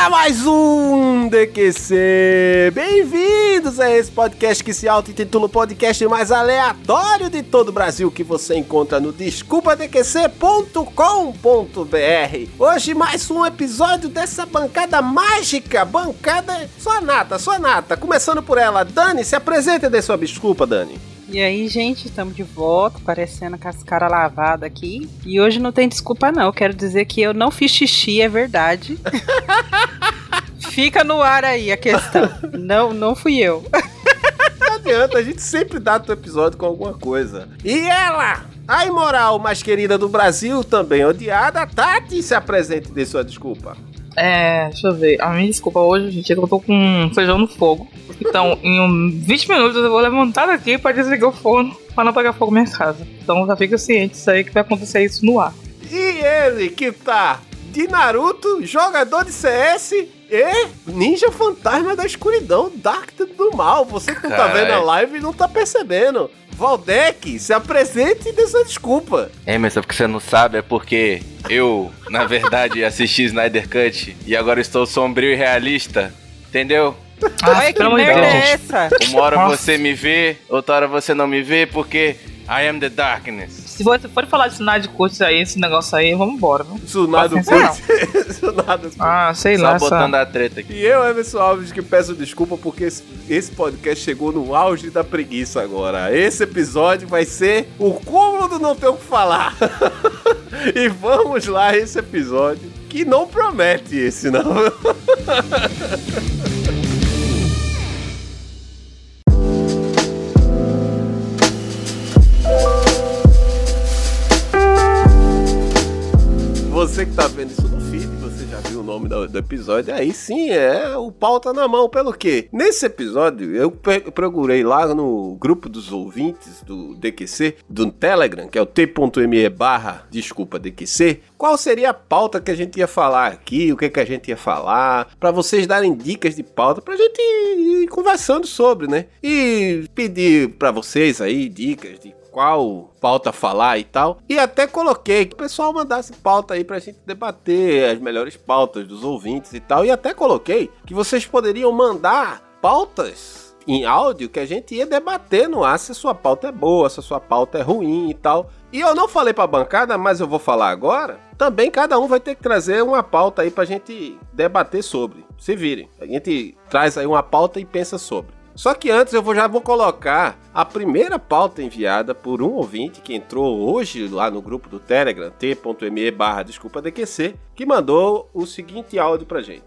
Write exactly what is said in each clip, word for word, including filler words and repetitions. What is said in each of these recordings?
para mais um D Q C. Bem-vindos a esse podcast que se auto-intitula o podcast mais aleatório de todo o Brasil, que você encontra no desculpa d q c ponto com ponto b r. Hoje mais um episódio dessa bancada mágica, bancada só nata, só nata. Começando por ela, Dani, se apresenta e dê sua desculpa, Dani. E aí, gente, estamos de volta, parecendo com as caras lavadas aqui. E hoje não tem desculpa não, eu quero dizer que eu não fiz xixi, é verdade. Fica no ar aí a questão. Não, não fui eu. Não adianta, a gente sempre dá o episódio com alguma coisa. E ela, a imoral mais querida do Brasil, também odiada, Tati, se apresente e dê sua desculpa. É, deixa eu ver. A minha desculpa hoje, gente, é que eu tô com feijão no fogo. Então, em um vinte minutos eu vou levantar daqui pra desligar o forno pra não pegar fogo na minha casa. Então já fica ciente isso aí que vai acontecer isso no ar. E ele que tá de Naruto, jogador de C S e ninja fantasma da escuridão, Dark do mal. Você que não tá vendo a live e não tá percebendo. Valdec, se apresente e dê sua desculpa. É, mas só porque você não sabe, é porque eu, na verdade, assisti Snyder Cut e agora estou sombrio e realista, entendeu? Ah, Ai, que merda é essa? Uma hora Nossa. Você me vê, outra hora você não me vê, porque I am the darkness. Se você for falar de Snyder Cut aí, esse negócio aí, vamos embora, viu? Sunado Cut? Sunado Cut. Ah, sei Só lá. Só botando essa... a treta aqui. E eu, Emerson Alves, que peço desculpa porque esse, esse podcast chegou no auge da preguiça agora. Esse episódio vai ser o cúmulo do não ter o que falar. E vamos lá, esse episódio, que não promete esse, não. Você que tá vendo isso no feed, você já viu o nome do, do episódio, aí sim, é o pauta na mão, pelo quê? Nesse episódio, eu procurei lá no grupo dos ouvintes do D Q C, do Telegram, que é o t.me barra, desculpa, D Q C, qual seria a pauta que a gente ia falar aqui, o que, que a gente ia falar, pra vocês darem dicas de pauta, pra gente ir, ir conversando sobre, né? E pedir pra vocês aí dicas de qual pauta falar e tal. E até coloquei que o pessoal mandasse pauta aí pra gente debater as melhores pautas dos ouvintes e tal. E até coloquei que vocês poderiam mandar pautas em áudio que a gente ia debater no ar se a sua pauta é boa, se a sua pauta é ruim e tal. E eu não falei pra bancada, mas eu vou falar agora. Também cada um vai ter que trazer uma pauta aí pra gente debater sobre. Se virem. A gente traz aí uma pauta e pensa sobre. Só que antes eu vou, já vou colocar a primeira pauta enviada por um ouvinte que entrou hoje lá no grupo do Telegram, t.me barra desculpa DQC, que mandou o seguinte áudio pra gente.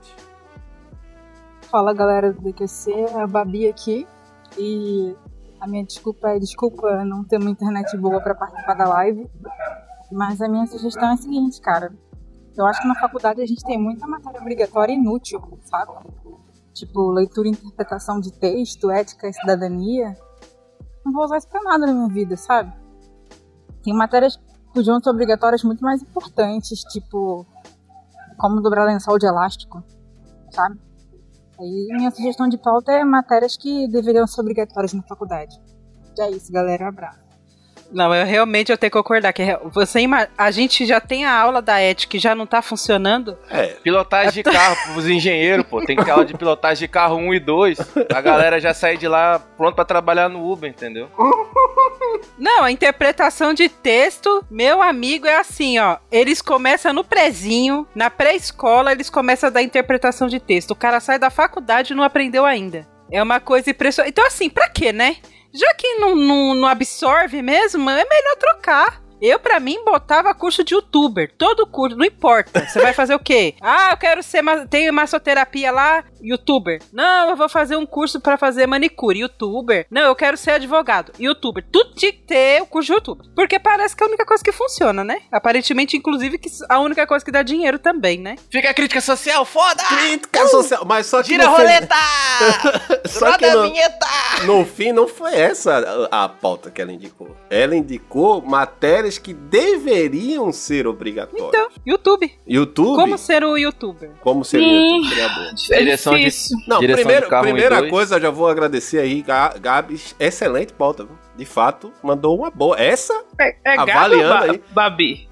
Fala galera do D Q C, é a Babi aqui e a minha desculpa é desculpa não ter uma internet boa pra participar da live, mas a minha sugestão é a seguinte, cara, eu acho que na faculdade a gente tem muita matéria obrigatória inútil, sabe? Tipo, leitura e interpretação de texto, ética e cidadania. Não vou usar isso pra nada na minha vida, sabe? Tem matérias que podiam ser obrigatórias muito mais importantes, tipo, como dobrar lençol de elástico, sabe? Aí minha sugestão de pauta é matérias que deveriam ser obrigatórias na faculdade. É isso, galera. Um abraço. Não, eu realmente eu tenho que concordar que você ima- a gente já tem a aula da ética que já não tá funcionando. É, pilotagem de carro pros engenheiros, pô. Tem que ter aula de pilotagem de carro um e dois. A galera já sai de lá pronto pra trabalhar no Uber, entendeu? Não, a interpretação de texto, meu amigo, é assim, ó. Eles começam no prezinho, na pré-escola eles começam a dar interpretação de texto. O cara sai da faculdade e não aprendeu ainda. É uma coisa impressionante. Então assim, pra quê, né? Já que não, não, não absorve mesmo, é melhor trocar. Eu, pra mim, botava curso de youtuber. Todo curso, não importa. Você vai fazer o quê? Ah, eu quero ser... Ma- tem massoterapia lá, youtuber. Não, eu vou fazer um curso pra fazer manicure, youtuber. Não, eu quero ser advogado, youtuber. Tudo tinha que ter o curso de youtuber. Porque parece que é a única coisa que funciona, né? Aparentemente, inclusive, que a única coisa que dá dinheiro também, né? Fica a crítica social, foda! Crítica uh! social, mas só que... Gira a roleta! Só que Roda no, a vinheta! No fim, não foi essa a, a pauta que ela indicou. Ela indicou matérias que deveriam ser obrigatórias. Então, YouTube. YouTube? Como ser o youtuber? Como ser o Hum, YouTube? Seria bom. Direção de, Não, direção primeiro, de carro primeira um e dois. coisa, já vou agradecer aí, Gabs, excelente pauta, viu? De fato, mandou uma boa. Essa, É, é avaliando gado, aí. ba- Babi?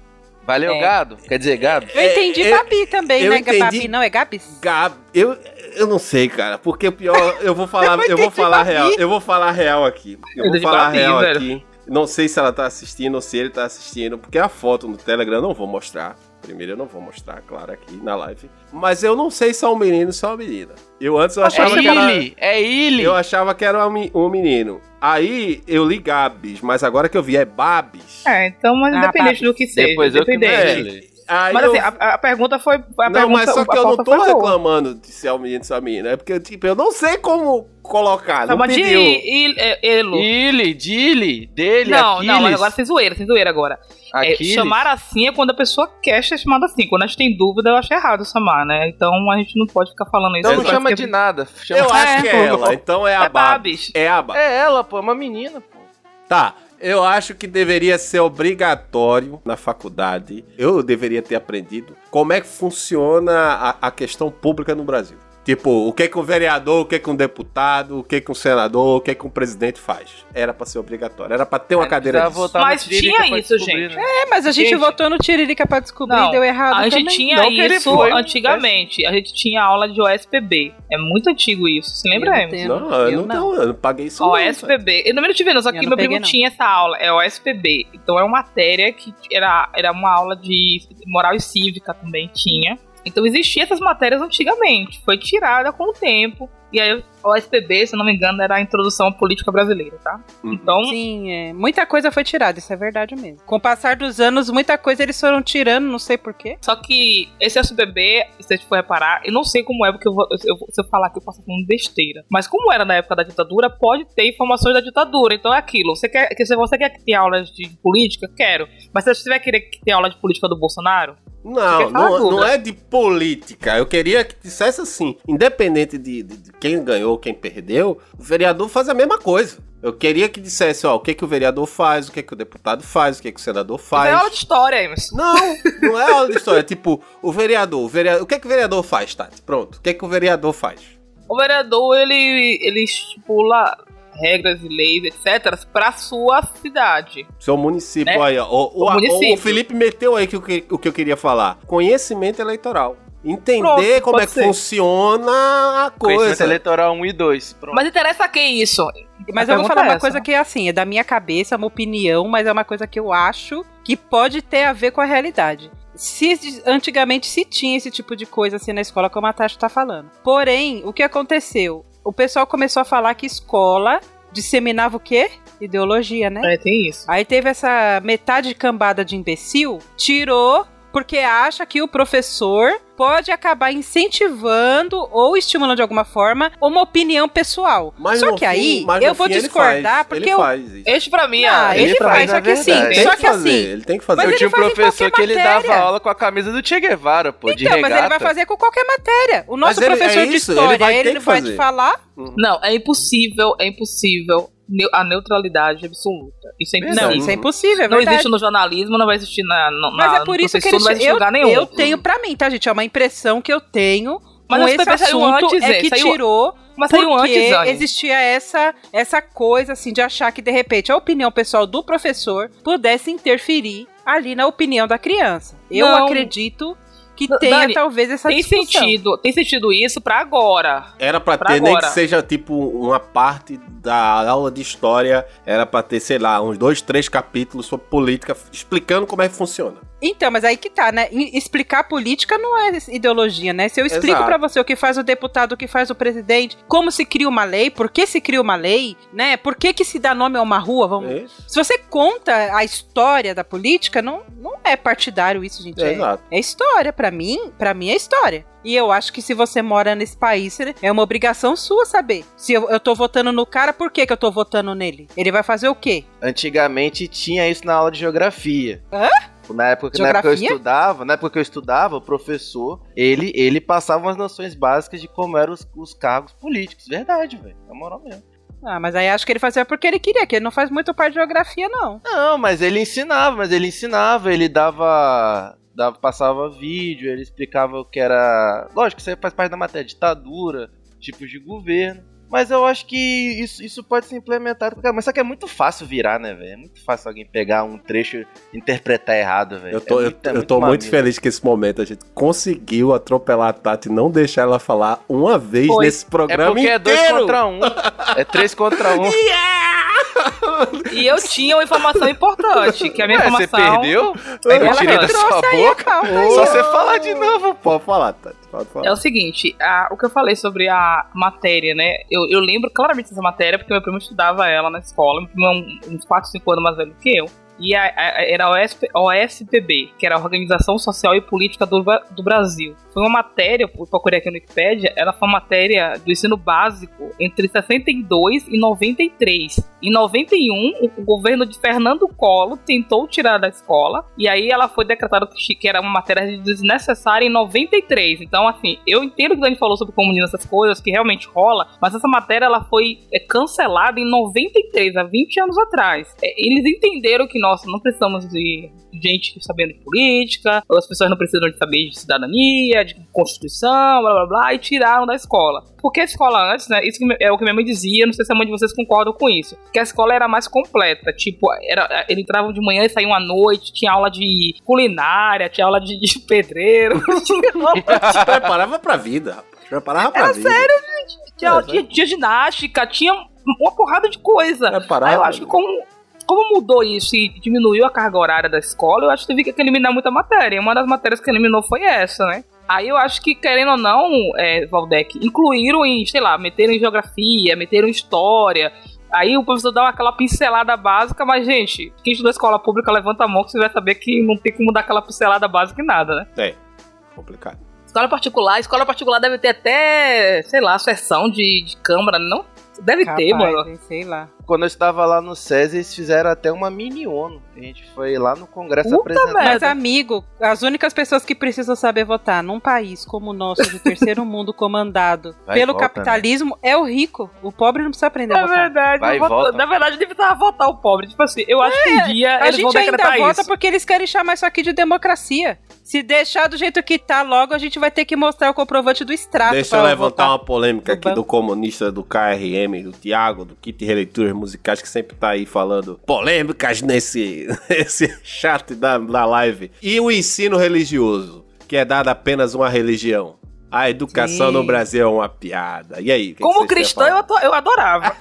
Valeu, É. gado? Quer dizer, gado? Eu entendi É, Babi também, eu né? entendi- Babi não, é Gabs? Gab, eu, eu não sei, cara, porque o pior, eu vou falar, eu vou falar Babi. real, eu vou falar real aqui. Eu vou entendi falar Babi, real velho. aqui. Não sei se ela tá assistindo ou se ele tá assistindo, porque a foto no Telegram eu não vou mostrar. Primeiro eu não vou mostrar, claro, aqui na live. Mas eu não sei se é um menino ou se é uma menina. Eu antes eu É achava que era... ele, é ele. Eu achava que era um me- um menino. Aí eu li Gabs, mas agora que eu vi é Babs. É, então, mas Ah, independente Babi. do que seja. Depois eu que independente. me li. Aí Mas eu... assim, a, a pergunta foi. A Não, pergunta, mas só que a eu não pauta tô foi boa. reclamando de se é um menino ou se é uma menina. É porque, tipo, eu não sei como colocar. Não Chama de pediu. il- é, Elo. Ele, Dili, dele, Não, Aquiles. não, mas agora sem zoeira, sem zoeira agora. É, Aquiles. chamar assim é quando a pessoa quer ser chamada assim. Quando a gente tem dúvida, eu acho errado chamar, né? Então a gente não pode ficar falando isso. Então não Parece chama que de nada. Chama... Eu acho É, que pô. é ela. Então é a É Babs. Babs. É a Babs. É ela, pô, é uma menina, pô. Tá. Eu acho que deveria ser obrigatório na faculdade. Eu deveria ter aprendido como é que funciona a, a questão pública no Brasil. Tipo, o que que um vereador, o que que um deputado, o que que um senador, o que que um presidente faz. Era pra ser obrigatório. Era pra ter uma É, cadeira precisava disso. votar no Mas Tiririca tinha pra isso, descobrir, gente. né? É, mas a gente, Gente. votou no Tiririca pra descobrir Não, e deu errado a gente também. tinha Não que ele isso foi, antigamente. A gente tinha aula de O S P B. É muito antigo isso. Se lembra, Eu não Emerson? tenho. Não, eu, Eu não, não. tenho- eu não paguei isso não, O S P B. Eu não me tive, não, só Eu que não meu peguei, primo não. tinha essa aula. É O S P B. Então é uma matéria que era, era uma aula de moral e cívica também tinha. Então existiam essas matérias antigamente. Foi tirada com o tempo. E aí o O S P B, se eu não me engano, era a introdução à política brasileira, tá? Uhum. Então, Sim, é. Muita coisa foi tirada, isso é verdade mesmo. Com o passar dos anos, muita coisa eles foram tirando, não sei porquê. só que esse S P B, se a gente for reparar, eu não sei como é, porque eu vou- eu- eu- se eu falar aqui eu posso estar falando besteira. Mas como era na época da ditadura, pode ter informações da ditadura. Então é aquilo. Você quer, que- se você quer que tenha aulas de política? Quero. Mas se você vai querer que tenha aula de política do Bolsonaro? Não, Você quer falar não, dúvida? não é de política. Eu queria que dissesse assim, independente de, de- de quem ganhou, quem perdeu, o vereador faz a mesma coisa. Eu queria que dissesse, ó, o que que o vereador faz, o que que o deputado faz, o que que o senador Mas faz. é aula de história, Emerson. Não, não é aula de história. Tipo, o vereador, o vereador, o que que o vereador faz, Tati? Pronto, o que que o vereador faz? O vereador, ele, ele estipula regras e leis, etcétera, pra sua cidade. Seu município Né? aí, ó. O, o, O a- município. o Felipe meteu aí que, o que, o que eu queria falar. Conhecimento eleitoral. Entender Pronto, como pode é que ser. funciona a Conhecimento coisa. eleitoral um e dois. Pronto. Mas interessa a quem isso? Mas A eu vou pergunta falar é uma essa. coisa que é assim, é da minha cabeça, é uma opinião, mas é uma coisa que eu acho que pode ter a ver com a realidade. Se antigamente se tinha esse tipo de coisa assim na escola, como a Tati tá falando. Porém, o que aconteceu? O pessoal começou a falar que escola disseminava o quê? Ideologia, né? É, tem isso. Aí teve essa metade cambada de imbecil, tirou porque acha que o professor pode acabar incentivando ou estimulando de alguma forma uma opinião pessoal. Mas Só no que fim- aí mas no eu vou fim ele discordar faz, porque ele eu faz isso. Este pra mim, Ah, é. ele ele faz, faz, só na que assim, verdade. Tem só que que fazer, assim, ele tem que fazer. Mas Eu ele tinha um faz em professor qualquer que ele matéria. dava aula com a camisa do Che Guevara, pô, de então, mas ele vai regata. fazer com qualquer matéria. O nosso Mas ele- professor é de isso, ele história, vai ter ele que vai fazer. te falar. Não, é impossível, é impossível neu- a neutralidade absoluta. Isso é Não, impossível. isso é impossível, é Não verdade. existe no jornalismo, não vai existir na, no, Mas na, é por no isso que professor, eles, não vai existir em eu, lugar nenhum. eu tenho pra mim, tá, gente? É uma impressão que eu tenho Mas com o esse S P B saiu assunto antes, é Zé, que saiu- tirou Mas saiu porque antes, Anny. existia essa, essa coisa, assim, de achar que, de repente, a opinião pessoal do professor pudesse interferir ali na opinião da criança. Eu Não. acredito que N- tenha, Dani, talvez, essa Tem discussão. sentido, tem sentido isso pra agora. Era pra Pra ter, nem que agora. seja tipo uma parte da aula de história, era pra ter, sei lá, uns dois, três capítulos sobre política, explicando como é que funciona. Então, mas aí que tá, né? E- Explicar política não é ideologia, né? Se eu explico Exato. pra você o que faz o deputado, o que faz o presidente, como se cria uma lei, por que se cria uma lei, né? Por que que se dá nome a uma rua? Vamos... É isso? Se você conta a história da política, não, não é partidário isso, gente. É, É, exato. é história. Pra mim, pra mim é história. E eu acho que se você mora nesse país, é uma obrigação sua saber. Se eu, eu tô votando no cara, por que que eu tô votando nele? Ele vai fazer o quê? Antigamente tinha isso na aula de geografia. Hã? Na época, na época que eu Geografia? estudava, na época que eu estudava, o professor, ele, ele passava umas noções básicas de como eram os, os cargos políticos. Verdade, velho. Na moral mesmo. Ah, mas aí acho que ele fazia porque ele queria, que ele não faz muito parte de geografia, não. Não, mas ele ensinava, mas ele ensinava, ele dava, dava passava vídeo, ele explicava o que era... Lógico, isso aí faz parte da matéria, ditadura, tipos de governo. Mas eu acho que isso, isso pode ser implementado. Mas só que é muito fácil virar, né, velho? É muito fácil alguém pegar um trecho e interpretar errado, velho. Eu tô, é muito, eu, é eu tô muito, muito feliz que esse momento a gente conseguiu atropelar a Tati e não deixar ela falar uma vez Foi. nesse É programa porque é dois inteiro. contra um. É três contra um. E eu tinha uma informação importante, que a minha Ué, você informação... perdeu? Ela Eu tirei da trouxe sua aí a boca. pauta aí. Só você falar de novo, pô. Pode falar, Tati. Pode falar. É o seguinte, a- o que eu falei sobre a matéria, né? Eu, eu lembro claramente dessa matéria porque meu primo estudava ela na escola, meu primo é um- uns quatro, cinco anos mais velho que eu. E a, a, era a O S P, O S P B, que era a Organização Social e Política do, Ba- do Brasil. Foi uma matéria, eu procurei aqui no Wikipedia, ela foi uma matéria do ensino básico entre sessenta e dois e noventa e três. Em noventa e um, o, o governo de Fernando Collor tentou tirar da escola, e aí ela foi decretada que, que era uma matéria desnecessária em noventa e três. Então, assim, eu entendo que o Dani falou sobre comunismo, essas coisas, que realmente rola, mas essa matéria ela foi é, cancelada em noventa e três, há vinte anos atrás. É, eles entenderam que, nossa, não precisamos de gente sabendo de política, as pessoas não precisam de saber de cidadania, de Constituição, blá blá blá, e tiraram da escola. Porque a escola antes, né, isso é o que minha mãe dizia, não sei se a mãe de vocês concordam com isso, que a escola era mais completa, tipo, era, eles entravam de manhã e saíam à noite, tinha aula de culinária, tinha aula de, de pedreiro, tinha aula Preparava pra vida, rapaz. Preparava pra Era vida. sério, tinha, É, tinha, tinha ginástica, tinha uma porrada de coisa. Preparava. Aí eu acho que como, como mudou isso e diminuiu a carga horária da escola, eu acho que teve que eliminar muita matéria. E uma das matérias que eliminou foi essa, né? Aí eu acho que, querendo ou não, é, Valdec, incluíram em, sei lá, meteram em geografia, meteram em história. Aí o professor dá aquela pincelada básica, mas, gente, quem estudou escola pública, levanta a mão que você vai saber que não tem como dar aquela pincelada básica em nada, né? É, complicado. Escola particular, escola particular deve ter até, sei lá, sessão de, de câmara, não? Deve ter, Capaz, mano. sei lá. Quando eu estava lá no SESI, eles fizeram até uma mini ONU. A gente foi lá no Congresso Puta apresentar. merda. Mas, amigo, as únicas pessoas que precisam saber votar num país como o nosso, de terceiro mundo, comandado Vai, pelo volta, capitalismo, é o rico. O pobre não precisa aprender a É votar. verdade. Vai e eu voto- volta. Na verdade, ele precisava votar o pobre. Tipo assim, eu acho que um dia A eles vão gente ainda decretar vota isso. porque eles querem chamar isso aqui de democracia. Se deixar do jeito que tá, logo a gente vai ter que mostrar o comprovante do extrato. Deixa eu pra levantar votar. uma polêmica Do aqui banco. do comunista do K R M, do Thiago, do Kit Releituras Musicais, que sempre tá aí falando polêmicas nesse, nesse chat da, da live. E o ensino religioso, que é dado apenas uma religião. A educação Sim. no Brasil é uma piada. E aí? o que que Como vocês têm a cristão, falar? eu, ado- eu adorava.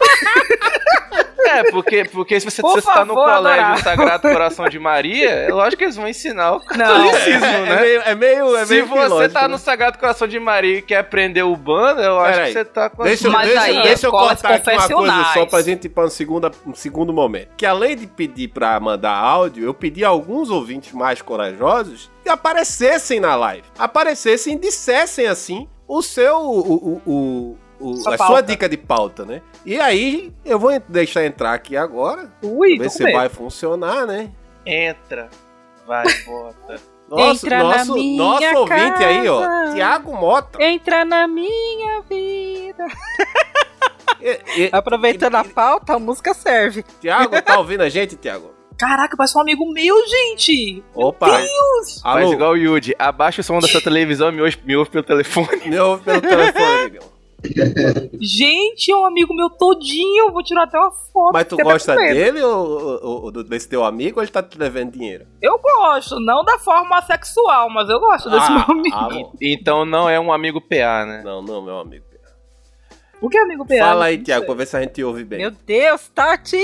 É, porque, porque se você, Por se você tá no favor, colégio adorar. Sagrado Coração de Maria, é lógico que eles vão ensinar o Não. catolicismo, É, é né? meio, é meio, é Se meio você ilógico, tá né? no Sagrado Coração de Maria e quer aprender o bando, eu acho Peraí. que você tá com a Deixa, eu- Mas deixa, aí, deixa eu escolas cortar aqui uma coisa confessionais. só pra gente ir pra um, segunda, um segundo momento. Que além de pedir pra mandar áudio, eu pedi a alguns ouvintes mais corajosos que aparecessem na live. Aparecessem e dissessem assim o seu... O, o, o, o- Sua a pauta. sua dica de pauta, né? E aí, eu vou deixar entrar aqui agora. Ui, Ver tô se com medo. vai funcionar, né? Entra, vai, bota. Nosso, Entra na nosso, minha nosso ouvinte aí, ó. casa. Tiago Mota. Entra na minha vida. E- e- Aproveitando a pauta, a música serve. Tiago, tá ouvindo a gente, Tiago? Caraca, parece um amigo meu, gente. Opa! Deus. Faz Alô? igual o Yuji, abaixa o som da sua televisão e me ouve, me ouve pelo telefone. Me ouve pelo telefone, amigão. Gente, é um amigo meu todinho. Vou tirar até uma foto. Mas tu fiquei até gosta com medo. dele ou, ou- ou desse teu amigo ou ele tá te devendo dinheiro? Eu gosto, não da forma sexual, mas eu gosto desse meu amigo. ah, bom. Então não é um amigo P A, né? Não, não, meu amigo. O que é amigo P A? Fala aí, Não Tiago, sei. pra ver se a gente ouve bem. Meu Deus, Tati!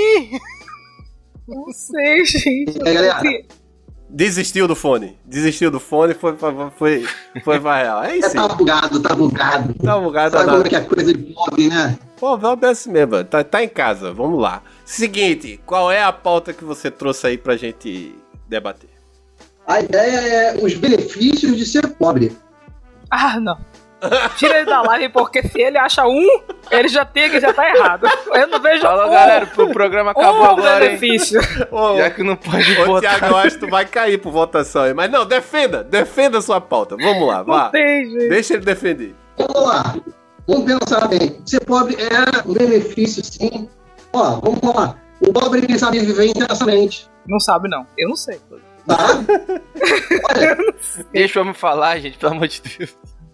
Não sei, gente. E aí, galera? Desistiu do fone. Desistiu do fone e foi, foi, foi, foi pra real. É É, isso tá aí. bugado, tá bugado. Tá bugado, Sabe como danado. é que é coisa de pobre, né? Pô, vamos assim mesmo. Tá, tá em casa, vamos lá. Seguinte, qual é a pauta que você trouxe aí pra gente debater? A ideia é os benefícios de ser pobre. Ah, não. Tira ele da live, porque se ele acha um, ele já tem que já tá errado. Eu não vejo Fala, um, galera, o programa acabou um agora, hein? benefício. Ô, Já que não pode ô botar. Tiago, eu acho que tu vai cair por votação aí. Mas não, defenda, defenda a sua pauta. Vamos lá, Não vá. tem, gente. Deixa ele defender. Vamos lá. Vamos pensar bem. Ser pobre é um benefício, sim. Ó, vamos lá. O pobre nem sabe viver intensamente. Não sabe, não. Eu não sei. Tá? Olha, Deixa eu me falar, gente, pelo amor de Deus.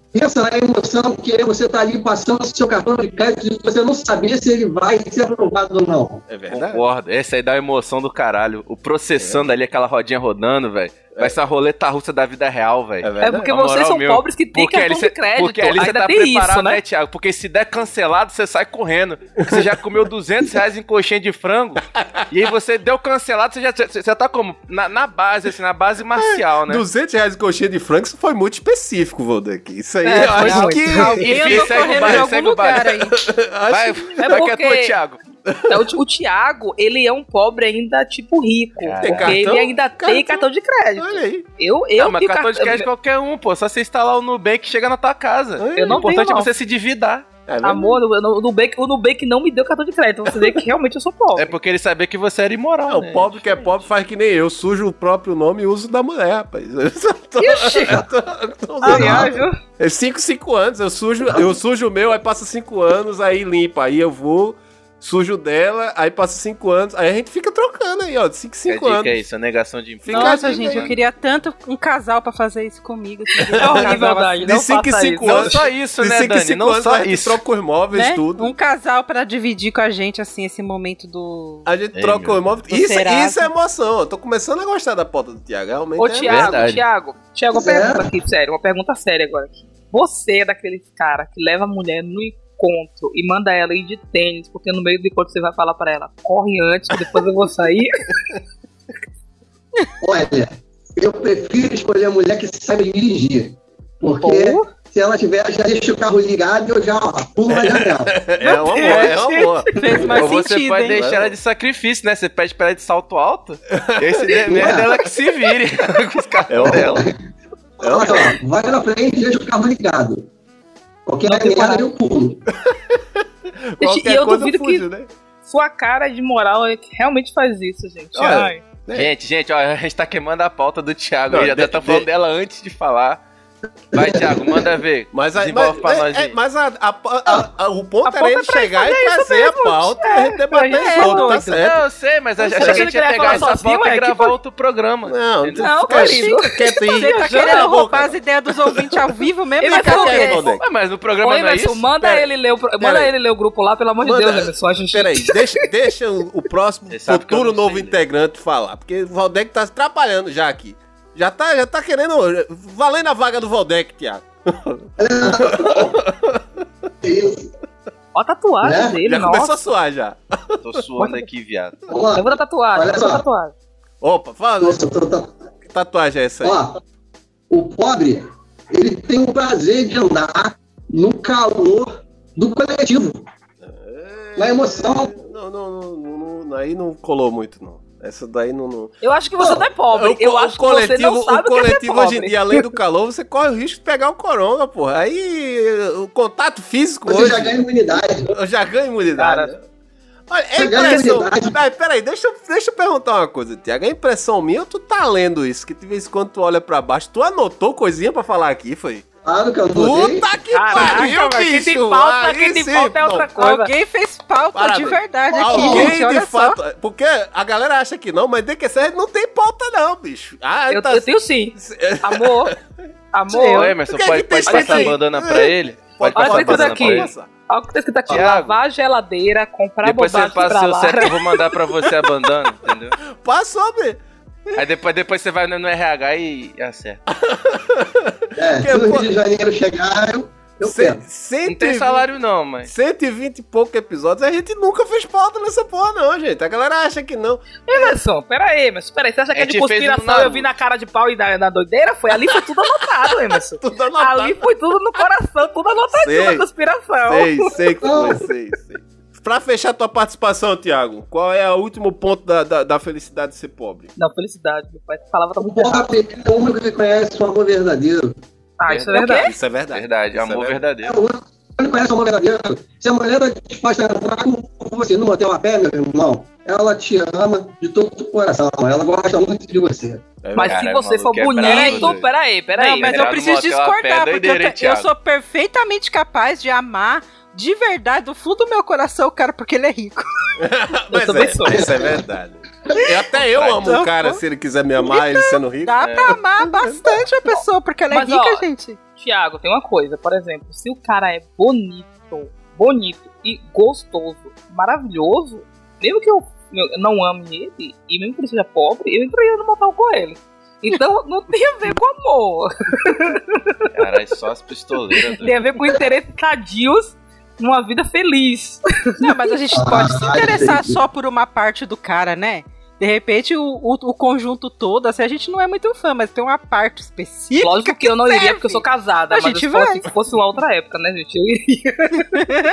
Pensa na emoção que é você estar ali passando o seu cartão de crédito e você não saber se ele vai ser aprovado ou não. É verdade. Concordo. Essa aí dá uma emoção do caralho. O processando é. ali, aquela rodinha rodando, velho. Vai ser a roleta russa da vida real, velho. É, é porque vocês são meu, pobres que tem cartão de crédito. Porque ali você tá preparado, isso, né? né, Thiago? Porque se der cancelado, você sai correndo. Você já comeu duzentos reais em coxinha de frango. E aí você deu cancelado, você já, você já tá como? Na, na base, assim, na base marcial, né? duzentos reais em coxinha de frango, isso foi muito específico, Valdec. Isso aí é, eu acho não, que... Alguém andou correndo de algum lugar aí. Vai, vai que é tua, Thiago. Então, o, o Thiago, ele é um pobre ainda, tipo, rico. Tem porque cartão? ele ainda Cartão? tem cartão de crédito. Olha aí. Eu, eu não, mas tenho cartão de crédito qualquer um, pô. Só você instalar o Nubank que chega na tua casa. Eu não o importante tenho, não. é você se endividar. É Amor, o Nubank, o Nubank não me deu cartão de crédito. Você vê que realmente eu sou pobre. É porque ele sabia que você era imoral, Não, né? o pobre que é pobre faz que nem eu. Sujo o próprio nome e uso da mulher, rapaz. Eu tô, Ixi! eu tô, eu tô Aliás, viu? É cinco, cinco anos. Eu sujo, eu sujo o meu, aí passa cinco anos, aí limpa. Aí eu vou... Sujo dela, aí passa cinco anos, aí a gente fica trocando aí, ó, de cinco, cinco anos. Que é isso, a negação de imposto. Nossa, gente, eu queria tanto um casal pra fazer isso comigo. É horrível, Dani. De cinco em cinco anos. Não só isso, de né, cinco em Dani? cinco Não anos, só a gente isso. troca os móveis, né? tudo. Um casal pra dividir com a gente, assim, esse momento do... A gente Ei, troca meu os móveis. Do Isso, Serasa. isso é emoção. Eu tô começando a gostar da pauta do Thiago. Realmente Ô, é Thiago, verdade. Thiago, Thiago, uma Zé? pergunta aqui, sério, uma pergunta séria agora aqui. Você é daquele cara que leva a mulher no encontro e manda ela ir de tênis, porque no meio do encontro você vai falar pra ela, corre antes, que depois eu vou sair. Olha, eu prefiro escolher a mulher que saiba dirigir. Porque Pô. se ela tiver, já deixa o carro ligado e eu já ó, pulo na janela. É uma boa, é uma boa. Fez mais Ou você sentido, pode hein? deixar ela de sacrifício, né? Você pede pra ela de salto alto, e aí se der merda, ela que se vire com os carros dela. Ela ó, vai na frente e deixa o carro ligado. Qualquer Não tem merda parada. eu pulo. Qualquer E eu coisa duvido fujo, né? Sua cara de moral é que realmente faz isso, gente. Olha, Ai. É. Gente, gente, ó, a gente tá queimando a pauta do Thiago. Não, Ele já de- tá falando de- dela antes de falar. Vai, Thiago, manda ver. Mas, a, Desenvolve mas, pra é, nós é, aí. mas a, a, a, a, o ponto A era pauta ele é pra chegar e fazer isso trazer a mesmo. pauta É, e a gente debater é, isso, tá doido. certo. Não, eu sei, mas a Eu gente achei que ia ele queria pegar falar essa sozinho, pauta é e que gravar foi- outro programa. Não, Entendeu? Não, fica querido. quieto aí. Você tá Cala a querendo boca. roubar as ideias dos ouvintes ao vivo mesmo? Ele né, vai falar cara? o quê? Valdec. Ué, mas no programa Oi, não é Emerson, isso? manda, Pera- ele ler o, pro- pera manda aí. ele ler o grupo lá, pelo amor de Manda- Deus, Emerson. A gente... Peraí, deixa, deixa o, o próximo Você sabe que eu futuro não novo sei ler. integrante falar, porque o Valdec tá se atrapalhando já aqui. Já tá, já tá querendo. Valendo a vaga do Valdec, Thiago. Isso. Ó a tatuagem Né? dele, Já começou a nossa. suar já. Tô suando aqui, viado. Ó, Eu vou dar tatuagem, Olha eu vou dar só. tatuagem. Opa, fala. nossa, tô- tô- Que tatuagem é essa aí? ó, o pobre, ele tem o prazer de andar no calor do coletivo. Na emoção. Não, não, não, não, não, aí não colou muito, não. Essa daí não. não... Eu acho que você não é pobre. O, eu o acho que você não sabe o o que é ser coletivo pobre. hoje em dia, além do calor, você corre o risco de pegar o coronga, porra. Aí o contato físico Você hoje. já ganha imunidade. Eu já ganho imunidade. Cara, Olha, é você ganha impressão. imunidade. Peraí, peraí, deixa, eu- deixa eu perguntar uma coisa, Tiago. É impressão minha ou tu tá lendo isso? Que de vez em quando tu olha pra baixo, tu anotou coisinha pra falar aqui, foi? Claro que eu notei. Puta que Caraca, pariu, velho, quem bicho! tem pauta, Aí quem tem sim, pauta é não, outra coisa. Alguém fez pauta Parabéns. de verdade aqui, Alguém gente, olha de só. fato. Porque a galera acha que não, mas D Q C não tem pauta, não, bicho. Ah, Eu, tá. eu tenho sim. Amor, Ô, amor. Emerson, Por que pode, que tem pode passar a escrito aí? bandana pra ele? Pode Pode Olha passar a esse bandana daqui. pra ele? Passar. Olha o que tá escrito aqui. Thiago. Lavar a geladeira, comprar Depois você bobagem passa pra o seu lá. certo que eu vou mandar pra você a bandana, entendeu? Passou, bem. Aí depois, depois você vai no, no R H e acerta. É, Que se no po- Rio de Janeiro chegar, eu, eu Cê- pego. cento Não tem e vinte salário não, mas... cento e vinte e poucos episódios, a gente nunca fez pauta nessa porra, não, gente. A galera acha que não. Emerson, pera aí, Emerson, pera aí. Você acha que A é de gente fez no conspiração? Naruto. Eu vi na cara de pau e na, na doideira? Foi ali, foi tudo anotado, Emerson. Tudo anotado. Ali foi tudo no coração, tudo anotadinho Sei. na conspiração. Sei, sei que foi, sei, sei. Pra fechar tua participação, Thiago, qual é o último ponto da, da, da felicidade de ser pobre? Não, felicidade. Meu pai falava tá O muito errado. pobre é o único que conhece o amor verdadeiro. Ah, isso é Verdade. verdade. Isso é verdade. Verdade, Isso é amor verdade. É verdadeiro. o único que conhece o amor verdadeiro. Se a mulher tá disposta a entrar com você no motel a pé, meu irmão, ela te ama de todo o coração. Ela gosta muito de você. É Mas verdade. se Cara, você for maluco, é bonito, brabo, peraí, peraí. Não, mas entrar eu no preciso motel a pé é discordar, porque doideira, eu, hein, te- eu Thiago? sou perfeitamente capaz de amar de verdade, do fundo do meu coração, o cara, porque ele é rico. Mas também é, sou. isso é verdade. Até eu amo o cara, se ele quiser me amar, ele sendo rico. Dá é. pra amar bastante a pessoa, porque ela é Mas, rica, ó, gente. Tiago, tem uma coisa, por exemplo, se o cara é bonito, bonito e gostoso, maravilhoso, mesmo que eu, eu não ame ele, e mesmo que ele seja pobre, eu entraria no motel com ele. Então não tem a ver com amor. Cara, é só as pistoleiras. Tem a ver com interesses sadios numa vida feliz. Não, mas a gente pode se interessar só por uma parte do cara, né? De repente, o, o, o conjunto todo, assim, a gente não é muito fã, mas tem uma parte específica. Lógico que, que eu não serve. iria, porque eu sou casada. A mas gente se vai. fosse, se fosse uma outra época, né, gente? Eu iria.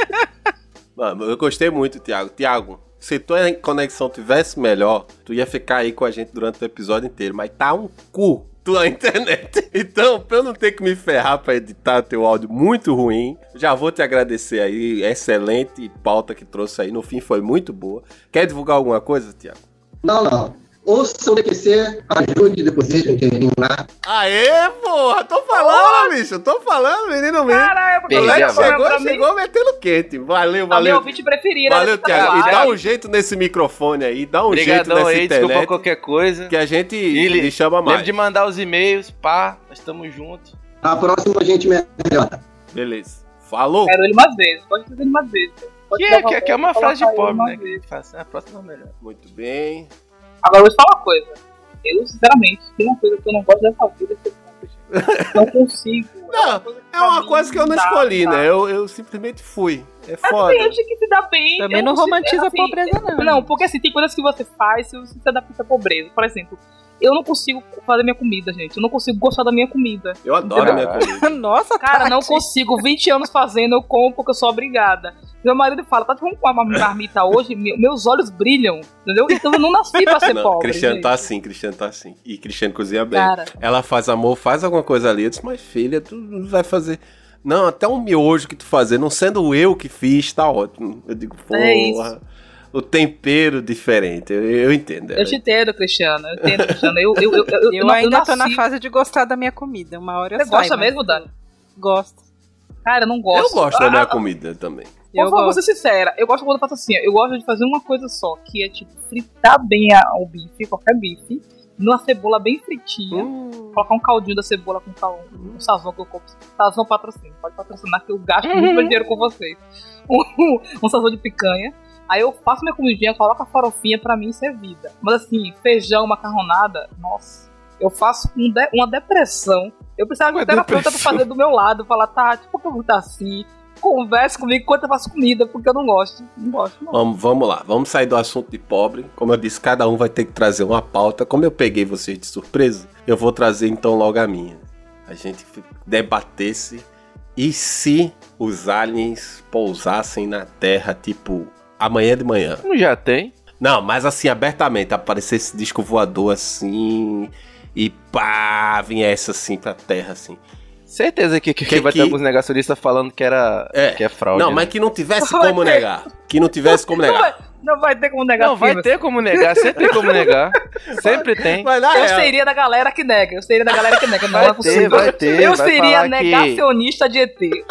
Mano, eu gostei muito, Thiago. Thiago, se tua conexão tivesse melhor, tu ia ficar aí com a gente durante o episódio inteiro. Mas tá um cu tua internet. Então, pra eu não ter que me ferrar pra editar teu áudio muito ruim, já vou te agradecer aí. Excelente pauta que trouxe aí. No fim, foi muito boa. Quer divulgar alguma coisa, Thiago? Não, não. Ouça o D Q C, ajude, deposite um dinheirinho lá. Aê, porra! Tô falando, oh! bicho! Tô falando, menino mesmo. Caralho, o moleque chegou, chegou metendo quente. Valeu, valeu. A minha ouvinte preferida. Valeu, Thiago. E dá um jeito nesse microfone aí, dá um Obrigadão jeito nessa aí, internet. Desculpa qualquer coisa. Que a gente e lhe chama mais. Lembra de mandar os e-mails, pá, nós estamos juntos. A próxima a gente melhora. Beleza. Falou. Quero ele mais vezes, pode fazer ele mais vezes. Que é, que, que é uma frase de pobre, né? Que faz, a próxima é melhor. Muito bem. Agora eu vou te falar uma coisa. Eu, sinceramente, tem uma coisa que eu não gosto dessa vida, que eu não consigo. Não, é uma, é uma coisa que eu não dá, escolhi, tá? né? Eu, eu simplesmente fui. É foda. Tem gente que se dá bem. Também não romantiza assim, a pobreza, não. Não, porque assim, tem coisas que você faz se você se adapta à pobreza. Por exemplo, eu não consigo fazer minha comida, gente. Eu não consigo gostar da minha comida. Eu adoro a minha comida. Nossa, cara, Tati. Não consigo. vinte anos fazendo, eu como porque eu sou obrigada. Meu marido fala, tá, vamos comer uma marmita hoje? Meus olhos brilham, entendeu? Então eu não nasci pra ser não, pobre. Cristiano gente. tá assim, Cristiano tá assim. E Cristiano cozinha bem. Cara. Ela faz amor, faz alguma coisa ali. Eu disse, mas filha, tu não vai fazer... Não, até um miojo que tu fazer, não sendo eu que fiz, tá ótimo. Eu digo, porra... É isso. O tempero diferente, eu, eu entendo. Eu te entendo, Cristiano. Eu entendo, Cristiano. Eu, eu, eu, eu, eu ainda eu tô na fase de gostar da minha comida. Uma hora eu Você saio, gosta mesmo, Dani? Gosto. Cara, eu não gosto. Eu gosto da ah, minha ah, comida também. Eu vou ser sincera. Eu gosto quando eu faço assim. Eu gosto de fazer uma coisa só, que é tipo fritar bem o bife, qualquer bife, numa cebola bem fritinha. Hum. Colocar um caldinho da cebola com cal... um sazão que eu compro. Sazão patrocínio. Pode patrocinar que eu gasto uhum. muito dinheiro com vocês. Um, um sazão de picanha. Aí eu faço minha comidinha, coloco a farofinha, pra mim isso é vida. Mas assim, feijão, macarronada, nossa, eu faço um de, uma depressão. Eu precisava de um terapeuta pra fazer do meu lado, falar, tá, por que eu vou estar assim? Converse comigo enquanto eu faço comida, porque eu não gosto. Não gosto, não. Vamos, vamos lá, vamos sair do assunto de pobre. Como eu disse, cada um vai ter que trazer uma pauta. Como eu peguei vocês de surpresa, eu vou trazer então logo a minha. A gente debatesse e se os aliens pousassem na Terra, tipo... amanhã de manhã. Não já tem? Não, mas assim, abertamente, aparecer esse disco voador assim, e pá, viesse assim pra terra, assim. Certeza que, que, que vai que... ter alguns negacionistas falando que, era, é. que é fraude. Não, né? mas que não tivesse como negar. Que não tivesse como negar. Não vai, não vai ter como negar. Não, vai ter como negar, sempre tem como negar. Sempre tem. Mas, eu real. seria da galera que nega, eu seria da galera que nega. Não vai é possível. Ter, vai ter, eu vai seria negacionista que... de E T.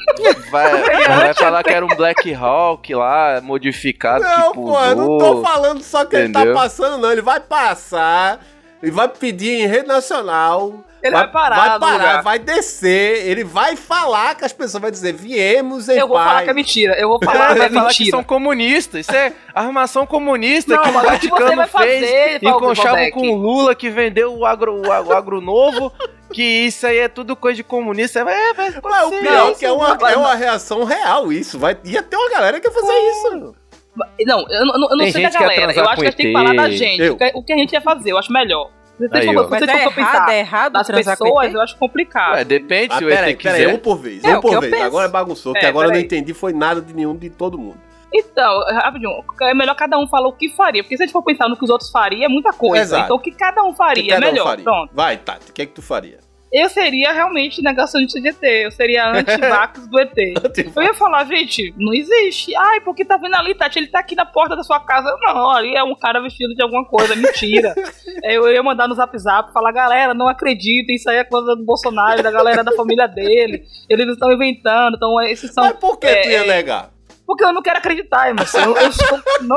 Vai, vai falar que era um Black Hawk lá, modificado, não, que pô, eu não tô falando só que entendeu? Ele tá passando, não. Ele vai passar, ele vai pedir em rede nacional. Ele vai, vai parar, vai parar, vai descer, ele vai falar que as pessoas vão dizer, viemos em paz. Eu vou falar que é mentira, eu vou falar que é mentira. Que são comunistas, isso é armação comunista não, que o Vaticano fez em conchavo com o Lula, que vendeu o agro, o agro novo, que isso aí é tudo coisa de comunista. É, vai, Mas o pior é que é uma, é uma reação real isso, vai, ia ter uma galera que ia fazer oh. isso. Não, eu, eu, eu não sei da galera, eu acho que a gente tem que falar da gente, eu. o que a gente ia fazer, eu acho melhor. Você tem Aí, como, mas você é errado, pensar é errado das pessoas, eu acho complicado. Ué, depende ah, se o pera E T aí, quiser. Pera aí, um por vez, é, um por vez. Penso. Agora bagunçou, é, que agora eu não entendi foi nada de nenhum de todo mundo. Então, rapidinho, é melhor cada um falar o que faria, porque se a gente for pensar no que os outros fariam, é muita coisa. Exato. Então o que cada um faria, que cada é melhor. Um faria. Pronto. Vai, Tati, o que é que tu faria? Eu seria realmente negacionista de E T. Eu seria anti-vax do E T. Eu ia falar, gente, não existe. Ai, porque tá vendo ali, Tati, ele tá aqui na porta da sua casa. Não, ali é um cara vestido de alguma coisa, mentira. Eu ia mandar no Zap Zap, falar, galera, não acreditem, isso aí é coisa do Bolsonaro, da galera da família dele. Eles estão inventando, então esses são... Mas por que é, tu ia negar? Porque eu não quero acreditar, Emerson. Eu, eu estou, não...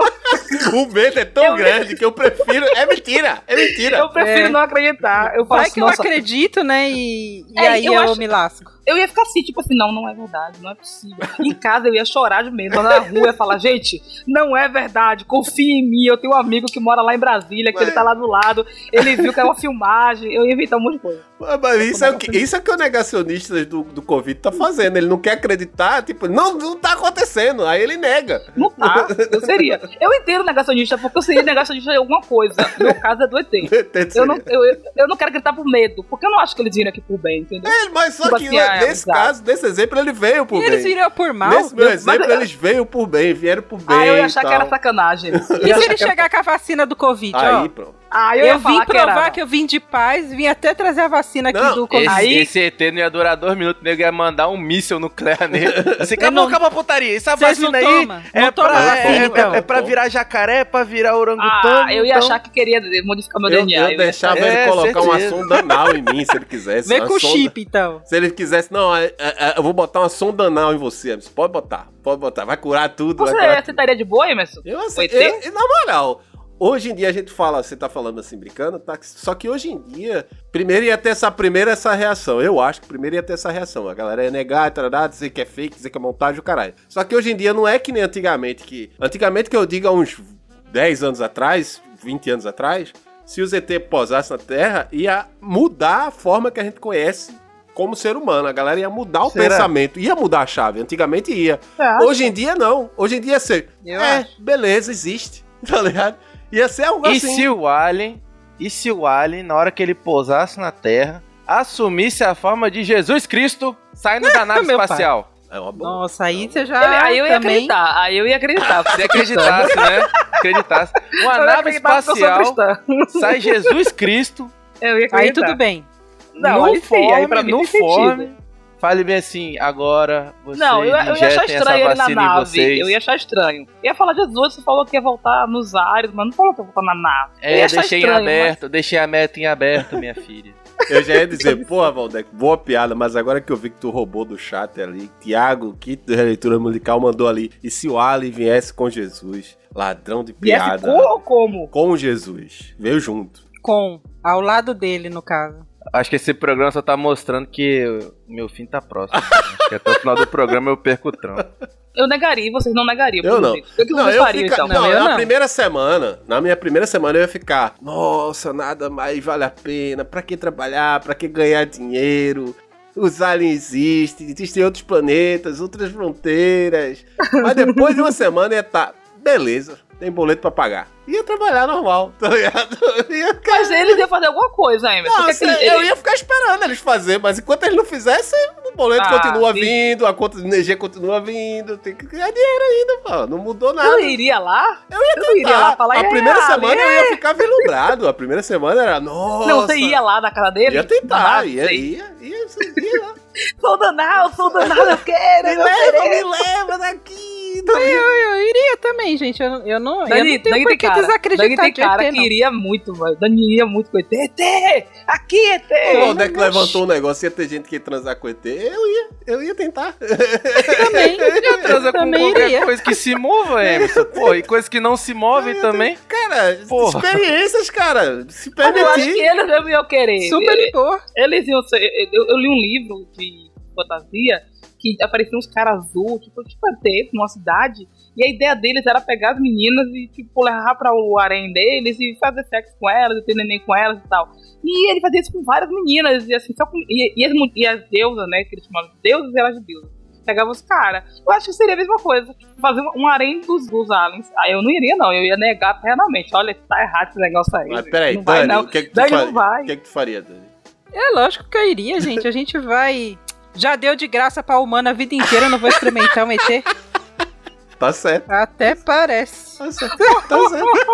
O medo é tão eu... grande que eu prefiro... É mentira, é mentira. Eu prefiro é. não acreditar. Eu falo Vai assim, que eu nossa... acredito, né? E, e É, aí eu eu, acho- me lasco. Eu ia ficar assim, tipo assim, não, não é verdade, não é possível. Em casa eu ia chorar de medo, na rua eu ia falar, gente, não é verdade, confia em mim, eu tenho um amigo que mora lá em Brasília, que Mas- ele tá lá do lado, ele viu que é uma filmagem, eu ia inventar um monte de coisa. Mas, mas isso, é o que, isso é que o negacionista do, do Covid tá fazendo. Ele não quer acreditar, tipo, não, não tá acontecendo. Aí ele nega. Não tá, eu seria. Eu entendo negacionista, porque eu seria negacionista de alguma coisa. No meu caso é do E T. Eu não, eu, eu não quero acreditar por medo, porque eu não acho que eles viram aqui por bem, entendeu? É, mas só Tipo que assim, ah, nesse exato. caso, nesse exemplo, ele veio por E eles bem. viriam por mal? Nesse meu Eu- exemplo, mas- eles veio por bem, vieram por bem. Ah, eu ia e achar que tal. era sacanagem. Eu ia E se achar ele que era- chegar com a vacina do Covid, ó? Aí, pronto. Ah, eu, Eu, ia vim falar que provar era... que eu vim de paz, vim até trazer a vacina aqui Não, do Esse, Covid. Aí- esse E T não ia durar dois minutos, o nego ia mandar um míssil nuclear nele. Assim, Eu acabou, não- acabou a putaria. Essa Vocês não vacina aí tomam? é Não tomam pra, vacina, é, é- então. é pra virar jacaré, é pra virar orangotango. Ah, eu ia então- achar que queria modificar meu Eu, D N A. eu ia deixava achar- ele É, colocar uma certeza. sonda anal em mim, se ele quisesse. Vem uma com sonda- chip, então. Se ele quisesse, não, é, é, é, eu vou botar uma sonda anal em você. Você pode botar, pode botar. Vai curar tudo. Você vai curar tudo. aceitaria de boa, Emerson? Eu O E aceito. T? Eu, na moral, hoje em dia a gente fala, você tá falando assim, brincando, tá? Só que hoje em dia, primeiro ia ter essa primeira essa reação. Eu acho que primeiro ia ter essa reação. A galera ia negar, tarará, dizer que é fake, dizer que é montagem, o caralho. Só que hoje em dia não é que nem antigamente, que. Antigamente que eu digo há uns dez anos atrás, vinte anos atrás, se o Z T posasse na Terra, ia mudar a forma que a gente conhece como ser humano. A galera ia mudar o Será? pensamento, ia mudar a chave. Antigamente ia. Hoje em dia não. Hoje em dia ia ser. Eu é, acho. beleza, existe. Tá ligado? Ia ser algo E assim. se o Alien, e se o Alien, na hora que ele pousasse na Terra, assumisse a forma de Jesus Cristo saindo da nave Meu pai. espacial? É uma boa. Nossa, aí você Eu- já aí eu ia também... acreditar, aí eu ia acreditar. Se acreditasse, né? Acreditasse. Uma Eu ia nave acreditar porque eu sou espacial, cristã. sai Jesus Cristo, Eu ia acreditar. Aí tudo bem. Não, no aí sim, aí forme, pra mim no tem sentido. forme. Fale bem assim, agora vocês Não, eu, eu ia achar injetem estranho essa ele na vacina em nave. vocês. Eu ia achar estranho. Eu ia falar, Jesus, você falou que ia voltar nos ares, mas não falou que ia voltar na nave. Eu ia É, achar deixei em estranho, aberto, deixei a meta em aberto, minha filha. Eu já ia dizer, porra, Valdeco, boa piada, mas agora que eu vi que tu roubou do chat ali, Tiago, que da releitura musical, mandou ali, e se o Ali viesse com Jesus? Ladrão de Viesse piada. com ou como? Com Jesus. Veio junto. Com. Ao lado dele, no caso. Acho que esse programa só tá mostrando que o meu fim tá próximo. Acho que até o final do programa eu perco o trampo. Eu negaria, vocês não negariam. Eu não. O que, que Não, vocês eu fariam, fica... então? não, eu na não. primeira semana, na minha primeira semana eu ia ficar, nossa, nada mais vale a pena, pra que trabalhar, pra que ganhar dinheiro, os aliens existem, existem outros planetas, outras fronteiras, mas depois de uma semana ia estar, beleza, tem boleto pra pagar. Ia trabalhar normal, tá ligado? Ia... Mas eles iam fazer alguma coisa, Emerson. Não, Porque cê- aquele- eu ia ficar esperando eles fazer, mas enquanto eles não fizessem, o boleto Ah, continua sim. vindo, a conta de energia continua vindo, tem que ganhar dinheiro ainda, pô, não mudou nada. Eu iria lá? Eu ia Eu não iria tentar. lá falar, A "É, primeira Ale, semana eu ia ficar vislumbrado. A primeira semana era, nossa. Não, você ia lá na casa dele? Ia tentar, Ah, ia, sei. ia, ia, ia lá. Sou danado, sou danado, eu quero, eu Leva, quero. me leva daqui. Eu, eu iria também, gente. Eu, eu não, eu Dani, não tenho Dani por tem que cara, desacreditar Dani tem de cara E T, que não. iria muito, velho. Dani iria muito com E T. E T! Aqui, E T! O Valdeco que levantou um negócio, ia ter gente que ia transar com E T. Eu ia, eu ia tentar. Também, Já transa com também qualquer iria. coisa que se mova, Emerson. Pô, e coisa que não se move também. Cara, Porra. experiências, cara. Se Mas eu acho que permitir. eles não iam querer. Super de boa. Eles iam ser. Eu, eu li um livro de fantasia que apareciam uns caras azul, tipo, tipo E T, numa cidade. E a ideia deles era pegar as meninas e, tipo, levar pra o harém deles e fazer sexo com elas, e ter neném com elas e tal. E ele fazia isso com várias meninas, e assim, só com. E, e, as, mu- e as deusas, né, que eles chamavam de deusas e elas de deusas. Pegava os caras. Eu acho que seria a mesma coisa, tipo, fazer um, um harém dos, dos aliens. Aí eu não iria, não, eu ia negar plenamente. Olha, tá errado esse negócio aí. Mas peraí, não vai, Dani, não. o que, é que tu Dani faria? não vai. O que, é que tu faria, Dani? É lógico que eu iria, gente. A gente vai... Já deu de graça pra humana a vida inteira, eu não vou experimentar um E T? Tá certo. Até parece. Tá certo. Tá certo.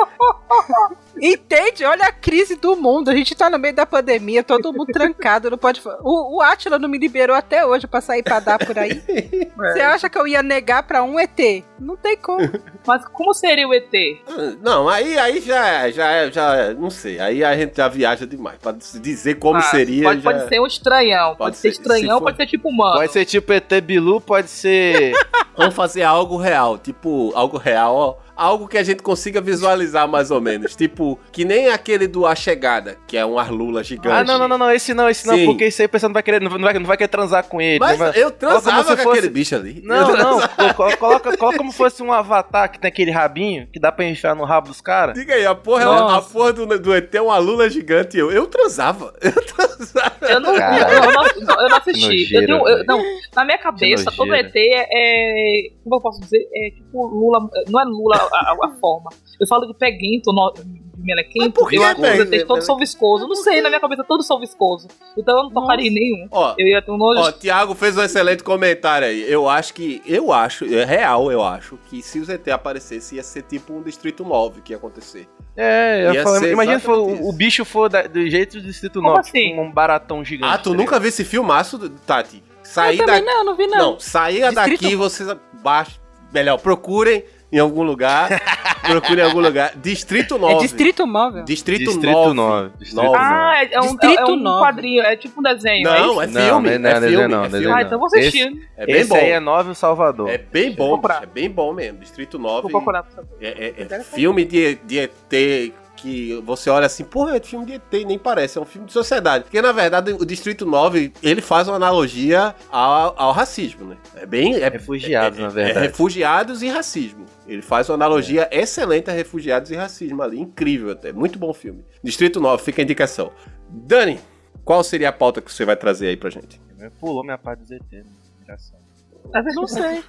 Entende? Olha a crise do mundo. A gente tá no meio da pandemia, todo mundo trancado, não pode... O, o Átila não me liberou até hoje pra sair pra dar por aí. Você é. acha que eu ia negar pra um E T? Não tem como. Mas como seria o E T? Não, aí, aí já, já, já, não sei. Aí a gente já viaja demais. Pra dizer como ah, seria... Pode, já... pode ser um estranhão. Pode, pode ser estranhão, se pode ser tipo humano. Pode ser tipo E T Bilu, pode ser... Vamos fazer algo real. Tipo, algo real, ó. Algo que a gente consiga visualizar mais ou menos. Tipo, que nem aquele do A Chegada, que é um Arlula gigante. Ah, não, não, não, não. Esse não, esse não. Sim. Porque esse aí a pessoa não vai querer, não vai, não vai querer transar com ele. Mas vai... eu transava com fosse... aquele bicho ali. Não, não. Coloca, coloca, coloca como fosse um avatar que tem aquele rabinho, que dá pra enfiar no rabo dos caras. Diga aí, a porra, é, a porra do, do E T é um Arlula gigante. Eu, eu transava. Eu transava. Eu não, eu, eu não, eu não assisti. Nojeira, eu tenho, eu, não, na minha cabeça, todo E T é, é... Como eu posso dizer? É tipo Lula... Não é Lula a, a forma. Eu falo de peguento, de melequento, eu acho que os E Ts todos são viscosos. Não sei, na minha cabeça todos são viscosos. Então eu não tocaria em nenhum. Ó, eu ia ter um nojo. Ó, Thiago fez um excelente comentário aí. Eu acho que, eu acho, é real, eu acho, que se os E T aparecessem, ia ser tipo um Distrito nove que ia acontecer. É, eu falo, imagina se o, o bicho for da, do jeito do Distrito nove, assim? Tipo um baratão gigante. Ah, tu nunca viu esse filmaço, Tati? Sair eu também da... não, não vi não. Não, saia Distrito... daqui, vocês baixam, melhor, procurem em algum lugar. Procure em algum lugar. Distrito nove. É Distrito nove. Distrito, Distrito nove. nove. Distrito ah, é, é um, Distrito é um quadrinho, é tipo um desenho. Não, é, é filme. Não, não, é, é filme. Não, é não, filme. Ah, então vou assistir. Esse, é bem esse bom. aí é nove o Salvador. É bem bom, é bem bom mesmo. Distrito nove. Vou procurar pra saber. É, é, é filme de, de E T que você olha assim, porra, é filme de E T, nem parece, é um filme de sociedade. Porque, na verdade, o Distrito nove, ele faz uma analogia ao, ao racismo, né? É bem... É, refugiados, é, na verdade. É refugiados e racismo. Ele faz uma analogia é. excelente a refugiados e racismo ali, incrível até, muito bom filme. Distrito nove, fica a indicação. Dani, qual seria a pauta que você vai trazer aí pra gente? Pulou minha parte do E T, né? Engraçado. Eu não sei.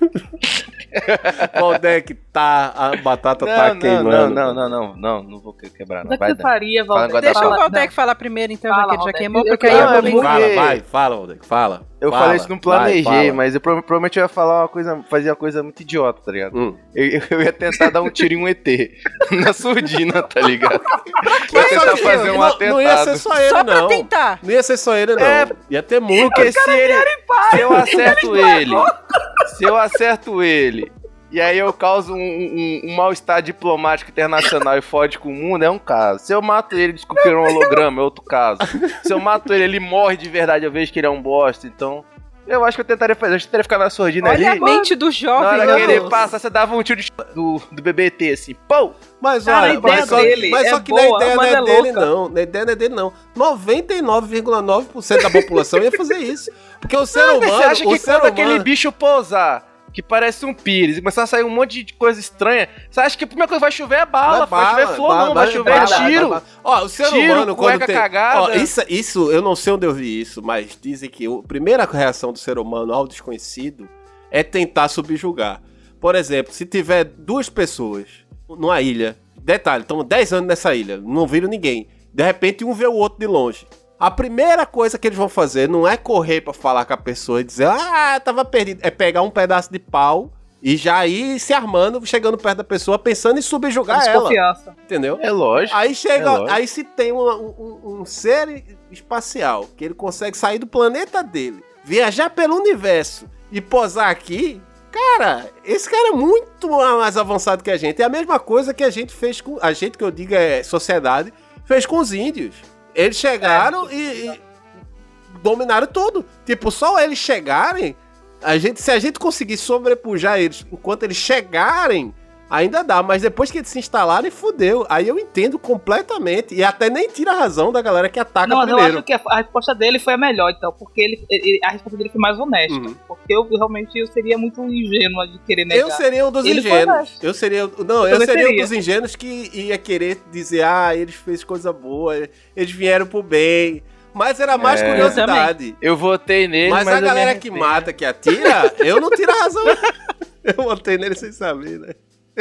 Valdec tá, a batata não, tá não, queimando. Não, não, não, não, não, não vou quebrar, não. O que você faria, Valdec? Deixa o Valdec falar primeiro, então, fala, já que ele já Valdec. queimou, Eu porque aí eu vou vir. Fala, vai, fala, Valdec, fala. Eu fala, falei isso, não planejei, vai, mas eu provavelmente ia falar uma coisa, fazer uma coisa muito idiota, tá ligado? Hum. Eu, eu ia tentar dar um tiro em um E T, na surdina, tá ligado? Ia tentar fazer um não, atentado. Não ia ser só ele, só não. Pra tentar. Não ia ser só ele, não. É, ia ter muito. Porque se, ele, se eu acerto ele, se eu acerto ele, e aí eu causo um, um, um mal-estar diplomático internacional e fode com o mundo, é um caso. Se eu mato ele e descobrir um holograma, é outro caso. Se eu mato ele, ele morre de verdade, eu vejo que ele é um bosta, então... Eu acho que eu tentaria fazer, eu tentaria ficar na surdina ali. Olha a mente do jovem. Na hora que ele passa, você dava um tiro de... do, do B B T, assim, pô! Mas Cara, olha, mas só, dele mas é só que boa, na ideia não é, é dele, louca. não. Na ideia não é dele, não. noventa e nove vírgula nove por cento da população ia fazer isso. Porque o ser Não, humano... você acha o que ser quando humano... aquele bicho pousar, que parece um pires, e começar a sair um monte de coisa estranha, você acha que a primeira coisa vai chover é bala, vai, vai chover flor, bala, não, vai, vai chover bala, tiro. bala, ó, o ser tiro, humano, quando tem... cagada. Ó, isso, isso, eu não sei onde eu vi isso, mas dizem que a primeira reação do ser humano ao desconhecido é tentar subjugar. Por exemplo, se tiver duas pessoas numa ilha, detalhe, estão dez anos nessa ilha, não viram ninguém, de repente um vê o outro de longe. A primeira coisa que eles vão fazer não é correr pra falar com a pessoa e dizer, ah, tava perdido. É pegar um pedaço de pau e já ir se armando, chegando perto da pessoa, pensando em subjugar ela. Entendeu? É lógico. Aí chega, é lógico. aí se tem uma, um, um ser espacial que ele consegue sair do planeta dele, viajar pelo universo e posar aqui, cara, esse cara é muito mais avançado que a gente. É a mesma coisa que a gente fez com... A gente, que eu digo é sociedade, fez com os índios. Eles chegaram é. e, e dominaram tudo. Tipo, só eles chegarem, a gente, se a gente conseguir sobrepujar eles enquanto eles chegarem, ainda dá. Mas depois que eles se instalarem, fudeu. Aí eu entendo completamente. E até nem tira a razão da galera que ataca não, primeiro. Eu acho que a, a resposta dele foi a melhor, então. Porque ele, ele, a resposta dele foi mais honesta. Uhum. Porque eu realmente eu seria muito ingênua de querer negar. Eu seria um dos ele ingênuos. Eu seria, não, eu, eu seria, seria um dos ingênuos que ia querer dizer, ah, eles fez coisa boa, eles vieram pro bem. Mas era mais é, curiosidade. Eu, eu votei nele, mas, mas a galera que mata, que atira, eu não tiro a razão. Eu votei nele sem saber, né?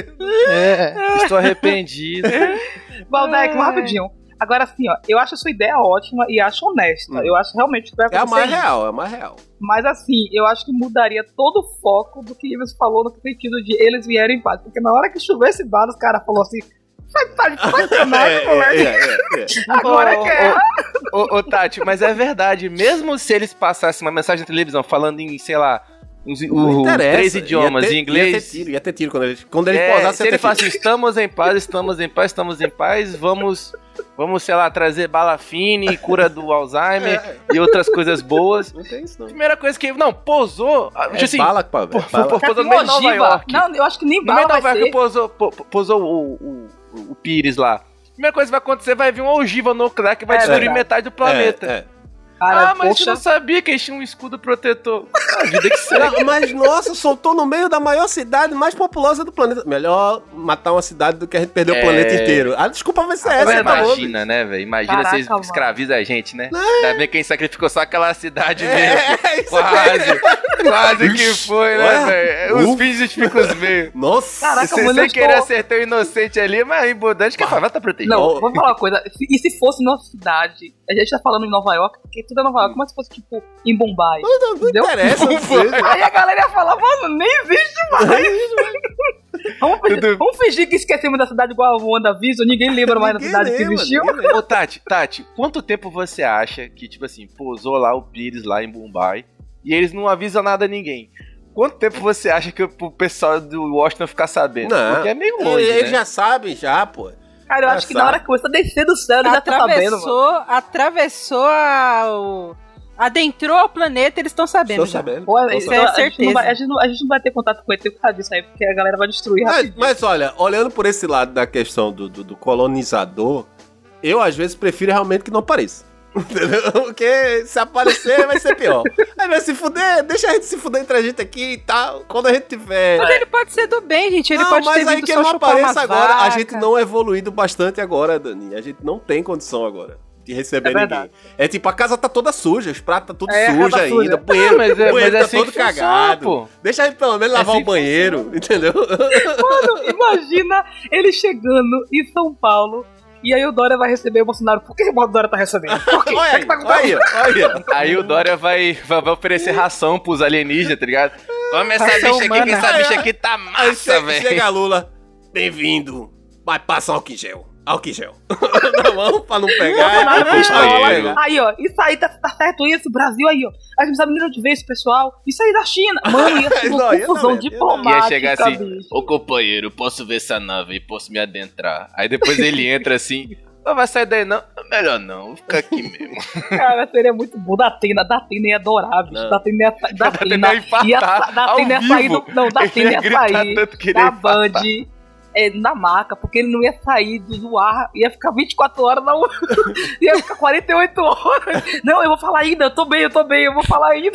É, estou arrependido. Valdec, é. rapidinho. Agora sim, ó, eu acho a sua ideia ótima e acho honesta. Hum. Eu acho realmente que vai acontecer. É a mais isso. real, é a mais real. Mas assim, eu acho que mudaria todo o foco do que Ives falou no sentido de eles vierem em paz. Porque na hora que chovesse bala, os caras falaram assim, Tá de sacanagem, moleque. É, é, é, é. Agora ô, que é. Ô, ô, ô, Tati, mas é verdade. Mesmo se eles passassem uma mensagem na televisão falando em, sei lá, uns, o, três idiomas, ia ter, em inglês. Ia ter tiro, ia ter tiro quando ele, quando ele É, pousasse. se ele falasse, estamos em paz, estamos em paz, estamos em paz, vamos, vamos, sei lá, trazer bala fine, cura do Alzheimer É. e outras coisas boas. Não tem isso, não. Primeira coisa que, não, pousou, É tipo assim, bala, pá, pô, é bala. pô, pousou no meio de Nova Ogiva. York. Não, eu acho que nem No bala meio de vai Nova York ser. pousou, pô- pousou o, o, o Pires lá. Primeira coisa que vai acontecer, vai vir uma ogiva nuclear que vai É destruir verdade. metade do planeta. É, é. Cara, ah, mas poxa. eu não sabia que eles tinham um escudo protetor. A vida que segue. Não, mas, nossa, soltou no meio da maior cidade mais populosa do planeta. Melhor matar uma cidade do que a gente perder É. o planeta inteiro. A desculpa vai ser Mas essa, tá bom? imagina, né, velho? Imagina Caraca, vocês mano. escravizam a gente, né? Ainda bem quem sacrificou só aquela cidade mesmo. É, isso aí. Quase, quase que foi, né, Ué, velho? Os ufa. fins justificam os meios. Nossa. Caraca, Você mano, sem eu querer tô- acertar o inocente ali, mas é importante que a favela tá protegida. Não, vou falar uma coisa. E se fosse nossa cidade? A gente tá falando em Nova York, porque tudo é Nova York, como se fosse, tipo, em Bombay. Não, não Entendeu? interessa, não precisa. Aí a galera ia falar, mano, nem existe mais. vamos, fingir, Tudo- vamos fingir que esquecemos da cidade igual a WandaVision, ninguém lembra mais da Ninguém cidade que lembra, existiu. ninguém lembra. Ô, Tati, Tati, quanto tempo você acha que, tipo assim, pousou lá o Pires lá em Mumbai e eles não avisam nada a ninguém? Quanto tempo você acha que o pessoal do Washington ficar sabendo? Não. Porque é meio longe, Eles né? já sabem, já, pô. Cara, eu Já acho que sabe. na hora que começou a descer do céu, ele já tá sabendo, mano. Atravessou, atravessou a, o, adentrou ao planeta, eles estão sabendo Estou já. sabendo. Pô, Tô Isso então, é a, gente não certeza. vai, a, gente não, a gente não vai ter contato com ele por causa disso aí, porque a galera vai destruir Mas, rapidinho. mas olha, olhando por esse lado da questão do, do, do colonizador, eu às vezes prefiro realmente que não apareça. Entendeu? Porque se aparecer vai ser pior. Aí vai se fuder, deixa a gente se fuder entre a gente aqui e tal. Quando a gente tiver. Mas ele pode ser do bem, gente. Ele não, pode mas ter aí vindo que só ele não chupar apareça uma agora. A vaca. gente não é evoluído bastante agora, Dani. A gente não tem condição agora de receber É ninguém. verdade. É tipo, a casa tá toda suja, os pratos tá tudo É, a sujo casa ainda, suja. o banheiro, Ah, mas é- o banheiro mas é tá assim todo que funciona, cagado. pô. Deixa a gente pelo menos É lavar assim o banheiro, entendeu? Mano, imagina ele chegando em São Paulo e aí o Dória vai receber o Bolsonaro. Por que o Dória tá recebendo? Por quê? Olha O que aí, que tá olha aí, olha. Aí o Dória vai, vai, vai oferecer ração pros alienígenas, tá ligado? Toma essa Ração bicha aqui, que humana. essa bicha aqui tá Aí massa, chega, velho. chega a Lula, bem-vindo, vai passar álcool em gel, álcool em gel. Na mão pra não pegar. Bolsonaro pra não pistola. pegar. Aí, ó, isso aí tá, tá certo isso, Brasil aí, ó. A gente não sabe nem onde veio esse pessoal. Isso aí da China. Mano, ia ser uma Não, ia confusão não, ia não. diplomática, Ia chegar assim, bicho. ô companheiro, posso ver essa nave aí, posso me adentrar. Aí depois ele entra assim, não vai sair daí não? Melhor não, vou ficar aqui mesmo. Cara, seria muito bom. Da Atena, da Atena ia adorar, bicho. Não. Da Atena ia, sa- da Atena ia infartar ia, sa- da ao Atena ia sair vivo. do, não, da Ele Atena ia ia gritar sair tanto que ele ia da Band infartar. é, na maca, porque ele não ia sair do, do ar, ia ficar vinte e quatro horas, não, ia ficar quarenta e oito horas. Não, eu vou falar ainda, eu tô bem, eu tô bem, eu vou falar ainda.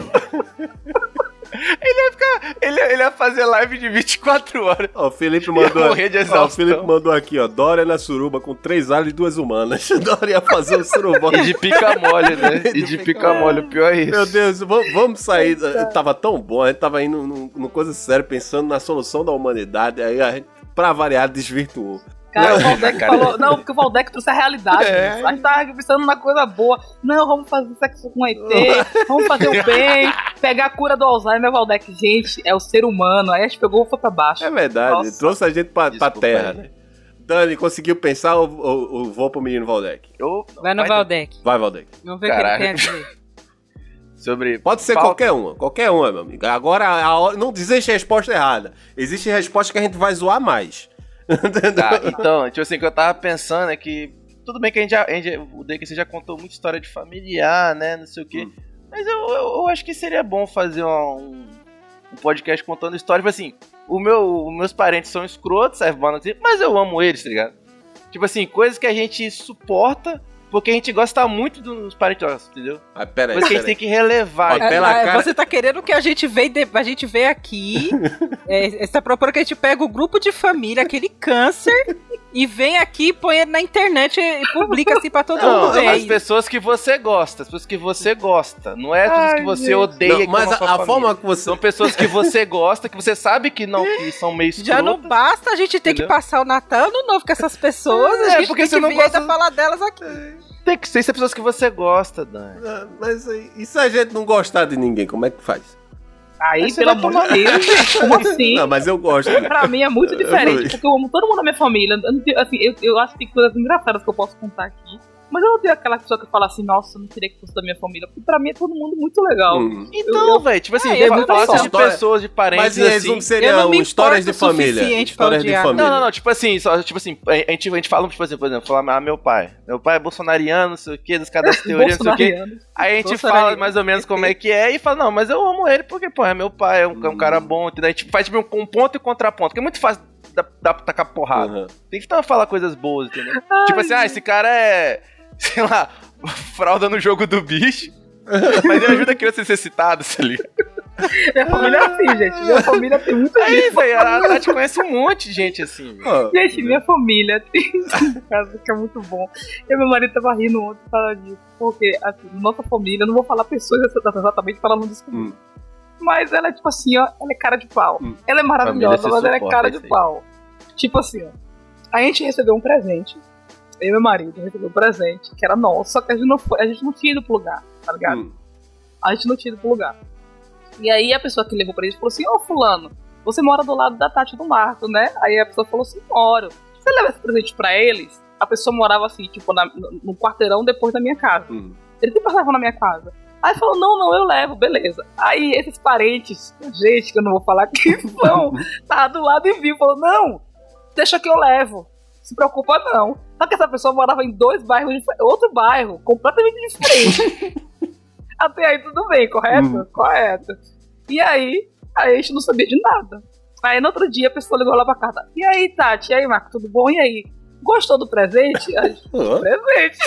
Ele, ele ia fazer live de vinte e quatro horas. Ó, o Felipe mandou. Ia morrer de Ó, o exaustão. Felipe mandou aqui, ó. Dória na suruba com três alhos e duas humanas. Dória ia fazer um surubão. E de pica mole, né? E de pica pica mole, o pior é isso. Meu Deus, vamos, vamos sair. Tava tão bom, a gente tava indo num- numa coisa séria, pensando na solução da humanidade. Aí a gente, pra variar, desvirtuou. Cara, o Não, Valdec cara. falou, não, porque o Valdec trouxe a realidade. É. bicho. A gente tava pensando na coisa boa. Não, vamos fazer sexo com E T, vamos fazer o bem, pegar a cura do Alzheimer, Valdec. Gente, é o ser humano. Aí a gente pegou e foi pra baixo. É verdade, Nossa. ele trouxe a gente pra, pra Desculpa terra, aí. né? Dani, conseguiu pensar ou, ou, ou vou pro menino Valdec? Eu- Vai no Valdec. Vai, Valdec. Vamos ver o que ele Caraca. tem a dizer. Sobre. Pode ser pauta. qualquer uma, qualquer uma, meu amigo. Agora, a hora- não existe resposta errada. Existe resposta que a gente vai zoar mais. Tá, então, tipo assim, o que eu tava pensando é que. Tudo bem que a gente já. A gente, o D Q C já contou muita história de familiar, né? Não sei o quê. Hum. Mas eu, eu, eu acho que seria bom fazer um, um podcast contando história. Tipo assim, o meu, os meus parentes são escrotos, serve pra não dizer, mas eu amo eles, tá ligado? Tipo assim, coisas que a gente suporta porque a gente gosta muito dos parentes nossos, entendeu? Ah, pera aí, Coisas que a pera gente tem aí. que relevar. Ó, entendeu? pela É, é, cara- Você tá querendo que a gente veio, de- a gente veio aqui. é, você tá propondo que a gente pega o grupo de família, aquele câncer, e vem aqui, põe ele na internet e publica assim pra todo Não, mundo ver. as pessoas que você gosta, as pessoas que você gosta. Não é as Ai, que você meu. odeia. Não, que mas amam a, sua a família. forma que você... São pessoas que você gosta, que você sabe que não que são meio Já não escrotas. basta a gente ter Entendeu? que passar o Natal e o Ano Novo com essas pessoas, É, a gente porque tem você que não vir ainda gosta- falar delas aqui. Tem que ser pessoas que você gosta, Dani. Ah, Mas e e se a gente não gostar de ninguém, como é que faz? Aí, pelo amor de Deus, gente, como assim? Não, mas eu gosto. Pra mim é muito diferente, porque eu amo todo mundo da minha família. Eu, não tenho, assim, eu, eu acho que tem coisas engraçadas que eu posso contar aqui. Mas eu não tenho aquela pessoa que fala assim, nossa, eu não queria que fosse da minha família. Porque pra mim é todo mundo muito legal. Hum. Então, velho, tipo assim, é, tem eu muito falo de história- pessoas, de parentes, Mas em resumo assim. seria Eu não me histórias de importo o família. suficiente pra Histórias de odiar. família. Não, não, não, tipo assim, só, tipo assim, a gente, a gente fala, tipo assim, por exemplo, falar, ah, meu pai. Meu pai é bolsonariano, não sei o que, dos caras das teorias, não sei o que. Bolsonariano. Aí a gente Bolsonariano. fala mais ou menos como é que é e fala, não, mas eu amo ele porque, pô, é meu pai, é um, é um cara bom, entendeu? A gente faz tipo, um ponto e contraponto, que é muito fácil dar dar pra tacar porrada. Uhum. Tem que tá, falar coisas boas, entendeu? Ai, tipo assim, ah, esse cara é, sei lá, fralda no jogo do bicho, mas ele ajuda a criança necessitadas ali. Minha família é assim, gente. Minha família tem muita É gente. isso aí, a Tati conhece um monte de gente assim. Ah, Gente, minha família tem um caso que é muito bom. E meu marido tava rindo ontem por causa disso. Porque, assim, nossa família, eu não vou falar pessoas exatamente para ela não descobrir. Hum. Mas ela é tipo assim, ó, ela é cara de pau. Hum. Ela é maravilhosa, Família se mas ela é suporta, cara é de isso aí. pau. Tipo assim, ó. A gente recebeu um presente. Eu e meu marido recebeu um presente que era nosso, só que a gente não, foi, a gente não tinha ido pro lugar, tá ligado? hum. A gente não tinha ido pro lugar. E aí a pessoa que levou pra gente falou assim, ô fulano, você mora do lado da Tati e do Marco, né? Aí a pessoa falou assim, moro. Você leva esse presente pra eles? A pessoa morava assim, tipo, na, no, no quarteirão depois da minha casa. Hum. Eles sempre passavam na minha casa. Aí falou, não, não, eu levo, beleza. Aí esses parentes, gente, que eu não vou falar que são, tá do lado e viu, falou, não, deixa que eu levo. Se preocupa não. Só que essa pessoa morava em dois bairros diferentes, outro bairro, completamente diferente. Até aí tudo bem, correto? Hum. Correto. E aí, aí a gente não sabia de nada. Aí no outro dia a pessoa ligou lá pra casa. E aí, Tati? E aí, Marco, tudo bom? E aí? Gostou do presente? A gente, Hã? presente.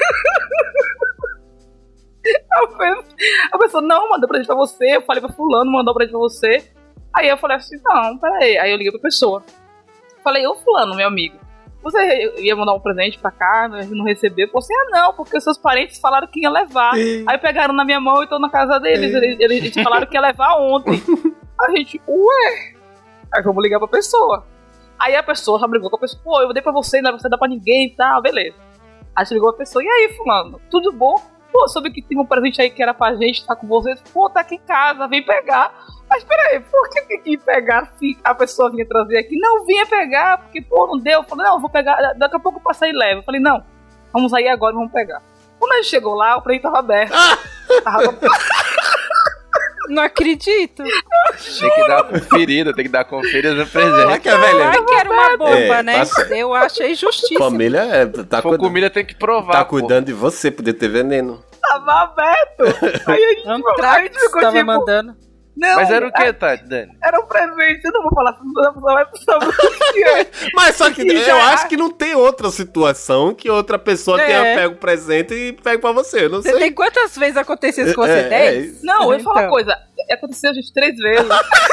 Eu falei- A pessoa, não, mandou presente pra você. Eu falei pra fulano, mandou presente pra você. Aí eu falei assim, não, peraí. Aí eu liguei pra pessoa. Falei, ô fulano, meu amigo, você ia mandar um presente pra cá, a gente não recebeu? Falei assim, ah não, porque seus parentes falaram que ia levar. Ih. Aí pegaram na minha mão e estão na casa deles. Eles, eles, eles falaram que ia levar ontem. A gente, ué. Aí vamos ligar pra pessoa. Aí a pessoa já brigou com a pessoa, pô, eu dei pra você, não é pra você dar pra ninguém e tal, beleza. Aí a gente ligou pra pessoa, e aí, fulano, tudo bom? Pô, soube que tinha um presente aí que era pra gente, tá com vocês. Pô, tá aqui em casa, vem pegar. Mas peraí, por que tem que ir pegar se a pessoa vinha trazer aqui? Não, vinha pegar, porque, pô, não deu. Eu falei, não, eu vou pegar, daqui a pouco eu passo aí e levo. Eu falei, não, vamos sair agora e vamos pegar. Quando a gente chegou lá, o presente tava aberto. Tava... Não acredito. Tem que dar uma conferida, tem que dar conferida no presente. Olha que a velha. Vai que era uma bomba, É, né? tá- Eu achei justiça. Família é, tá, Se for cuida- comida, tem que provar. tá pô. cuidando de você, poder ter veneno. tava aberto. Aí a gente, a Antrax gente ficou tava tipo, mandando. não, Mas era o que, Tati, Dani? era um presente, eu não vou falar, a pessoa vai saber o que é. Mas só que E eu já- acho que não tem outra situação que outra pessoa É. tenha pego o presente e pega pra você. Eu não Você sei. tem quantas vezes aconteceu isso com você? É, é Dez? isso. Não, eu vou falar uma Então. coisa, aconteceu, gente, três vezes.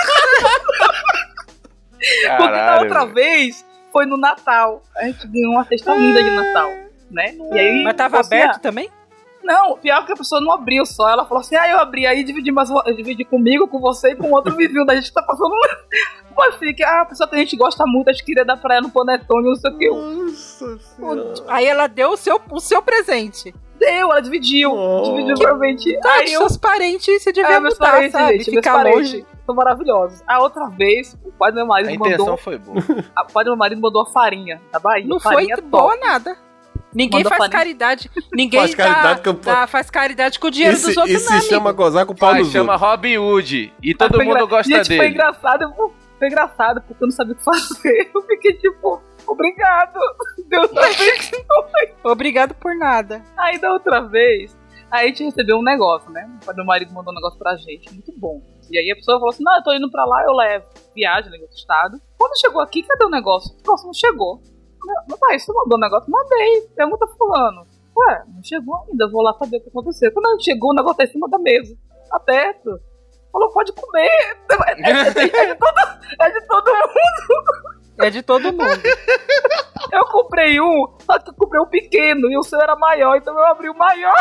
Porque da Caralho, outra velho. vez foi no Natal. A gente ganhou uma cesta linda de Natal, né? E aí, Mas tava falou assim, aberto ah, também? não, pior que a pessoa não abriu só. Ela falou assim, ah, eu abri aí, dividi, mas eu dividi comigo, com você e com outro vizinho da gente que tá passando. Como assim? Que ah, a pessoa que a gente gosta muito, acho que queria dar pra ela no panetone, não sei o que. Nossa senhora. Aí ela deu o seu, o seu presente. Deu, ela dividiu. Oh. Dividiu provavelmente. Tati, Aí eu. seus parentes se É, deviam meus mudar, parentes, sabe? gente, meus Ficar parentes longe. são maravilhosos. A outra vez, o pai do meu marido A intenção mandou. foi boa. A, o pai do meu marido mandou a farinha da Bahia. Não foi farinha boa top. nada. Ninguém Mandou faz farinha. caridade. Ninguém Faz caridade dá, que eu- dá- faz caridade com o dinheiro Isso, dos outros, isso não, se chama amigo. gozar com o pau Pai, dos chama outros. Robin Hood. E Aí todo foi mundo engra- gosta Gente, foi dele. engraçado, foi engraçado, porque eu não sabia o que fazer. Eu fiquei tipo, obrigado. Deu outra vez. Obrigado por nada. Aí da outra vez, aí a gente recebeu um negócio, né? O pai do meu marido mandou um negócio pra gente, muito bom. E aí a pessoa falou assim, não, eu tô indo pra lá, eu levo. Viagem, né, em outro estado. Quando chegou aqui, cadê o negócio? O negócio não chegou. Meu pai, você mandou um negócio? Mandei. Pergunta fulano. Ué, não chegou ainda, eu vou lá saber o que aconteceu. Quando a gente chegou, o negócio tá em cima da mesa. Aberto. Falou, pode comer. É, é- é de todo, é de todo mundo. É de todo mundo. Eu comprei um, só que eu comprei um pequeno e o seu era maior, então eu abri o maior.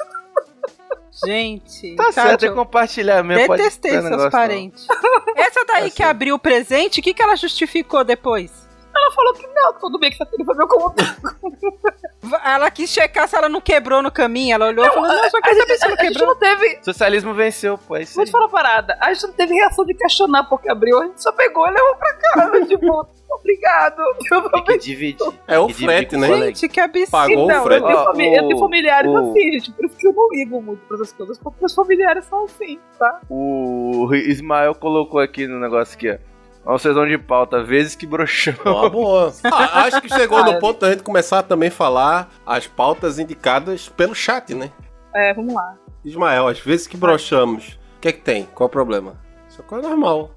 Gente. Tá Tati, certo, é eu compartilhar mesmo. pode detestei ter seus negócio, parentes. Essa daí Tá que certo. abriu o presente, o que, que ela justificou depois? Ela falou que não, que tudo bem, que essa filha foi meu como. Ela quis checar se ela não quebrou no caminho. Ela olhou e falou, não, só quer saber se ela A gente quebrou. não teve... Socialismo venceu, pô. É isso Vou te falar uma parada. A gente não teve reação de questionar porque abriu. A gente só pegou e levou pra casa. Tipo, obrigado. Tem que dividir. É o Tem que frete, dividir né? com o Gente, que absurdo. Pagou o Não, frete. eu tenho, Ó, fami- eu tenho o- familiares o- assim, gente. Por isso que eu não ligo muito pra essas coisas. Porque meus familiares são assim, tá? O Ismael colocou aqui no negócio aqui, ó. Uma sessão de pauta, vezes que broxou. Uma boa. Ah, acho que chegou no Ah, ponto da gente começar a também falar as pautas indicadas pelo chat, né? É, vamos lá. Ismael, às vezes que broxamos, o que é que tem? Qual o problema? Isso é coisa normal.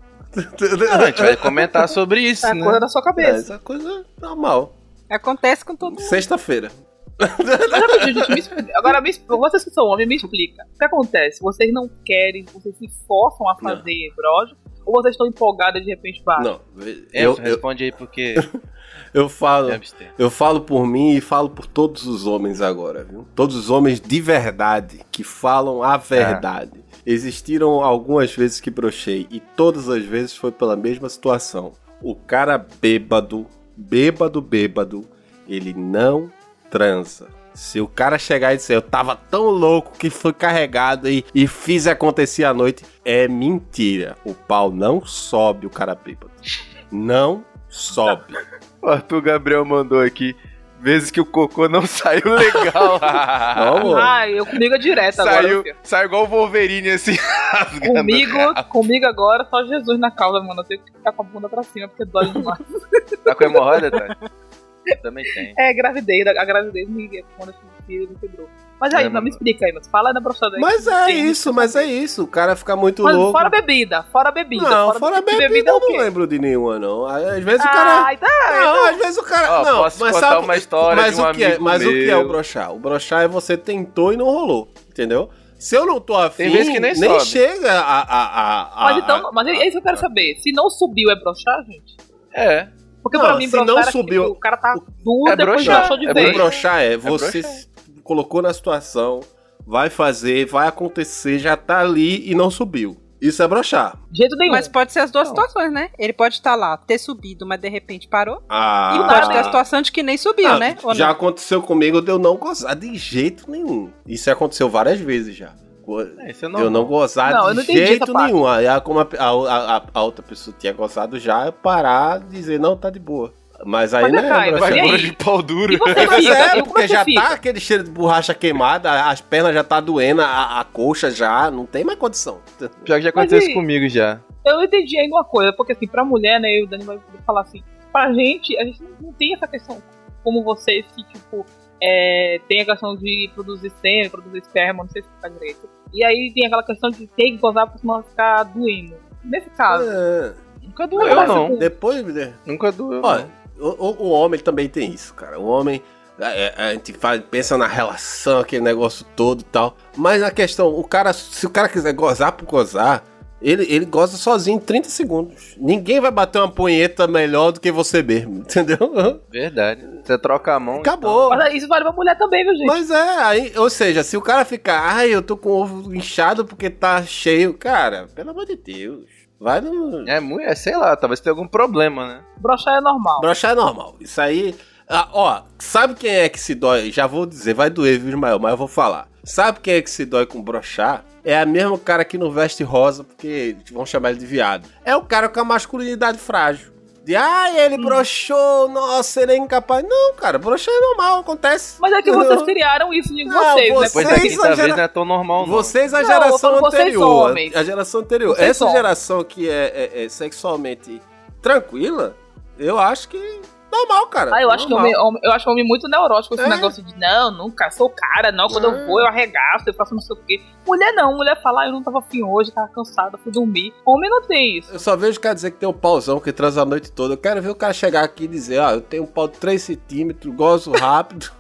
A gente vai comentar sobre isso, É a né? coisa da sua É, cabeça. isso é coisa normal. Acontece com todo mundo. Sexta-feira. Mas rapidinho, gente, me explica. Agora, me explica. Vocês que são homens, me explica. O que acontece? Vocês não querem, vocês se forçam a fazer brojo? Ou vocês estão empolgados e de repente batem? Não, Eu, eu, eu, responde aí porque... eu falo, me abstenho. eu falo por mim e falo por todos os homens agora, viu? Todos os homens de verdade, que falam a verdade. Existiram algumas vezes que brochei e todas as vezes foi pela mesma situação. O cara bêbado, bêbado, bêbado, ele não transa. Se o cara chegar e dizer, eu tava tão louco que fui carregado e, e fiz acontecer à noite, é mentira. O pau não sobe, o cara bêbado. Não sobe. O Arthur Gabriel mandou aqui, vezes que o cocô não saiu legal. Vamos. Ah, eu comigo é direto agora. Saiu, filho. saiu igual o Wolverine, assim, rasgando. Comigo, comigo agora, só Jesus na causa, mano. Eu tenho que ficar com a bunda pra cima, porque dói demais. Tá com hemorroida, tá? Também tem. É, gravidez, a gravidez me quando eu tive filho, me quebrou. Mas aí, É, não, mano. me explica aí, mas fala da brochada aí. Mas é Tem isso, mas é isso. O cara fica muito Mas louco. fora bebida, fora bebida. Não, fora bebida, bebida é eu o não quê? lembro de nenhuma, não. Às vezes o cara... Ai, tá. Não, às vezes o cara... Ó, não, posso mas contar sabe... uma história mas de um o que é, amigo Mas o que é o meu. brochar? O brochar é você tentou e não rolou, entendeu? Se eu não tô afim, Tem vezes que nem sobe. chega a... a, a, a Mas então, mas é isso que eu quero saber. Se não subiu, é brochar, gente? É. Porque Não, pra mim, se brochar não é que, subiu- tipo, o cara tá duro, é depois broxar, brochou de é vez. O brochar é, você broxar. se colocou na situação, vai fazer, vai acontecer, já tá ali e não subiu. Isso é brochar. De jeito nenhum. Mas pode ser as duas Não. situações, né? Ele pode estar lá, ter subido, mas de repente parou. Ah, E pode ter a situação de que nem subiu, Ah, né? Ou já não? aconteceu comigo de eu não gozar de jeito nenhum. Isso aconteceu várias vezes já. É, isso é Eu normal. não gozar Não, eu de não entendi jeito essa parte. nenhum. Aí a- como a, a- a- a outra pessoa tinha gozado já, eu parar e dizer, não, tá de boa. Mas aí Mas não é, Caio, é mas broxar. e Vai aí? embora de pau duro. E você Mas fica? é, E como porque é que já fica? tá aquele cheiro de borracha queimada, as pernas já tá doendo, a, a coxa já, não tem mais condição. Pior que já Mas aconteceu isso e- comigo já. Eu entendi ainda uma coisa, porque assim, pra mulher, né, eu e o Dani vai poder falar assim, pra gente, a gente não, não tem essa questão como vocês que, tipo, é, tem a questão de produzir sêmen, produzir esperma, não sei explicar direito. E aí tem aquela questão de ter que gozar pra não ficar doendo. Nesse caso, É, Nunca não doeu, vai não. ser- depois, né? Nunca doeu. Olha, o, o- o homem também tem isso, cara. O homem, é, a gente faz, pensa na relação, aquele negócio todo e tal. Mas a questão, o cara, se o cara quiser gozar por gozar, ele, ele goza sozinho em trinta segundos. Ninguém vai bater uma punheta melhor do que você mesmo, entendeu? Verdade. Você troca a mão. Acabou. mas isso vale pra mulher também, viu, gente? Mas é, aí, ou seja, se o cara ficar, ai, eu tô com o ovo inchado porque tá cheio, cara, pelo amor de Deus, vai no... É, mu- é, sei lá, talvez tenha algum problema, né? Brochar é normal. Brochar é normal. Isso aí. Ah, ó, sabe quem é que se dói? Já vou dizer, vai doer, viu, Ismael? Mas eu vou falar. Sabe quem é que se dói com brochar? É a mesma cara que não veste rosa, porque vão chamar ele de viado. É o cara com a masculinidade frágil. De, ai, ele broxou, nossa, ele é incapaz. Não, cara, brochar é normal, acontece. Mas é que vocês criaram isso em Não, vocês, né? você- Depois da Vocês quinta vez exagera- não é tão normal, não. Vocês, a Não, eu geração falo vocês anterior. homens. A geração anterior. Vocês Essa homens. geração que é, é- é sexualmente tranquila, eu acho que normal, cara. Ah, eu acho, que normal. homem, homem- eu acho homem muito neurótico esse É. negócio de não, nunca sou o cara, não. Quando É. eu vou, eu arregaço, eu faço não sei o quê. Mulher não, mulher fala, ah, eu não tava afim hoje, tava cansada, fui dormir. Homem não tem isso. Eu só vejo o cara dizer que tem um pauzão, que transa a noite toda. Eu quero ver o cara chegar aqui e dizer, ah, eu tenho um pau de três centímetros, gozo rápido.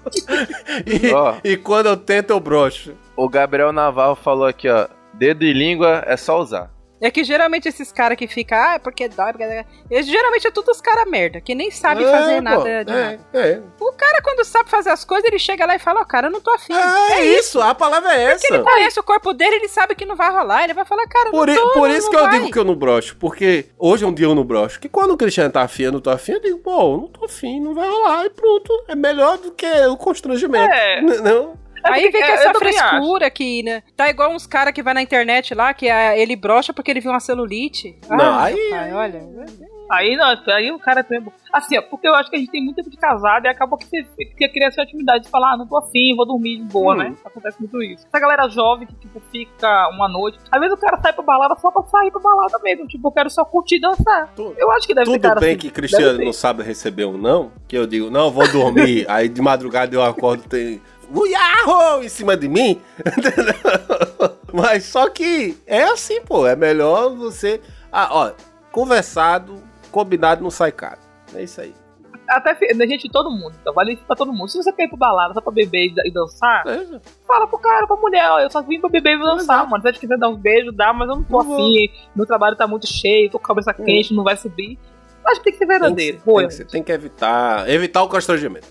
e, Ó. e quando eu tento, eu broxo. O Gabriel Navarro falou aqui, ó. Dedo e língua é só usar. É que geralmente esses caras que ficam, ah, porque dói, porque... Eles, geralmente é tudo os caras merda, que nem sabem É, fazer pô, nada de é, nada. é. O cara, quando sabe fazer as coisas, ele chega lá e fala, ó, cara, eu não tô afim. É, é isso, a palavra é essa. Porque ele conhece o corpo dele, ele sabe que não vai rolar, ele vai falar, cara, Por, não i- tô, por não- isso não que eu vai. digo que eu não broxo, porque hoje é um dia eu não broxo. Que quando o Cristiano tá afim, eu não tô afim, eu digo, pô, eu não tô afim, não vai rolar, e pronto. É melhor do que o constrangimento. É. N- Não? Aí vem É, com eu essa também frescura que, né? Tá igual uns caras que vai na internet lá, que ah, ele brocha porque ele viu uma celulite. Não, Ah, aí- meu pai, olha. Aí, não, aí o cara tem. Assim, ó, porque eu acho que a gente tem muito tempo de casado e acaba que você que cria essa intimidade de falar, ah, não tô afim, vou dormir de boa, Hum. né? Acontece muito isso. Essa galera jovem que, tipo, fica uma noite. Às vezes o cara sai pra balada só pra sair pra balada mesmo. Tipo, eu quero só curtir e dançar. Tu- Eu acho que deve ter Tudo cara bem assim, que deve Cristiano ter. não sabe receber um não, que eu digo, não, vou dormir, aí de madrugada eu acordo, tem Uiarro! Em cima de mim. Entendeu? Mas só que é assim, pô, é melhor você... Ah, ó, conversado, combinado não sai caro. É isso aí. Até, fi- gente, todo mundo. Então, vale isso pra todo mundo. Se você quer ir pra balada só pra beber e, e dançar, É. fala pro cara, pra mulher, ó, eu só vim pra beber e vou dançar, mano. Se você quiser dar uns beijos, dá, mas eu não tô Não vou. afim. Meu trabalho tá muito cheio, tô com a cabeça quente, não vai subir. Acho que tem que ser Tem verdadeiro. que, Pô, tem, que, ser- tem que evitar, evitar o constrangimento.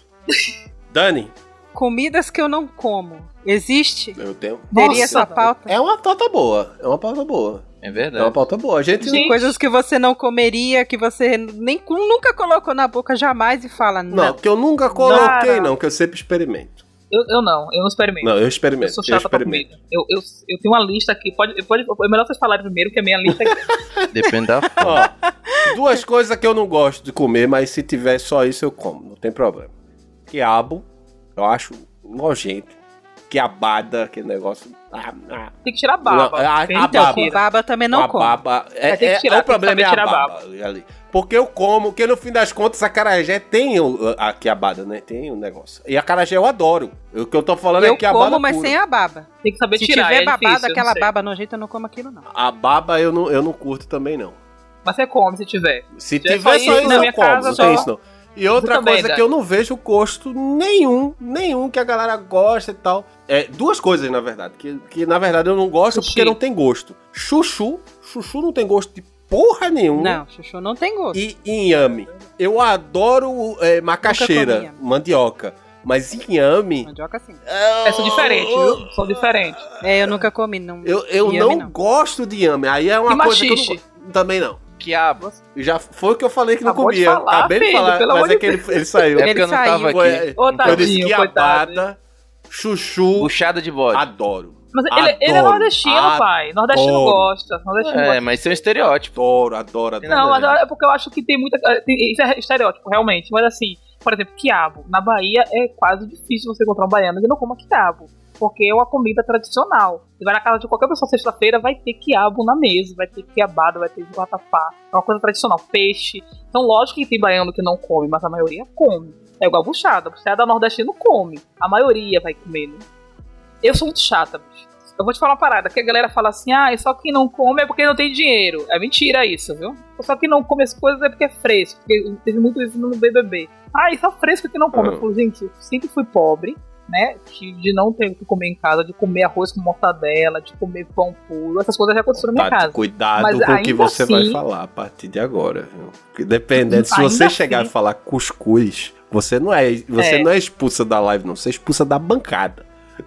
Dani, Comidas que eu não como. Existe? eu tenho... Teria Nossa, essa pauta? É uma pauta boa, é uma pauta boa. É É uma verdade. pauta boa. A gente... Gente, Coisas que você não comeria, que você nem, nunca colocou na boca jamais e fala, não. Não, que eu nunca coloquei, Cara. não, que eu sempre experimento. eu, eu não, eu não experimento. Não, eu Eu experimento. sou Eu chata pra experimento. comida. Eu, eu, eu tenho uma lista aqui. Pode, pode, é melhor vocês falarem primeiro, que a minha lista é. Depende da fome. Ó, duas coisas que eu não gosto de comer, mas se tiver só isso eu como, não tem problema. Quiabo, eu acho nojento. Quiabada, aquele negócio. Ah, ah. Tem que tirar a baba. Não, a- Tem a que Então, baba. com tirar. baba também não a como. baba. É, Vai ter que é- tirar, é o tem que problema é saber a tirar a baba. Ali. Porque eu como, porque no fim das contas a acarajé tem o, a quiabada, né? Tem o negócio. E a acarajé eu adoro. O que eu tô falando Eu é quiabada como, mas pura. sem a baba. Tem que saber Se tirar. tiver é babado, difícil, eu não aquela sei. baba nojenta, eu não como aquilo, não. A baba eu não, eu não curto também, não. Mas você come se tiver. Se Já tiver só só isso isso, na eu minha como. casa, Não só- tem isso, não. E outra também, coisa Dani. que eu não vejo gosto nenhum, nenhum que a galera gosta e tal. É, duas coisas, na verdade, que, que na verdade eu não gosto Sushi. porque não tem gosto. Chuchu, chuchu não tem gosto de porra nenhuma. Não, chuchu não tem gosto. E inhame. Eu adoro é, macaxeira, comi inhame. mandioca. Mas inhame... Mandioca sim. É, são diferentes, viu? São diferentes. É, eu nunca comi, não. Eu, eu Inhame, não, gosto de inhame. Aí é uma E coisa que eu não maxixe? gosto. Também não. Quiabo. Já foi o que eu falei que não Acabou de comia. falar, Acabei de filho, falar, pelo mas amor é de que ele, ele saiu. É Ele porque eu não saiu. tava Foi, aqui. Ô, eu disse tadinho, quiabada, chuchu, Puxada de bode. adoro. Mas ele, ele é Adoro, nordestino, pai. Nordestino adoro. gosta. Nordestino É, gosta. mas isso é um estereótipo. Adoro, adoro, adoro. Não, mas é porque eu acho que tem muita. tem- Isso é estereótipo, realmente. Mas assim, por exemplo, quiabo. Na Bahia é quase difícil você encontrar um baiano que não coma quiabo. Porque é uma comida tradicional. Você vai na casa de qualquer pessoa sexta-feira, vai ter quiabo na mesa, vai ter quiabada, vai ter vatapá. É uma coisa tradicional. Peixe. Então, lógico que tem baiano que não come, mas a maioria come. É igual a buchada. A buchada nordestina come. A maioria vai comer, né? Eu sou muito chata, bicho. Eu vou te falar uma parada, que a galera fala assim, ah, só quem não come é porque não tem dinheiro. É mentira isso, viu? Só quem não come as coisas é porque é fresco. Porque teve muito isso no B B B. Ah, isso é fresco que não come. Uhum. Eu falo, gente, eu sempre fui pobre, né? De, de não ter o que comer em casa, de comer arroz com mortadela, de comer pão puro. Essas coisas já aconteceram na minha Tati, casa. cuidado Mas com o que ainda você vai assim- falar a partir de agora. Viu? Porque dependendo, se Ainda você chegar assim- a falar cuscuz, você não é, você É. não é expulsa da live, não. Você é expulsa da bancada.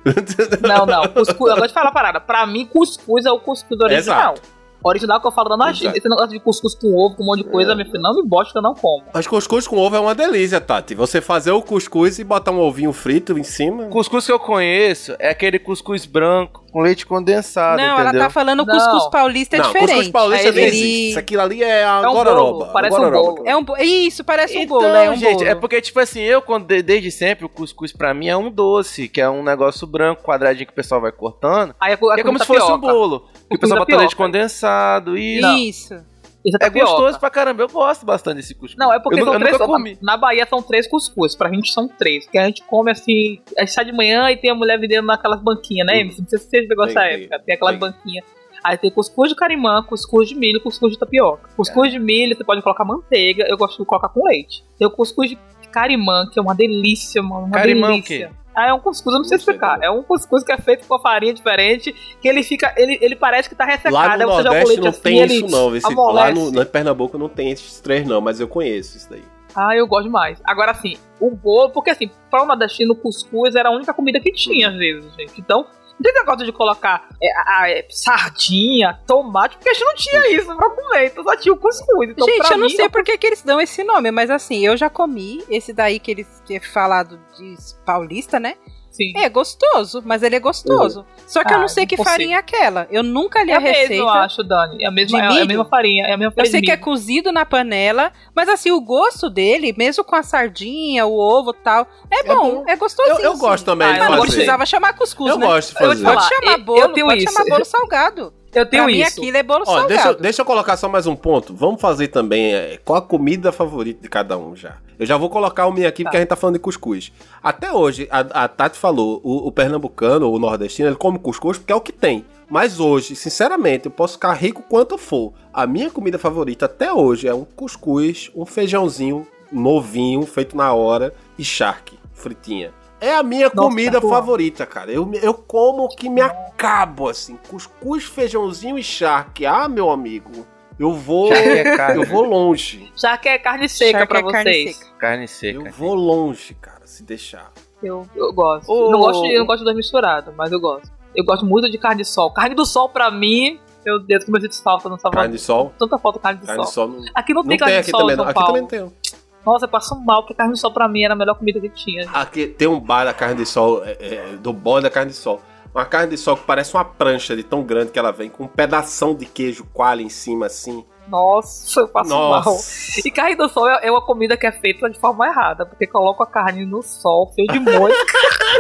Não, não. Cuscuz, eu vou te falar uma parada. Pra mim, cuscuz é o cuscuz original. Exato. Original que eu falo da Nordestina. Exato. Esse negócio de cuscuz com ovo, com um monte de coisa, É. meu filho, não me bote que eu não como. Mas cuscuz com ovo é uma delícia, Tati. Você fazer o cuscuz e botar um ovinho frito em cima. O cuscuz que eu conheço é aquele cuscuz branco com leite condensado, Não, entendeu? ela tá falando Não. cuscuz paulista é não, diferente. cuscuz paulista Aí não ele- existe. Isso aqui ali é a É um gororoba. bolo, parece a um gororoba. bolo. É um bo- Isso, parece um Então, bolo, é um gente, bolo. é porque, tipo assim, eu, quando, de- desde sempre, o cuscuz pra mim é um doce, que é um negócio branco, quadradinho que o pessoal vai cortando. Aí é, É como se fosse um bolo. Que o pessoal bota tapioca. leite condensado e... Não. Isso. Isso É tapioca. gostoso pra caramba, eu gosto bastante desse cuscuz. Não, é porque eu, são nu- eu três. nunca comi. Na Bahia são três cuscuz. Pra gente são três. Que a gente come assim. A gente sai de manhã e tem a mulher vendendo naquelas banquinhas, né? Hum. Não sei se você pegou Tem, essa tem, época. Tem aquelas tem. banquinhas. Aí tem cuscuz de carimã, cuscuz de milho, cuscuz de tapioca. Cuscuz de milho, você pode colocar manteiga. Eu gosto de colocar com leite. Tem o cuscuz de carimã, que é uma delícia, mano. Uma Carimã o delícia. Ah, é um cuscuz, eu não sei explicar. É um cuscuz que é feito com a farinha diferente, que ele fica, ele, ele parece que tá ressecado. Lá no Nordeste não assim, tem isso não, esse, lá no, no Pernambuco não tem esses três não, mas eu conheço isso daí. Ah, eu gosto demais. Agora, assim, o bolo, porque assim, para o nordestino, o cuscuz era a única comida que tinha, às vezes, gente. Então, não tem negócio de colocar é, a, a, sardinha, tomate, porque a gente não tinha isso pra comer, então só tinha o cuscuz. Então, gente, eu não mim, sei por que eles dão esse nome, mas assim, eu já comi esse daí que eles tinham falado de paulista, né? Sim. É gostoso, mas ele é gostoso. Uhum. Só que ah, eu não sei que farinha é aquela. Eu nunca li é a receita. Mesmo, eu acho, Dani. É a mesma, é, é a mesma farinha. É a mesma farinha eu sei que é cozido na panela, mas assim, o gosto dele, mesmo com a sardinha, o ovo e tal, é, é bom, bom, é gostosinho. Eu, eu gosto também ah, de fazer. Não precisava chamar cuscuz, eu né? Eu gosto de fazer. Pode chamar bolo, eu tenho pode isso. chamar bolo salgado. Eu tenho pra isso. Mim, aquilo é bolo Ó, salgado. Deixa eu, deixa eu colocar só mais um ponto. Vamos fazer também é, qual a comida favorita de cada um já. Eu já vou colocar o meu aqui, tá. Porque a gente tá falando de cuscuz. Até hoje, a, a Tati falou, o, o pernambucano ou o nordestino, ele come cuscuz porque é o que tem. Mas hoje, sinceramente, eu posso ficar rico quanto for. A minha comida favorita até hoje é um cuscuz, um feijãozinho novinho, feito na hora, e charque, fritinha. É a minha Nossa, comida porra. favorita, cara. Eu, eu como que me acabo, assim. Cuscuz, feijãozinho e charque. Ah, meu amigo, eu vou é eu vou longe. Charque é carne seca charque pra é vocês. Carne seca. Carne seca. Eu vou longe, cara, se deixar. Eu, eu gosto. Oh. Eu não gosto de, eu não gosto de dois misturados, mas eu gosto. Eu gosto muito de carne de sol. Carne do sol, pra mim, meu Deus, como eu sinto falta no Salvador. Carne de sol? Tanta falta carne de carne sol. De sol não... Aqui não tem não carne tem de sol também, em São não. Paulo. Aqui também não tem. Nossa, eu passo mal, porque carne de sol pra mim era a melhor comida que tinha. Aqui tem um bar da carne de sol, é, é, do bom da carne de sol. Uma carne de sol que parece uma prancha de tão grande que ela vem, com um pedação de queijo coalho em cima, assim. Nossa, eu passo Nossa. mal. E carne do sol é uma comida que é feita de forma errada, porque coloca a carne no sol, feio de mosca.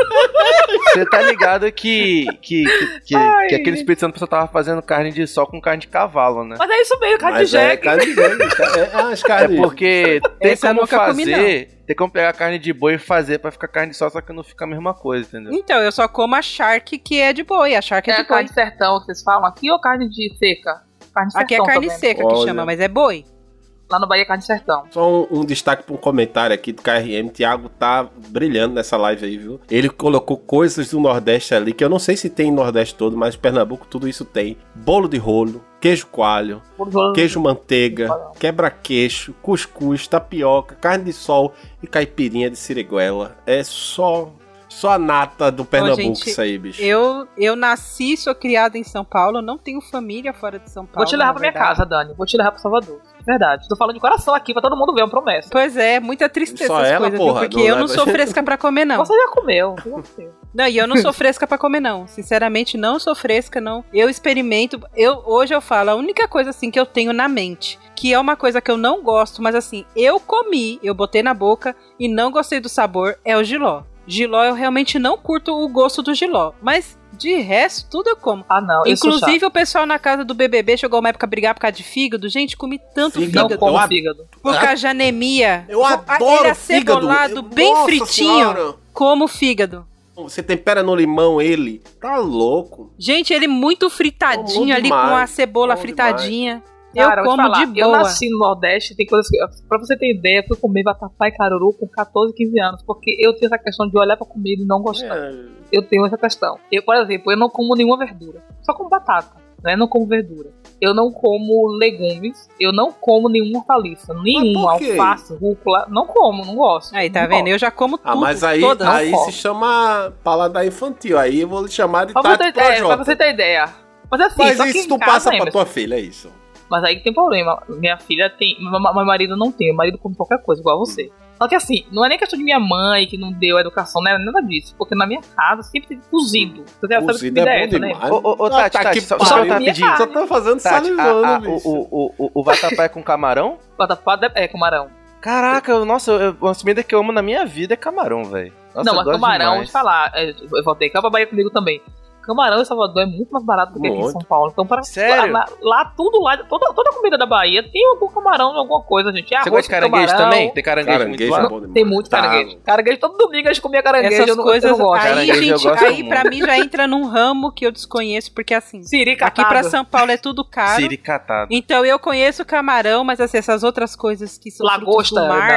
Você tá ligado que, que, que, que, que aquele Espírito Santo pessoal tava fazendo carne de sol com carne de cavalo, né? Mas é isso mesmo, carne Mas de jegue. É carne de jegue. É, as carnes. É porque tem Essa como fazer... Comi, tem como pegar carne de boi e fazer pra ficar carne de sol, só que não fica a mesma coisa, entendeu? Então, eu só como a charque que é de boi. A charque é, é de a boi. Carne de sertão que vocês falam aqui ou carne de seca? Carne de aqui sertão, é carne tá seca que Olha. chama, mas é boi. Lá no Bahia é carne de sertão. Só um, um destaque para um comentário aqui do K R M. Thiago tá brilhando nessa live aí, viu? Ele colocou coisas do Nordeste ali, que eu não sei se tem no Nordeste todo, mas Pernambuco tudo isso tem. Bolo de rolo, queijo coalho, queijo manteiga, quebra-queixo, cuscuz, tapioca, carne de sol e caipirinha de siriguela. É só... Só a nata do Pernambuco, Ô, gente, isso aí, bicho. Eu, eu nasci, sou criada em São Paulo, não tenho família fora de São Paulo. Vou te levar pra minha casa, Dani. Vou te levar pra Salvador. Verdade. Tô falando de coração aqui pra todo mundo ver, é uma promessa. Pois é, muita tristeza Só essas ela, coisas, porra, viu? Porque não eu leva- não sou fresca pra comer, não. Você já comeu. já comeu. Não, e eu não sou fresca pra comer, não. Sinceramente, não sou fresca, não. Eu experimento. Eu, hoje eu falo, a única coisa assim que eu tenho na mente, que é uma coisa que eu não gosto, mas assim, eu comi, eu botei na boca e não gostei do sabor, é o jiló. Jiló, eu realmente não curto o gosto do jiló. Mas, de resto, tudo eu como. Ah, não. eu sou Inclusive, chato. o pessoal na casa do B B B chegou uma época a brigar por causa de fígado. Gente, comi tanto Fígado, fígado. Não como Eu ad- fígado. Por causa de anemia. Eu Ah, adoro ele fígado. acebolado, Eu- bem Nossa fritinho, Senhora. como fígado. Você tempera no limão ele. Tá louco. Gente, ele muito fritadinho Bom ali, demais, com a cebola bom fritadinha. Cara, eu vou te como falar, de eu boa. nasci no Nordeste, tem coisas que, pra você ter ideia, eu fui comer vatapá e caruru com catorze, quinze anos, porque eu tenho essa questão de olhar pra comida e não gostar. É, Eu tenho essa questão. Eu, por exemplo, eu não como nenhuma verdura, só como batata, né? Não como verdura. Eu não como legumes, eu não como nenhuma hortaliça, nenhuma, por quê? alface, rúcula, não como, não gosto. Aí, tá não vendo? gosto. Eu já como tudo, Ah, mas aí, todas. aí Não se posso. chama paladar infantil. Aí eu vou lhe chamar de Pra você, Tati ter, é, pra Projota. você ter ideia. Mas assim, Mas só que isso em tu casa, passa pra Emerson, tua filha, é isso. Mas aí que tem problema. Minha filha tem. Meu, meu marido não tem. Meu marido come qualquer coisa, igual você. Só que assim, não é nem questão de minha mãe que não deu educação, não é nada disso. Porque na minha casa sempre teve cozido. Você já sabe que Cozido comida é é bom essa, né? demais. Ô, ô, ô, Ah, Tati, tá Tati, que só, pariu. só Só rapidinho. Só tô fazendo Tati, salivando, a- a- bicho. o, o, o, o vatapá é com camarão? Vatapá é camarão. Caraca, eu- nossa, eu, uma comida que eu amo na minha vida é camarão, velho. Nossa, não, eu mas gosto camarão, demais. vou te falar. é, Eu voltei cá pra Bahia comigo também. Camarão em Salvador é muito mais barato do que aqui em Muito. São Paulo. Então, para Sério? Lá, lá tudo lá, toda, toda a comida da Bahia tem algum camarão, alguma coisa, gente. É Você arroz gosta de com caranguejo camarão, também? Tem caranguejo, Caranguejo muito é lá? bom demais. Tem muito Tá. caranguejo. Caranguejo, todo domingo a gente comia caranguejo. Essas eu não, coisas eu não gosto. aí, Caranguejo eu gente, gosto aí muito. pra mim já entra num ramo que eu desconheço, porque assim, Siri aqui catado. pra São Paulo é tudo caro. Siri catado. Então eu conheço camarão, mas assim, essas outras coisas que são frutos Lagosta, do mar, verdade.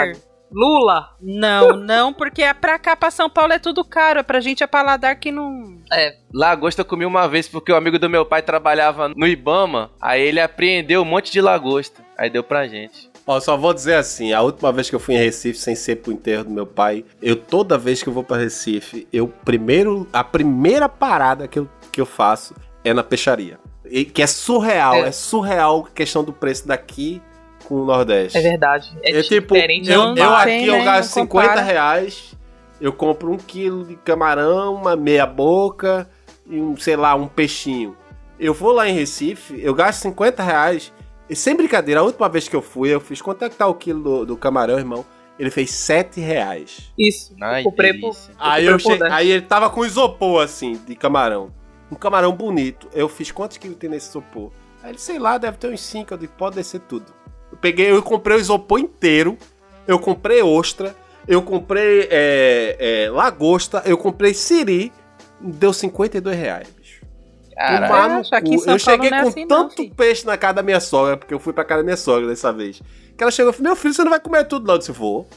Lula? Não, não, porque é pra cá, pra São Paulo é tudo caro. Pra gente é paladar que não... É, lagosta eu comi uma vez porque o amigo do meu pai trabalhava no Ibama, aí ele apreendeu um monte de lagosta, aí deu pra gente. Ó, só vou dizer assim, a última vez que eu fui em Recife, sem ser pro enterro do meu pai, eu toda vez que eu vou pra Recife, eu primeiro, a primeira parada que eu, que eu faço é na peixaria. E, que é surreal, é. é surreal a questão do preço daqui com o Nordeste. É verdade. É, é tipo, diferente. eu, eu aqui tem, eu né? gasto cinquenta reais, eu compro um quilo de camarão, uma meia boca e um, sei lá, um peixinho. Eu vou lá em Recife, eu gasto cinquenta reais. E sem brincadeira, a última vez que eu fui, eu fiz quanto é que tá o quilo do, do camarão, irmão? Ele fez sete reais. Isso. Ai, eu comprei por, eu aí, eu che... aí ele tava com isopor, assim, de camarão. Um camarão bonito. Eu fiz quantos quilos tem nesse isopor? Aí ele, sei lá, deve ter uns cinco. Eu disse, pode descer tudo. Eu peguei, eu comprei o isopor inteiro. Eu comprei ostra. Eu comprei é, é, lagosta. Eu comprei siri. Deu cinquenta e dois reais, bicho. Caralho, aqui em São eu cheguei Paulo não é com assim, tanto não, peixe na casa da minha sogra, porque eu fui pra casa da minha sogra dessa vez. Que ela chegou e falou, meu filho, você não vai comer tudo não. Eu disse, vou.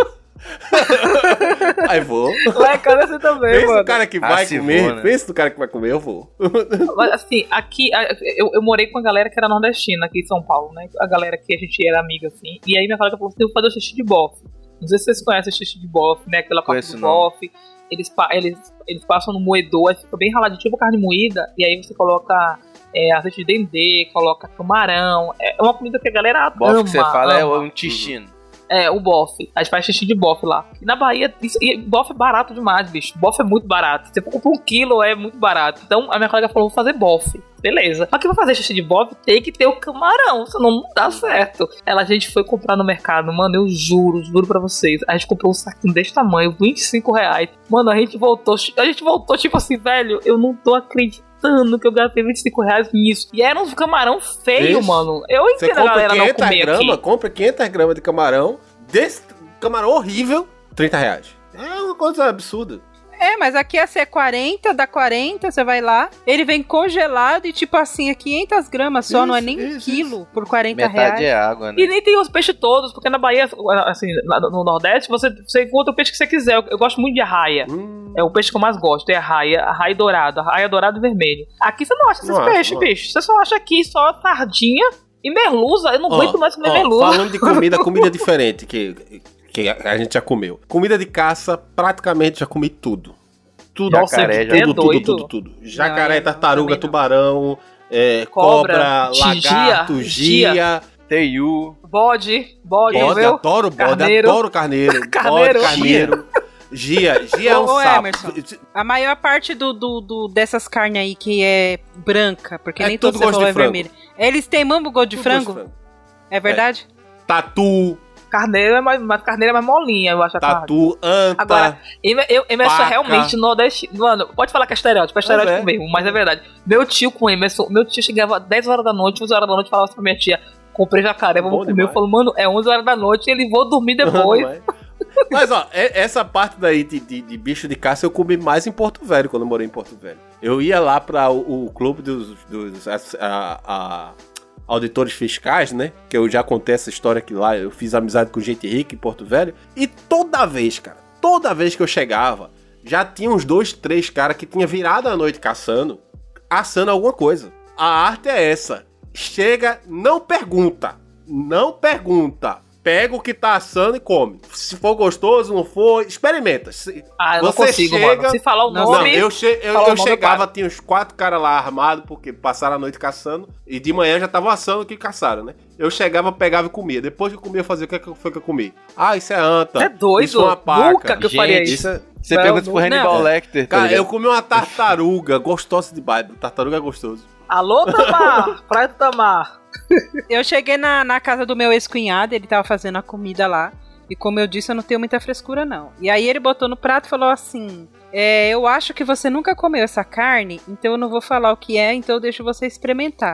Aí vou. Lá em casa assim também, pensa mano. no cara que vai Ah, comer, vou, né? pensa no cara que vai comer, eu vou. Mas, assim, aqui, eu, eu morei com a galera que era nordestina aqui em São Paulo, né? A galera que a gente era amiga, assim. E aí minha colega falou assim, eu vou fazer o xixi de bofe. Não sei se vocês conhecem o xixi de bofe, né? Aquela parte do bofe. Eles, eles, eles passam no moedor, aí fica bem raladinho, tipo carne moída. E aí você coloca é, azeite de dendê, coloca camarão. É uma comida que a galera ama. Bofe que você fala ama. é um tixino. É, o bofe. A gente faz xixi de bofe lá. E na Bahia, isso, e bofe é barato demais, bicho. Bofe é muito barato. Você compra um quilo, é muito barato. Então a minha colega falou, vou fazer bofe. Beleza. Só que pra fazer xixi de bofe tem que ter o camarão, senão não dá certo. Ela, a gente foi comprar no mercado, mano, eu juro, juro pra vocês. A gente comprou um saquinho desse tamanho, vinte e cinco reais. Mano, a gente voltou, a gente voltou tipo assim, velho, eu não tô acreditando que eu gastei vinte e cinco reais nisso. E era um camarão feio, Isso. mano. Eu Você entendo a compra galera não quinhentas comer gramas, aqui. compra quinhentas gramas de camarão, desse camarão horrível, trinta reais. É uma coisa absurda. É, mas aqui é ser quarenta, dá quarenta, você vai lá, ele vem congelado e tipo assim, é quinhentas gramas só, Isso, não é nem isso, quilo isso. por quarenta Metade reais. é água, né? E nem tem os peixes todos, porque na Bahia, assim, lá no Nordeste, você, você encontra o peixe que você quiser. Eu, eu gosto muito de arraia. Hum. É o peixe que eu mais gosto, é arraia, arraia dourado, arraia dourado e vermelho. Aqui você não acha esses Não acho, peixes, não. bicho. Você só acha aqui só sardinha e merluza. Eu não Ó, aguento mais comer ó, merluza. falando de comida, comida diferente que, que a gente já comeu. Comida de caça, praticamente já comi tudo. Tudo, Nossa, jacaré, é tudo, tudo, doido. tudo, tudo. Jacaré, Não, tartaruga, também não. tubarão, é, Cobra, cobra, gia, lagarto, gia. gia. Teiu. Bode, bode, Bode, viu? adoro bode, Carneiro. adoro carneiro. Carneiro. Bode, carneiro. Gia, gia é um Ô, ô, sapo. Emerson. A maior parte do, do, do- dessas carnes aí que é branca, porque É nem tudo tudo você gosto falou de é frango. vermelho. Eles têm mambo gosto de Tudo frango? gosto de frango. É verdade? Tatu, Carneiro é mais, mas carneiro é mais molinha, eu acho. a carne. tatu, anta. Agora, eu, eu, Emerson é paca. realmente nordestino. Mano, pode falar que é estereótipo, é estereótipo é. mesmo, mas é verdade. Meu tio com Emerson, meu tio chegava dez horas da noite, onze horas da noite, falava pra minha tia, comprei jacaré, vamos Bom comer. demais. Eu falo, mano, é onze horas da noite, ele vou dormir depois. Mas, mas, ó, é- essa parte daí de, de, de bicho de caça eu comi mais em Porto Velho, quando eu morei em Porto Velho. Eu ia lá para o, o clube dos, dos a- a- a- auditores fiscais, né? Que eu já contei essa história que lá eu fiz amizade com gente rica em Porto Velho. E toda vez, cara, toda vez que eu chegava, já tinha uns dois, três caras que tinha virado a noite caçando, assando alguma coisa. A arte é essa. Chega, não pergunta. Não pergunta. Pega o que tá assando e come. Se for gostoso, não for, experimenta. Se- Ah, eu não Você consigo, chega- mano. Se falar o Não, nome... Não, eu, che eu, fala o eu nome, chegava, para. tinha uns quatro caras lá armados, porque passaram a noite caçando, e de manhã já estavam assando o que caçaram, né? Eu chegava, pegava e comia. Depois que eu comia, eu fazia o que, que foi que eu comi? Ah, isso é anta. É doido. Isso é uma paca. Nunca que eu faria Gente, isso. Você Não, pergunta não, pro Hannibal não. Lecter, tá Cara, eu ligado? comi uma tartaruga gostosa de bairro. Tartaruga é gostoso. Alô, Tamar! Praia do Tamar. Eu cheguei na, na casa do meu ex-cunhado, ele tava fazendo a comida lá. E como eu disse, eu não tenho muita frescura, não. E aí ele botou no prato e falou assim: é, eu acho que você nunca comeu essa carne, então eu não vou falar o que é, então eu deixo você experimentar. E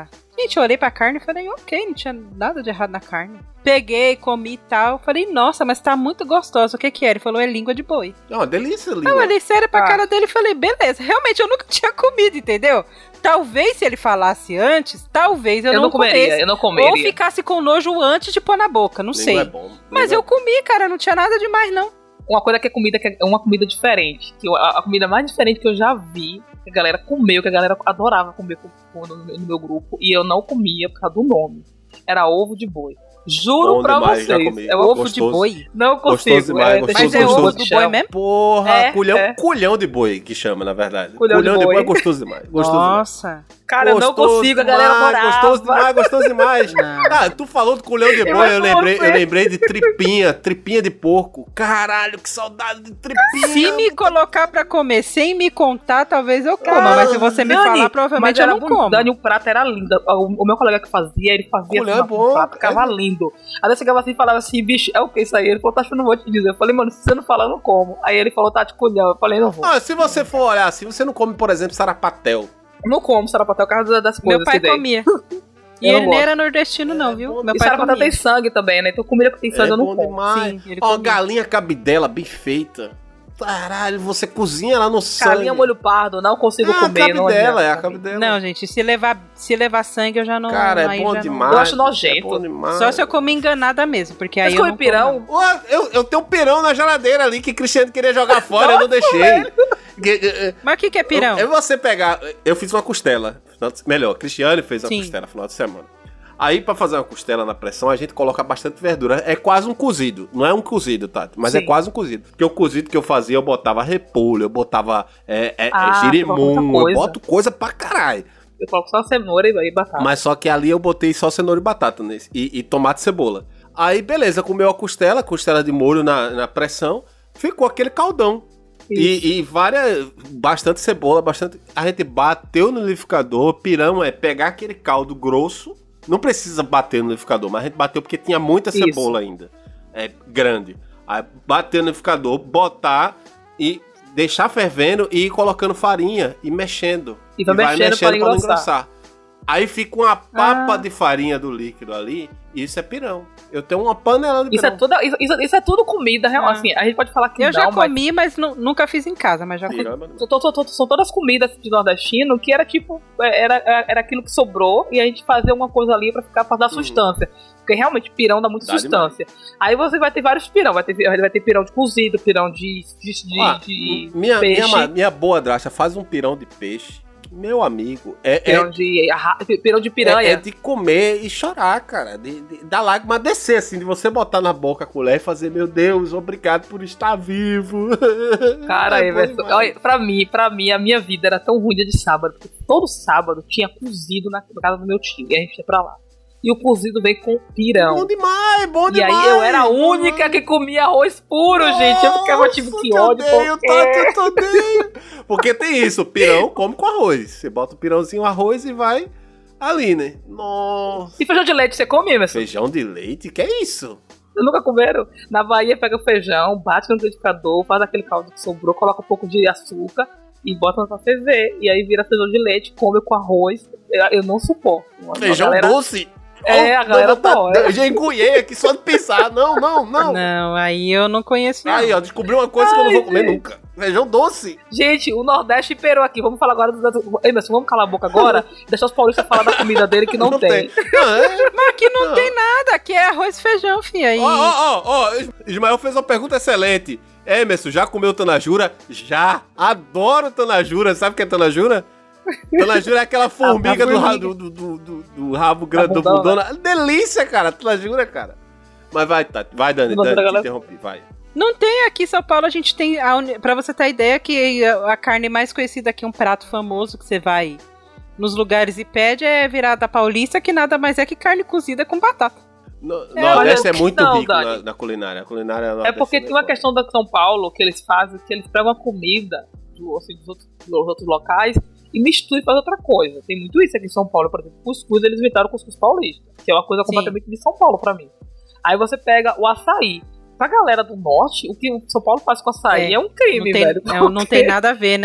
Gente, eu olhei pra carne e falei, ok, não tinha nada de errado na carne. Peguei, comi e tal. Falei, nossa, mas tá muito gostoso. O que que é? Ele falou, é língua de boi. É uma delícia, língua. Eu olhei sério pra Ah. cara dele e falei, beleza. Realmente, eu nunca tinha comido, entendeu? Talvez se ele falasse antes, talvez eu, Eu não, não comeria, comesse. eu não comeria. Ou ficasse com nojo antes de pôr na boca, não Língua sei. é bom. Mas Língua eu comi, cara, não tinha nada demais, não. Uma coisa que é comida, que é uma comida diferente. Que eu- a, a comida mais diferente que eu já vi, que a galera comeu, que a galera adorava comer com, com- no, no meu grupo, e eu não comia por causa do nome. Era ovo de boi. Juro Bom pra demais, já vocês. comi. É Ovo ovo Gostoso. de boi. Não consigo. Gostoso demais, gostoso, Mas é gostoso. ovo do boi mesmo? Porra, É, culhão, é. culhão de boi que chama, na verdade. Culhão de boi. é gostoso demais. Gostoso demais. Nossa. Cara, eu não Gostoso consigo, a galera demais, adorava. Gostoso demais, gostoso demais. Não. Ah, tu falou do culhão de Eu boi, eu amo lembrei, você. eu lembrei de tripinha, tripinha de porco. Caralho, que saudade de tripinha. Se me colocar pra comer sem me contar, talvez eu coma. Ah, mas se você me Dani, falar, mas provavelmente eu era não bonito. como. Dani, o prato era lindo. O, o meu colega que fazia, ele fazia Culhão assim, é bom, o prato ficava é. lindo. Aí eu chegava assim e falava assim, bicho, é o que isso aí? Ele falou, tá, acho que eu não vou te dizer. Eu falei, mano, se você não falar, eu não como. Aí ele falou, tá de culhão. Eu falei, não vou. Ah, se você for olhar assim, você não come, por exemplo, sarapatel. Não como sarapatel, por causa das coisas Meu pai que tem. comia. E Eu não ele nem gosto. era nordestino, não, É viu? bom. Meu E pai sarapatel comia. tem sangue também, né? Então comida que tem sangue É eu não bom como. demais. Sim, ele Ó, comia. galinha cabidela bem feita. Caralho, você cozinha lá no sangue. Galinha molho pardo, não consigo É a comer. não cabidela, adianta. é a cabidela. Não, gente, se levar, se levar sangue, eu já não... Cara, é aí bom já não- demais. Eu acho nojento. É bom demais. Só se eu comer enganada mesmo, porque aí Vocês eu comem não pirão? como, Ué, eu, eu tenho pirão na geladeira ali que Cristiano queria jogar fora, eu não deixei. Que- que- não. Mas o que que é pirão? É você pegar. Eu fiz uma costela. Melhor, Cristiano fez uma Sim. costela no final de semana. Aí, pra fazer uma costela na pressão, a gente coloca bastante verdura. É quase um cozido. Não é um cozido, Tati, mas é Sim. quase um cozido. Porque o cozido que eu fazia, eu botava repolho, eu botava é, é, Ah, é, girimum, coloca muita eu coisa. boto coisa pra caralho. Eu coloco só cenoura e aí batata. Mas só que ali eu botei só cenoura e batata nesse, e, e tomate e cebola. Aí, beleza, comeu a costela, costela de molho na, na pressão, ficou aquele caldão. E, e várias, bastante cebola, bastante. A gente bateu no liquidificador. Pirão é pegar aquele caldo grosso. Não precisa bater no liquidificador, mas a gente bateu porque tinha muita Isso. cebola ainda. É grande. Aí bater no liquidificador, botar e deixar fervendo e ir colocando farinha e mexendo. E vai mexendo pra não engrossar. Aí fica uma papa Ah. de farinha do líquido ali. E isso é pirão. Eu tenho uma panela de Isso é, pirão. tudo, isso, isso- isso é tudo comida, real. Ah. Assim, a gente pode falar que Eu não, já mas comi, mas nu- nunca fiz em casa, mas já comi. Pirão é bom. São, to- to- são todas comidas de nordestino que era tipo, era, era, era aquilo que sobrou e a gente fazia uma coisa ali pra ficar pra dar Hum. sustância. Porque realmente pirão dá muita Dá sustância. Aí você vai ter vários pirão, vai ter, vai ter pirão de cozido, pirão de, de, de, Ah, de minha, peixe, minha, ma- minha boa dracha faz um pirão de peixe. Meu amigo, é, é, pirão, de, arra- pirão de piranha. é, é de comer e chorar, cara. De, de, da lágrima descer, assim, de você botar na boca a colher e fazer, meu Deus, obrigado por estar vivo. Cara, É é, bom velho, demais. olha, pra mim, pra mim, a minha vida era tão ruim dia de sábado, porque todo sábado tinha cozido na casa do meu tio, e a gente ia pra lá. E o cozido veio com pirão. Bom demais, bom E demais. aí eu era a única que comia arroz puro, gente. Eu ficava tipo, Nossa, que ódio. odeio, porque- Tati, eu te odeio. Porque tem isso, o pirão come com arroz. Você bota o pirãozinho, arroz e vai ali, né? Nossa. E feijão de leite você come, meu filho? Feijão de leite? Que é isso? Vocês nunca comeram? Na Bahia pega o feijão, bate no liquidificador, faz aquele caldo que sobrou, coloca um pouco de açúcar e bota pra ferver. E aí vira feijão de leite, come com arroz. Eu, eu não suporto. A Feijão galera- doce? É, a galera tá- adora. Eu já engoiei aqui só de pensar. Não, não, não. Não, aí eu não conheço não. Aí, ó, descobri uma coisa que eu não vou Ai, comer gente. nunca. Feijão doce. Gente, o Nordeste imperou aqui. Vamos falar agora do. Emerson, vamos calar a boca agora? Deixar os paulistas falar da comida dele que não, tem. Não, é. Mas aqui não, Não. tem nada, aqui é arroz e feijão, filha. Aí... Ó, ó, ó, ó. Ismael fez uma pergunta excelente. Emerson, já comeu tanajura? Já. Adoro tanajura. Sabe o que é tanajura? Tanajura é aquela formiga, do, ra- do, do, do, do- do rabo grande do bundona. bundona. Delícia, cara. Tanajura, cara. Mas vai, Tati. Vai, Dani. Não, Dani, te galera. interrompi. Vai. Não tem aqui em São Paulo, a gente tem. A uni... Pra você ter ideia, que a a carne mais conhecida aqui, um prato famoso que você vai nos lugares e pede, é virada paulista, que nada mais é que carne cozida com batata. No, É, Nordeste olha, é muito não, rico Dani. na, na culinária. A culinária É nordestina porque tem uma foda. questão da São Paulo que eles fazem, que eles pegam a comida do, assim, dos, outros, dos outros locais e misturam e fazem outra coisa. Tem muito isso aqui em São Paulo, por exemplo. Cuscuz, eles inventaram o cuscuz paulista, que é uma coisa Sim. completamente de São Paulo pra mim. Aí você pega o açaí. Pra galera do norte, o que o São Paulo faz com açaí é, É, um crime, não tem, velho. é, não porque tem nada a ver, né?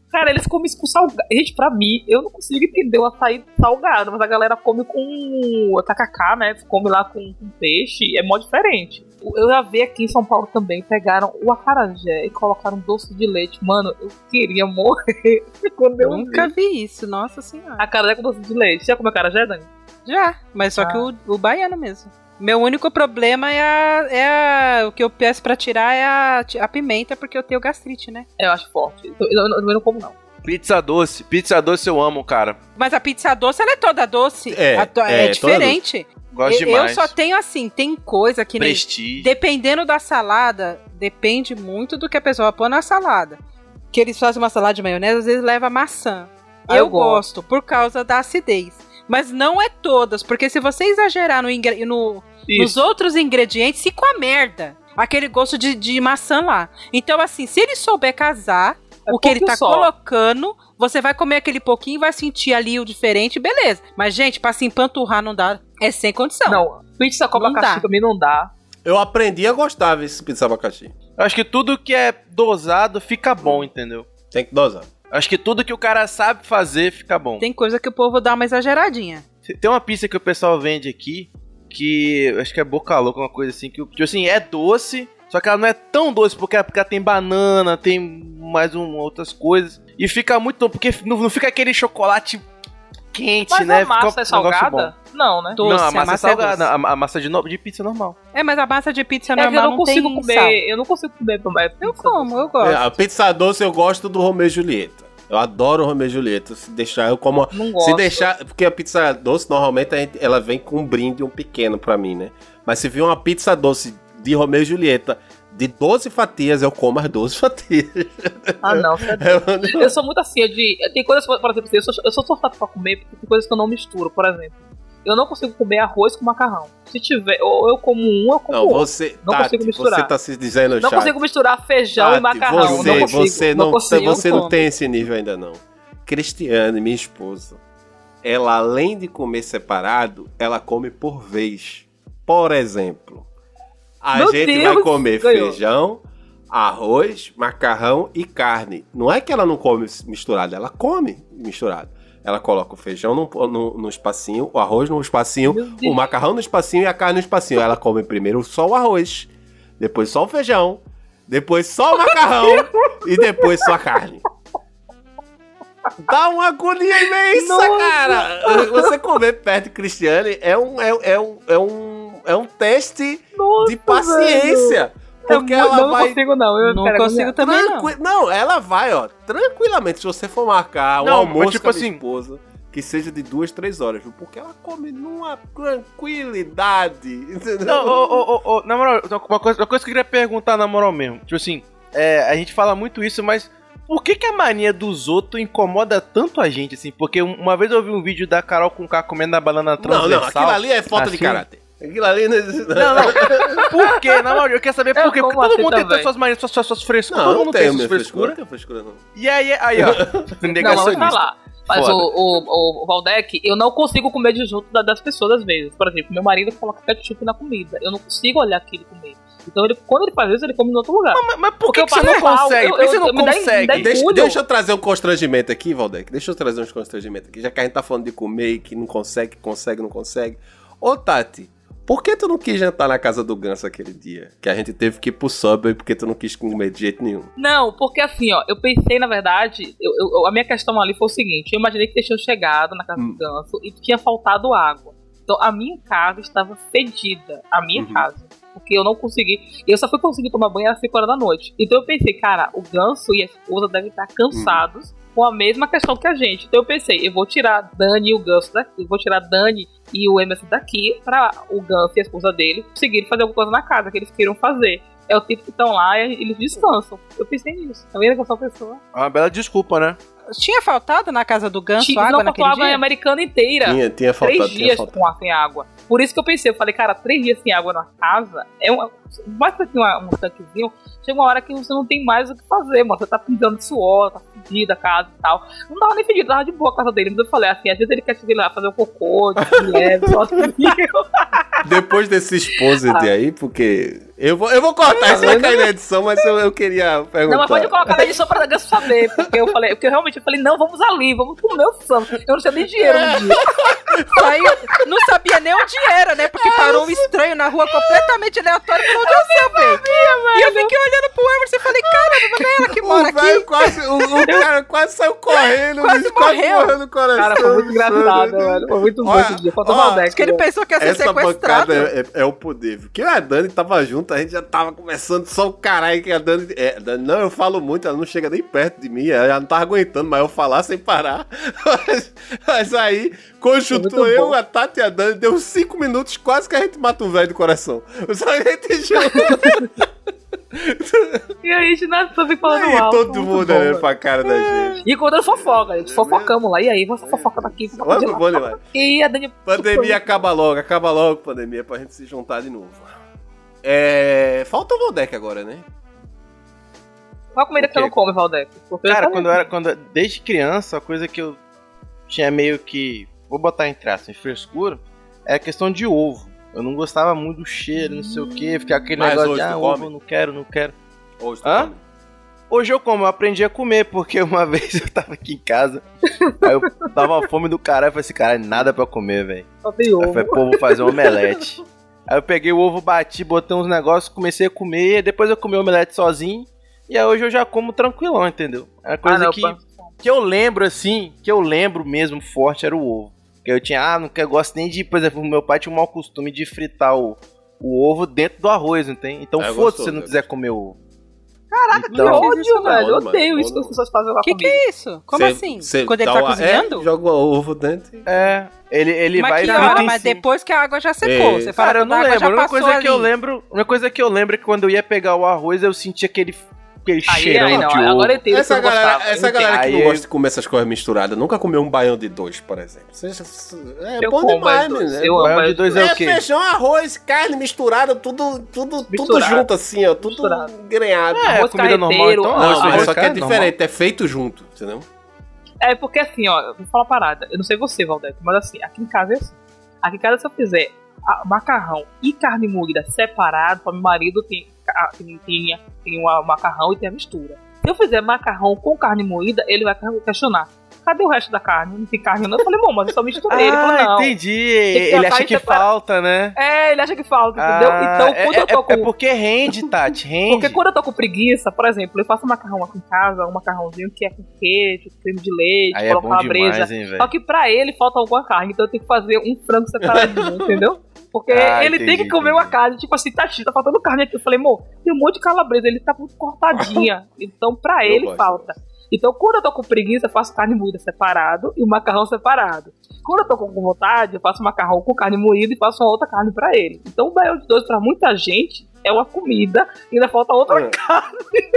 Cara, eles comem isso com salgado. Gente, pra mim, eu não consigo entender o açaí salgado, mas a galera come com tacacá, né? Come lá com, com peixe, é mó diferente. Eu já vi aqui em São Paulo também, pegaram o acarajé e colocaram doce de leite. Mano, eu queria morrer quando eu, eu nunca vi. vi isso, nossa senhora. Acarajé com doce de leite. Você já comeu acarajé, Dani? Já, mas só ah. que o, o baiano mesmo. Meu único problema é a, é a... O que eu peço pra tirar é a, a pimenta, porque eu tenho gastrite, né? Eu acho forte. Eu, eu, eu, eu não como, não. Pizza doce. Pizza doce eu amo, cara. Mas a pizza doce, ela é toda doce. É, a, é, é diferente. Gosto eu, demais. Eu só tenho assim, tem coisa que... Prestígio. Nem, dependendo da salada, depende muito do que a pessoa põe na salada. Que eles fazem uma salada de maionese, às vezes leva maçã. Ah, eu, eu gosto, por causa da acidez. Mas não é todas, porque se você exagerar no, no, nos outros ingredientes, fica uma merda. Aquele gosto de, de maçã lá. Então, assim, se ele souber casar, é o que ele tá só colocando, você vai comer aquele pouquinho, vai sentir ali o diferente, beleza. Mas, gente, pra se empanturrar não dá, é sem condição. Não, pizza com abacaxi também não dá. Eu aprendi a gostar desse pizza abacaxi. Eu acho que tudo que é dosado fica bom, entendeu? Tem que dosar. Acho que tudo que o cara sabe fazer fica bom. Tem coisa que o povo dá uma exageradinha. Tem uma pizza que o pessoal vende aqui, que acho que é Boca Louca, uma coisa assim, que tipo assim, é doce, só que ela não é tão doce, porque, porque ela tem banana, tem mais um, outras coisas, e fica muito, porque não, não fica aquele chocolate quente, mas né? A massa fica é salgada? Não, né? Doce, não, a massa, a massa é salgada, é a, a massa de, no, de pizza normal. É, mas a massa de pizza é normal eu não, não consigo tem comer, sal. Eu não consigo comer pizza. Eu como, eu gosto. É, a pizza doce eu gosto do Romeu e Julieta. Eu adoro o Romeu e Julieta. Se deixar, eu como. Não gosto. Se deixar. Porque a pizza doce, normalmente, a gente, ela vem com um brinde um pequeno pra mim, né? Mas se vir uma pizza doce de Romeu e Julieta de doze fatias, eu como as doze fatias. Ah, não. Eu, eu sou muito assim, de. Tem coisas, por exemplo, eu sou, eu sou tortado pra comer, porque tem coisas que eu não misturo, por exemplo. Eu não consigo comer arroz com macarrão. Se tiver, ou eu como um, eu como não, outro. Você, não Tati, consigo misturar. Você tá se dizendo, Não chat. consigo misturar feijão Tati, e macarrão. Você, não consigo. Você não, não, consigo, você não como. tem esse nível ainda não. Cristiane, minha esposa, ela além de comer separado, ela come por vez. Por exemplo, a Meu gente Deus, vai comer ganhou. feijão, arroz, macarrão e carne. Não é que ela não come misturado, ela come misturado. Ela coloca o feijão no, no, no espacinho, o arroz no espacinho, o macarrão no espacinho e a carne no espacinho. Ela come primeiro só o arroz, depois só o feijão, depois só o macarrão e depois só a carne. Dá uma agonia imensa, nossa, cara! Você comer perto de Cristiane é um, é, é um, é um, é um teste nossa, de paciência. Velho. Porque eu ela não vai... consigo não, eu não consigo também Tranqui... não. Não, ela vai, ó, tranquilamente, se você for marcar um não, almoço tipo com a assim... minha esposa, que seja de duas, três horas, viu? Porque ela come numa tranquilidade, entendeu? Não, ô, ô, ô, ô, na moral, uma coisa, uma coisa que eu queria perguntar na moral mesmo, tipo assim, é, a gente fala muito isso, mas por que que a mania dos outros incomoda tanto a gente, assim? Porque uma vez eu vi um vídeo da Carol com K comendo a banana transversal. Não, não, aquilo ali é falta assim? de caráter. Aquilo ali não existe. Não, não. Por quê? Na moral, eu quero saber por quê. Porque todo mundo também. tem suas manias, suas, suas frescuras. Não, todo não mundo tem tem suas frescura. frescuras. Não tem frescura, não. E aí, aí ó. Não, mas falar. Mas o, o, o Valdec, eu não consigo comer de junto das pessoas às vezes. Por exemplo, meu marido coloca ketchup na comida. Eu não consigo olhar aquilo comer. Então, ele, quando ele faz isso, ele come em outro lugar. Não, mas, mas por que, que você não consegue? Por que você não consegue? Deixa, deixa eu trazer um constrangimento aqui, Valdec. Deixa eu trazer uns constrangimentos aqui. Já que a gente tá falando de comer e que não consegue, consegue, não consegue. Ô, Tati, por que tu não quis jantar na casa do Ganso aquele dia? Que a gente teve que ir pro Subway porque tu não quis comer de jeito nenhum. Não, porque assim, ó, eu pensei, na verdade, eu, eu, a minha questão ali foi o seguinte, eu imaginei que eles tinham chegado na casa hum. do Ganso e tinha faltado água. Então a minha casa estava fedida, a minha uhum. casa. Porque eu não consegui, eu só fui conseguir tomar banho às cinco horas da noite. Então eu pensei, cara, o Ganso e a esposa devem estar cansados. Uhum. Com a mesma questão que a gente. Então eu pensei, eu vou tirar Dani e o Ganso daqui, eu vou tirar Dani e o Emerson daqui pra o Ganso e a esposa dele conseguirem fazer alguma coisa na casa que eles queiram fazer. É o tempo que estão lá e eles descansam. Eu pensei nisso. Tá vendo com essa pessoa? É uma bela desculpa, né? Tinha faltado na casa do Ganso tinha, água não naquele água dia? Americana inteira. Tinha, tinha faltado. Três dias tinha com ar sem água. Por isso que eu pensei, eu falei, cara, três dias sem água na casa, é uma. Mais que uma, um tanquezinho, chega uma hora que você não tem mais o que fazer, mano. Você tá pintando de suor, tá fedida a casa e tal. Não tava nem fedido, tava de boa a casa dele. Mas eu falei assim, às vezes ele quer chegar lá fazer um cocô, de leve, sozinho. Depois desse exposed ah. aí, porque. Eu vou, eu vou cortar isso, vai cair na edição, mas eu, eu queria perguntar. Não, mas pode colocar na edição pra eu saber, porque eu falei, porque eu realmente eu falei, não, vamos ali, vamos comer o santo. Eu não tinha nem dinheiro no dia. Aí eu não sabia nem onde era, né? Porque parou um estranho na rua completamente aleatório e falou, onde é o seu, velho? E eu fiquei olhando pro Emerson e falei, caramba, não é ela que mora o aqui? Quase, o, o cara quase saiu correndo, quase bicho, morreu. Quase morreu no coração. Cara, foi muito engraçado, velho. Foi muito bom esse dia. Faltou Valdec. Acho que ele pensou que ia ser essa sequestrado. Essa bancada é, é, é o poder. Porque a Dani tava junto, a gente já tava começando só o caralho que a Dani, é, a Dani... Não, eu falo muito, ela não chega nem perto de mim, ela já não tava aguentando, mas eu falar sem parar. Mas, mas aí, conjuntou eu, bom. a Tati e a Dani, deu cinco minutos, quase que a gente mata um velho do coração. Só a gente junto. E aí a gente não soube falando aí, alto. todo mundo olhando pra cara da gente. E quando fofoca, a gente fofocamos lá. E aí, você fofoca daqui, fofoca de lá. Bom demais. E a Dani... Pandemia acaba logo, acaba logo, pandemia, pra gente se juntar de novo. É... Falta o Valdec agora, né? Qual a comida que você não come, Valdec? Porque Cara, eu quando eu era... Quando, desde criança, a coisa que eu tinha meio que... Vou botar em traço, em frescura, é a questão de ovo. Eu não gostava muito do cheiro, não sei o que, ficar aquele Mas negócio de, ah, ovo, come? não quero, não quero. Hoje, Hã? Hoje eu como, eu aprendi a comer, porque uma vez eu tava aqui em casa, aí eu tava uma fome do caralho, eu falei assim, caralho, nada pra comer, velho. Só tem ovo. Aí eu falei, pô, vou fazer um omelete. Aí eu peguei o ovo, bati, botei uns negócios, comecei a comer, depois eu comi o omelete sozinho, e aí hoje eu já como tranquilão, entendeu? É a coisa ah, não, que, que eu lembro, assim, que eu lembro mesmo forte era o ovo. Que eu tinha, ah, não eu gosto nem de, por exemplo, meu pai tinha um mau costume de fritar o, o ovo dentro do arroz, não tem? Então é, foda-se se você não quiser comer o ovo. Caraca, então, que ódio, velho. Eu odeio mano, isso que as pessoas fazem lá que comigo. Que que é isso? Como cê, assim? Cê Quando ele tá uma, cozinhando? É, joga o ovo dentro. É, ele, ele mas vai... que hora? Mas depois que a água já secou. É. Você fala, cara, eu não a água lembro. já Uma passou coisa ali. que eu lembro, uma coisa que eu lembro é que quando eu ia pegar o arroz, eu sentia aquele... Aquele aí, cheirão aí, não, de ovo. agora eu entendo essa que eu galera, gostava. essa galera que aí não eu... gosta de comer essas coisas misturadas, nunca comeu um baião de dois, por exemplo. Você, é eu bom como demais, dois. menino. Eu baião de dois é, é o quê? feijão, arroz, carne misturada, tudo, tudo, tudo Misturado. junto assim, ó. Tudo Misturado. grenhado. É, Arroz comida normal, então. carreteiro, Não, arroz mas só que é normal. diferente, é feito junto, entendeu? É porque assim, ó, eu vou falar uma parada. Eu não sei você, Valdec, mas assim, aqui em casa é assim. Aqui em casa, se eu fizer a, macarrão e carne moída separado, para meu marido tem, tem, tem, tem uma, macarrão e tem a mistura. Se eu fizer macarrão com carne moída, ele vai questionar. Cadê o resto da carne? Não tem carne não. Eu falei, bom, mas eu só misturei. Ah, ele falou, não. entendi. Ele acha que separa... falta, né? É, ele acha que falta, entendeu? Ah, Então, quando é, eu tô com... é porque rende, Tati, rende. Porque quando eu tô com preguiça, por exemplo, eu faço macarrão aqui em casa, um macarrãozinho que é com queijo, creme de leite, aí coloco é bom calabresa. demais, hein, só que pra ele falta alguma carne, então eu tenho que fazer um frango separadinho, entendeu? Porque ah, ele entendi, tem que comer entendi. uma carne, tipo assim, Tati, tá faltando carne aqui. Eu falei, amor, tem um monte de calabresa, ele tá muito cortadinha. Então pra Eu ele gosto. falta. Então quando eu tô com preguiça, eu faço carne moída separado e o macarrão separado. Quando eu tô com vontade, eu faço macarrão com carne moída e faço uma outra carne pra ele. Então o baião de dois pra muita gente é uma comida e ainda falta outra É. carne.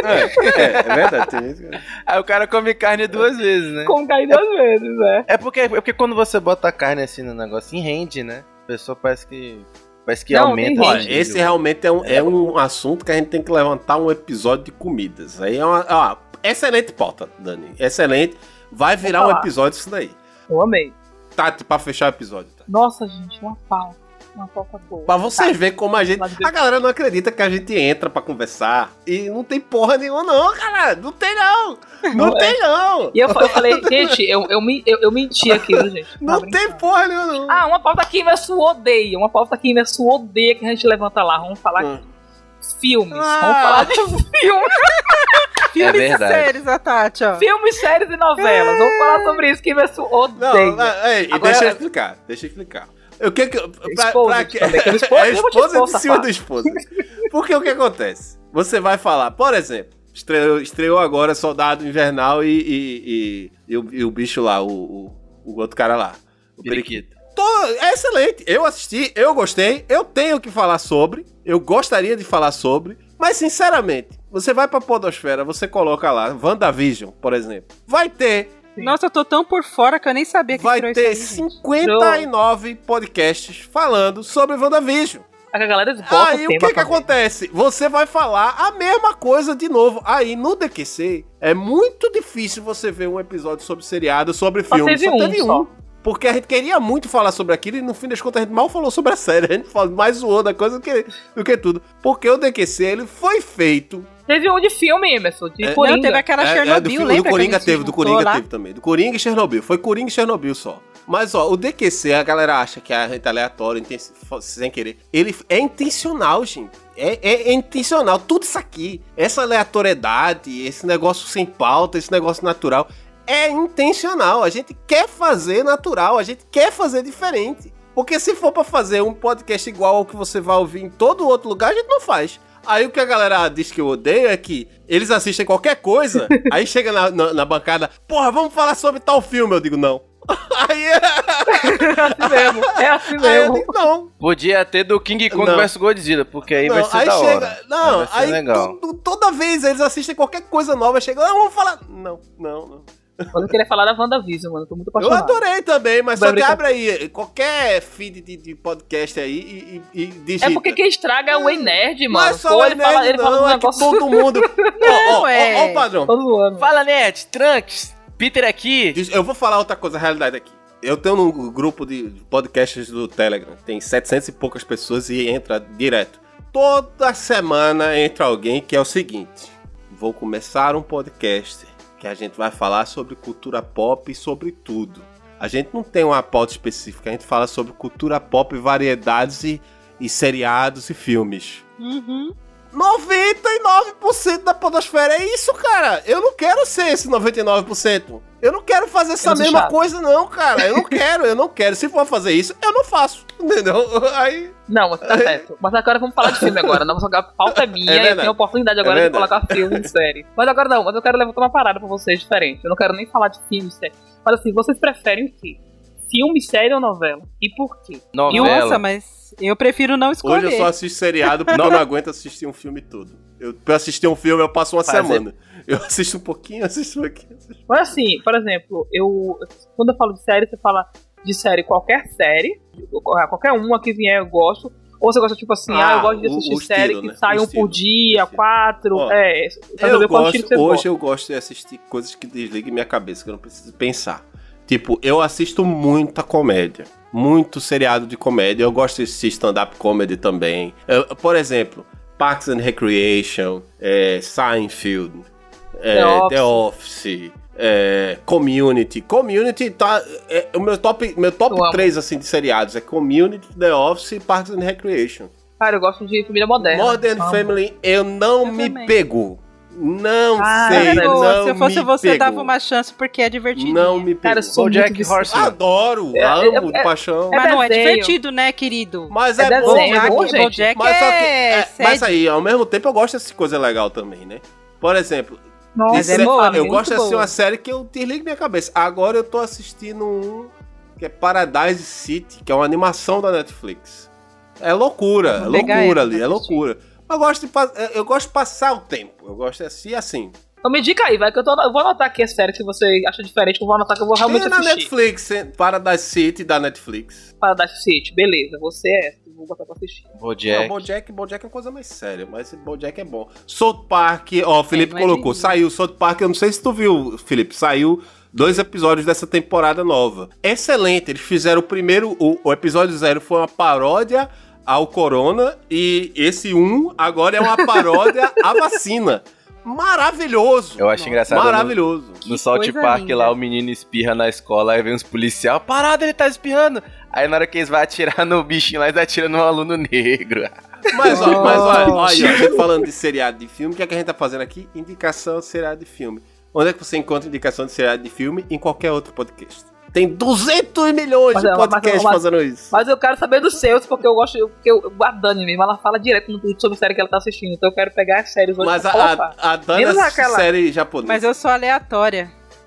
É, é, é verdade. Tem isso. Aí o cara come carne duas vezes, né? Com carne duas vezes, né? É porque, é porque quando você bota a carne assim no negocinho, rende, né? A pessoa parece que... Parece que Não, aumenta. tem Olha, rende. esse realmente é um, é um assunto que a gente tem que levantar um episódio de comidas. Aí é uma, ó, excelente pauta, Dani. Excelente. Vai virar um falar. episódio isso daí. Eu amei. Tati, pra fechar o episódio. Tá? Nossa, gente, uma pauta. Uma pauta boa. Pra vocês verem como a gente... Mas- A galera não acredita que a gente entra pra conversar e não tem porra nenhuma não, cara. Não tem não. Não, Não tem não. E eu, fa- eu falei, gente, eu, eu, me- eu, eu menti aqui, viu, gente? Não Tá tem brincando. porra nenhuma não. Ah, uma pauta que Imerso odeia. Uma pauta que Imerso odeia que a gente levanta lá. Vamos falar Hum. de filmes. Ah. Vamos falar de filmes. Filmes e verdade. séries, a Tati, ó. Filmes, séries e novelas. Vamos falar sobre isso que Imerso odeia. Não, não, ei, Agora- deixa eu explicar. Deixa eu explicar. O que que... Pra, Esposa pra que... também, que eu esposo, É eu vou te esposa expor, de cima safado. do esposo. Porque o que acontece? Você vai falar, por exemplo, estreou, estreou agora Soldado Invernal e, e, e, e, o, e o bicho lá, o, o, o outro cara lá. O Periquito. Tô- é excelente. Eu assisti, eu gostei, eu tenho que falar sobre, eu gostaria de falar sobre, mas sinceramente, você vai pra podosfera, você coloca lá, WandaVision, por exemplo, vai ter Nossa, eu tô tão por fora que eu nem sabia que vai criou ter isso aí, cinquenta e nove podcasts falando sobre WandaVision. A galera esgota Aí o o tema que que acontece? Você vai falar a mesma coisa de novo. Aí no D Q C é muito difícil você ver um episódio sobre seriado, sobre Só filme. teve Só um, teve só. um. Porque a gente queria muito falar sobre aquilo e no fim das contas a gente mal falou sobre a série. A gente fala mais zoou da coisa do que, do que tudo. Porque o D Q C ele foi feito. Teve um de filme, Emerson, de É, Coringa. Não, teve aquela É, é, Chernobyl, do, filme, lembra? do Coringa que a gente teve, do juntou Coringa lá? teve também. Do Coringa e Chernobyl. Foi Coringa e Chernobyl só. Mas, ó, o D Q C, a galera acha que a gente é aleatório, inten- sem querer. Ele é intencional, gente. É, é, é intencional. Tudo isso aqui, essa aleatoriedade, esse negócio sem pauta, esse negócio natural, é intencional. A gente quer fazer natural, a gente quer fazer diferente. Porque se for pra fazer um podcast igual ao que você vai ouvir em todo outro lugar, a gente não faz. Aí o que a galera diz que eu odeio é que eles assistem qualquer coisa, aí chega na, na, na bancada, porra, vamos falar sobre tal filme. Eu digo, não. Aí é assim mesmo, é assim Aí eu mesmo. digo, não. Podia ter do King Kong Não. versus Godzilla, porque aí não. vai ser Aí da chega, hora. não, vai ser aí legal. tu- tu- toda vez eles assistem qualquer coisa nova, chega, ah, vamos falar. Não, não, não. Eu queria falar da WandaVision, mano. Tô muito Eu apaixonado. adorei também, mas Vai só que brincar. abre aí qualquer feed de, de podcast aí e, e, e digita. É porque quem estraga é o Ei Nerd, Não mano. é só Pô, o ele fala, ele não, fala um é que negócio. todo mundo... Ó, ó, ó, é. ó o padrão. Tô zoando. Fala, Net, Trunks, Peter aqui. Diz- Eu vou falar outra coisa, a realidade aqui. Eu tenho um grupo de podcasts do Telegram, tem setecentas e poucas pessoas e entra direto. Toda semana entra alguém que é o seguinte: vou começar um podcast que a gente vai falar sobre cultura pop e sobre tudo. A gente não tem uma pauta específica, a gente fala sobre cultura pop, variedades e, e seriados e filmes. Uhum. noventa e nove por cento da podosfera é isso, cara. Eu não quero ser esse noventa e nove por cento. Eu não quero fazer essa Eu sou mesma chato. coisa, não, cara. Eu não quero, eu não quero. Se for fazer isso, eu não faço. Entendeu? Aí. Não, mas tá certo. Mas agora vamos falar de filme agora. Não, a pauta é minha É e eu verdade. tenho a oportunidade agora É de verdade. colocar filme e série. Mas agora não, mas eu quero levantar uma parada pra vocês diferente. Eu não quero nem falar de filme e série. Mas assim, vocês preferem o quê? Filme, série ou novela? E por quê? Novela. Nossa, mas eu prefiro não escolher. Hoje eu só assisto seriado porque eu não aguento assistir um filme todo. Eu, pra assistir um filme, eu passo uma Fazer. semana. Eu assisto um pouquinho, assisto um pouquinho. Assisto... Mas assim, por exemplo, eu quando eu falo de série, você fala de série, qualquer série, qualquer uma que vier eu gosto. Ou você gosta, tipo assim, ah, Ah, eu gosto de o- assistir o série estilo, que né? sai O um estilo, por dia, o estilo. quatro, Ó, é. Pra Eu ver qual gosto, estilo que você hoje gosta. eu gosto de assistir coisas que desliguem minha cabeça, que eu não preciso pensar. Tipo, eu assisto muita comédia. Muito seriado de comédia. Eu gosto de assistir stand-up comedy também. Eu, por exemplo, Parks and Recreation, é, Seinfeld, é, The Office. The Office, é, Community. Community tá... É, o meu top, meu top Eu amo. três assim, de seriados é Community, The Office e Parks and Recreation. Cara, eu gosto de família moderna. Modern Amo. Family eu não Eu me também. pego. Não Ah, sei, velho, Boa, não se eu fosse me você, pego. dava uma chance porque é divertido. Não me pego. Cara, eu sou muito BoJack viciado. Horseman. Adoro, É, amo é- de paixão. é Mas não é desenho. divertido, né, querido? Mas é é, bom. desenho, é bom, Bojack, gente. Bojack Mas só que, é, é, mas sério. aí, ao mesmo tempo, eu gosto dessa coisa legal também, né? Por exemplo, Nossa, Mas é esse- boa, eu muito gosto de assistir boa. uma série que eu desligo minha cabeça. Agora eu tô assistindo um que é Paradise City, que é uma animação da Netflix. É loucura, é Vou pegar loucura essa ali, pra é assistir. loucura. Eu gosto, de, pa- eu gosto de passar o tempo, eu gosto de assistir assim. Então me dica aí, vai, que eu, tô, eu vou anotar aqui a série que você acha diferente, que eu vou anotar que eu vou realmente Tem na assistir. Netflix, hein? Paradise City da Netflix. Paradise City, beleza, você é essa, eu vou botar pra assistir. Não, Bojack. Bojack, Bojack é uma coisa mais séria, mas Bojack é bom. South Park, ó, o Felipe É, mas colocou, ele- saiu South Park, eu não sei se tu viu, Felipe, saiu dois episódios dessa temporada nova. Excelente, eles fizeram o primeiro, o, o episódio zero foi uma paródia ao Corona, e esse um agora é uma paródia à vacina. Maravilhoso! Eu acho engraçado Maravilhoso. No South coisa Park linda. lá, o menino espirra na escola, aí vem uns policiais, parada, ele tá espirrando. Aí na hora que eles vão atirar no bichinho lá, eles atiram no aluno negro. Mas, ó, mas ó, Oh. ó, aí, ó, a gente falando de seriado de filme, o que, é que a gente tá fazendo aqui? Indicação de seriado de filme. Onde é que você encontra indicação de seriado de filme? Em qualquer outro podcast. Tem duzentos milhões Mas de é, mas- podcasts mas- fazendo isso. Mas eu quero saber dos seus, porque eu gosto, porque eu, a Dani mesmo, ela fala direto no Twitter sobre a série que ela tá assistindo, então eu quero pegar as séries hoje Mas pra a, colocar. a, a Dani Menos assiste aquela- série japonesa. Mas eu sou aleatória.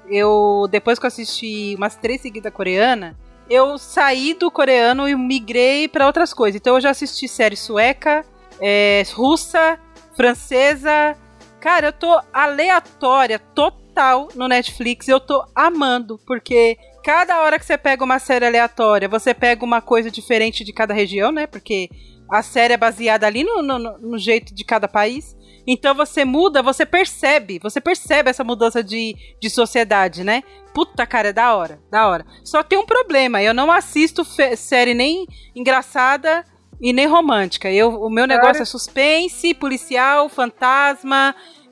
Eu, depois que eu assisti umas três seguidas coreana, eu saí do coreano e migrei pra outras coisas. Então eu já assisti série sueca, é, russa, francesa. Cara, eu tô aleatória total. total no Netflix. Eu tô amando, porque cada hora que você pega uma série aleatória, você pega uma coisa diferente de cada região, né? Porque a série é baseada ali no, no, no jeito de cada país. Então você muda, você percebe, você percebe essa mudança de, de sociedade, né? Puta, cara, é da hora, da hora. Só tem um problema, eu não assisto fe- série nem engraçada e nem romântica. Eu, o meu negócio Cara. é suspense, policial, fantasma,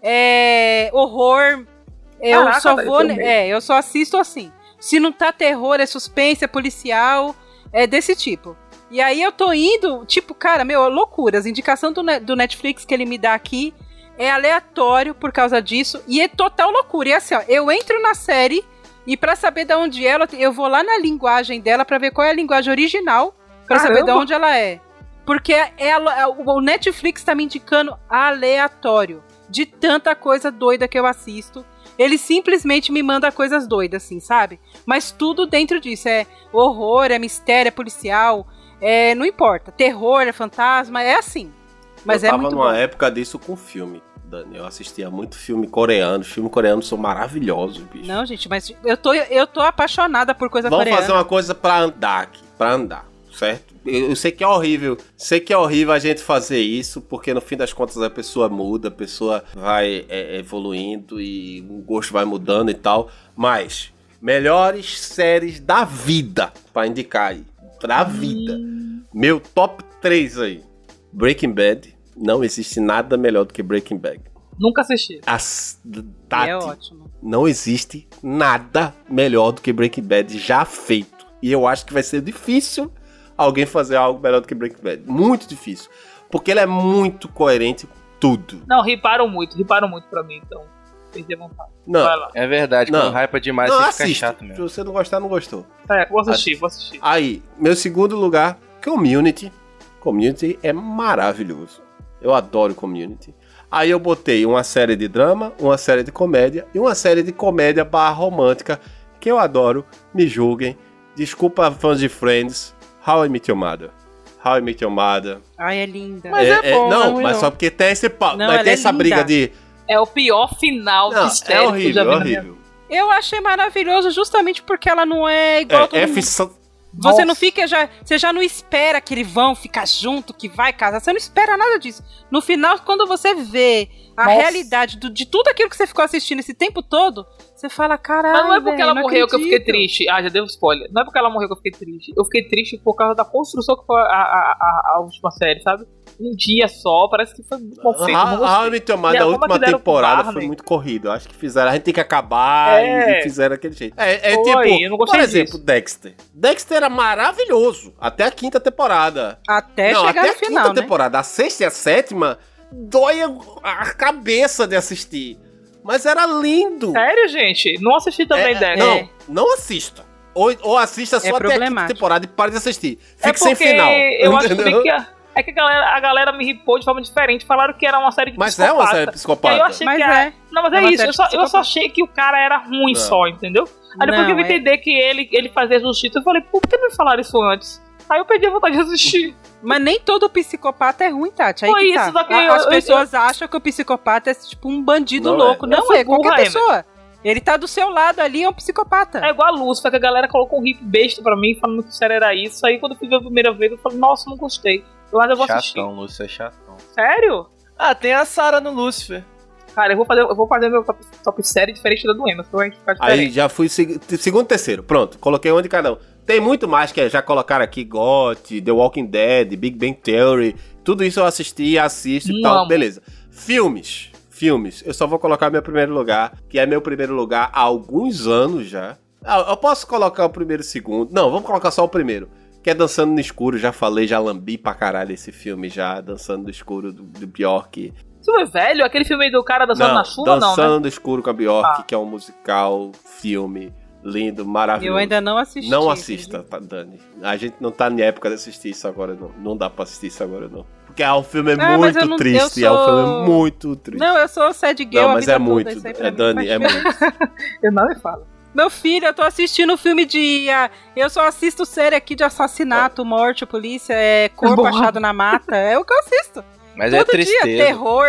é, horror. Eu Caraca, só velho, vou, também. é, eu só assisto assim. Se não tá terror, é suspense, é policial, é desse tipo. E aí eu tô indo, tipo, cara, meu, loucuras. Indicação do, do Netflix que ele me dá aqui é aleatório por causa disso e é total loucura. E assim, ó, eu entro na série e pra saber de onde ela, eu vou lá na linguagem dela pra ver qual é a linguagem original pra Caramba. saber de onde ela é. Porque ela, o Netflix tá me indicando aleatório de tanta coisa doida que eu assisto. Ele simplesmente me manda coisas doidas, assim, sabe? Mas tudo dentro disso. É horror, é mistério, é policial, é, não importa. Terror, é fantasma, é assim. Mas eu é tava muito numa bom. época disso com filme, Dani. Eu assistia muito filme coreano. Os filmes coreanos são maravilhosos, bicho. Não, gente, mas eu tô, eu tô apaixonada por coisa Vamos coreana. fazer uma coisa pra andar aqui. Pra andar, certo? Eu, eu sei que é horrível. Sei que é horrível a gente fazer isso, porque no fim das contas a pessoa muda, a pessoa vai é, evoluindo e o gosto vai mudando e tal. Mas, melhores séries da vida pra indicar aí. Da vida. Meu top três aí. Breaking Bad. Não existe nada melhor do que Breaking Bad. Nunca assisti. As, Tati, É ótimo. não existe nada melhor do que Breaking Bad já feito. E eu acho que vai ser difícil alguém fazer algo melhor do que Breaking Bad. Muito difícil. Porque ele é muito coerente com tudo. Não, riparam muito, riparam muito pra mim, então perdi a vontade. Não, Vai lá. É verdade, Não. quando hypa demais não você assista. fica chato Se mesmo. você não gostar, não gostou. É, vou assistir, vou assistir. Aí, meu segundo lugar, Community. Community é maravilhoso. Eu adoro Community. Aí eu botei uma série de drama, uma série de comédia e uma série de comédia barra romântica que eu adoro. Me julguem. Desculpa, fãs de Friends. How I Met Your Mother. How I Met Your Mother. Ai, é linda. Mas é bom, não, não é mas não. só porque tem esse pau. Não, Vai ela ter é essa linda. briga de. É o pior final Não, de série é que eu horrível, já é vi na minha horrível. Eu achei maravilhoso justamente porque ela não é igual a todo É, mundo. F. Sa- Você Nossa. não fica já, você já não espera que eles vão ficar junto, que vai casar. Você não espera nada disso. No final, quando você vê a Nossa. realidade do- de tudo aquilo que você ficou assistindo esse tempo todo, você fala, caralho, Mas não é porque véio, ela não morreu que eu fiquei acredito. triste. Ah, já deu spoiler. Não é porque ela morreu que eu fiquei triste. Eu fiquei triste por causa da construção que foi a, a, a, a última série, sabe? Um dia só, parece que foi muito mal feito. não How gostei. How I Met Your Mother, E a a forma última que deram pro temporada Barney. foi muito corrido. Eu acho que fizeram. A gente tem que acabar É. e fizeram aquele jeito. É, é Foi, tipo, eu não gostei por exemplo, disso. Dexter. Dexter era maravilhoso até a quinta temporada. Até não, chegar até no a final, quinta né? temporada. A sexta e a sétima dói a cabeça de assistir. Mas era lindo. Sério, gente? Não assisti também, É, Dex. Não, É. não assista. Ou, ou assista só É até a quinta problemático. temporada e pare de assistir. É Fique sem porque final. eu acho entendeu? também que a, é que a galera, a galera me ripou de forma diferente. Falaram que era uma série de Mas psicopata. é uma série E aí psicopata. eu achei Mas que era... é. Não, mas É é, uma isso. série Eu só, de eu só psicopata. achei que o cara era ruim Não. só, entendeu? Aí depois Não, que eu vim é. entender que ele, ele fazia justiça, eu falei, pô, por que não me falaram isso antes? Aí eu perdi a vontade de assistir. Mas nem todo psicopata é ruim, Tati. Aí Foi que isso, tá. só que A- eu- As eu- pessoas acham que o psicopata é tipo um bandido Não é. louco. Eu Não fui é, qualquer burra, pessoa. Ele tá do seu lado ali, é um psicopata. É igual a Lúcifer, que a galera colocou um hip besta pra mim, falando que o série era isso. Aí quando eu fui ver a primeira vez, eu falei, nossa, não gostei. Mas eu vou assistir. Chatão, Lúcio é chatão. Sério? Ah, tem a Sarah no Lúcifer. Cara, eu vou fazer, eu vou fazer meu top, top série diferente da do Emas, pra gente ficar diferente. Aí já fui seg- segundo, terceiro. Pronto, coloquei um de cada um. Tem muito mais que já colocaram aqui: G O T, The Walking Dead, Big Bang Theory. Tudo isso eu assisti, assisto e Não tal. amo. Beleza. Filmes. Filmes. Eu só vou colocar meu primeiro lugar, que é meu primeiro lugar há alguns anos já. Ah, eu posso colocar o primeiro e o segundo. Não, vamos colocar só o primeiro. Que é Dançando no Escuro. Já falei, já lambi pra caralho esse filme já. Dançando no Escuro do, do Bjork. Isso é velho? Aquele filme aí do cara dançando Não, na chuva, não, Dançando né? no Escuro com a Bjork, Ah. que é um musical, filme, lindo, maravilhoso. Eu ainda não assisti. Não assista, tá, Dani. A gente não tá na época de assistir isso agora, não. Não dá pra assistir isso agora, não. Porque é um filme é Ah, mas eu muito não- triste. eu É um sou- filme muito triste. Não, eu sou sad girl Não, a mas vida é toda, muito. isso aí pra É, mim Dani, é faz muito. Eu não me falo. Meu filho, eu tô assistindo filme de... ah, eu só assisto série aqui de assassinato, morte, polícia, é, corpo Boa. achado na mata. É o que eu assisto. Mas Todo é tristeza. dia, terror.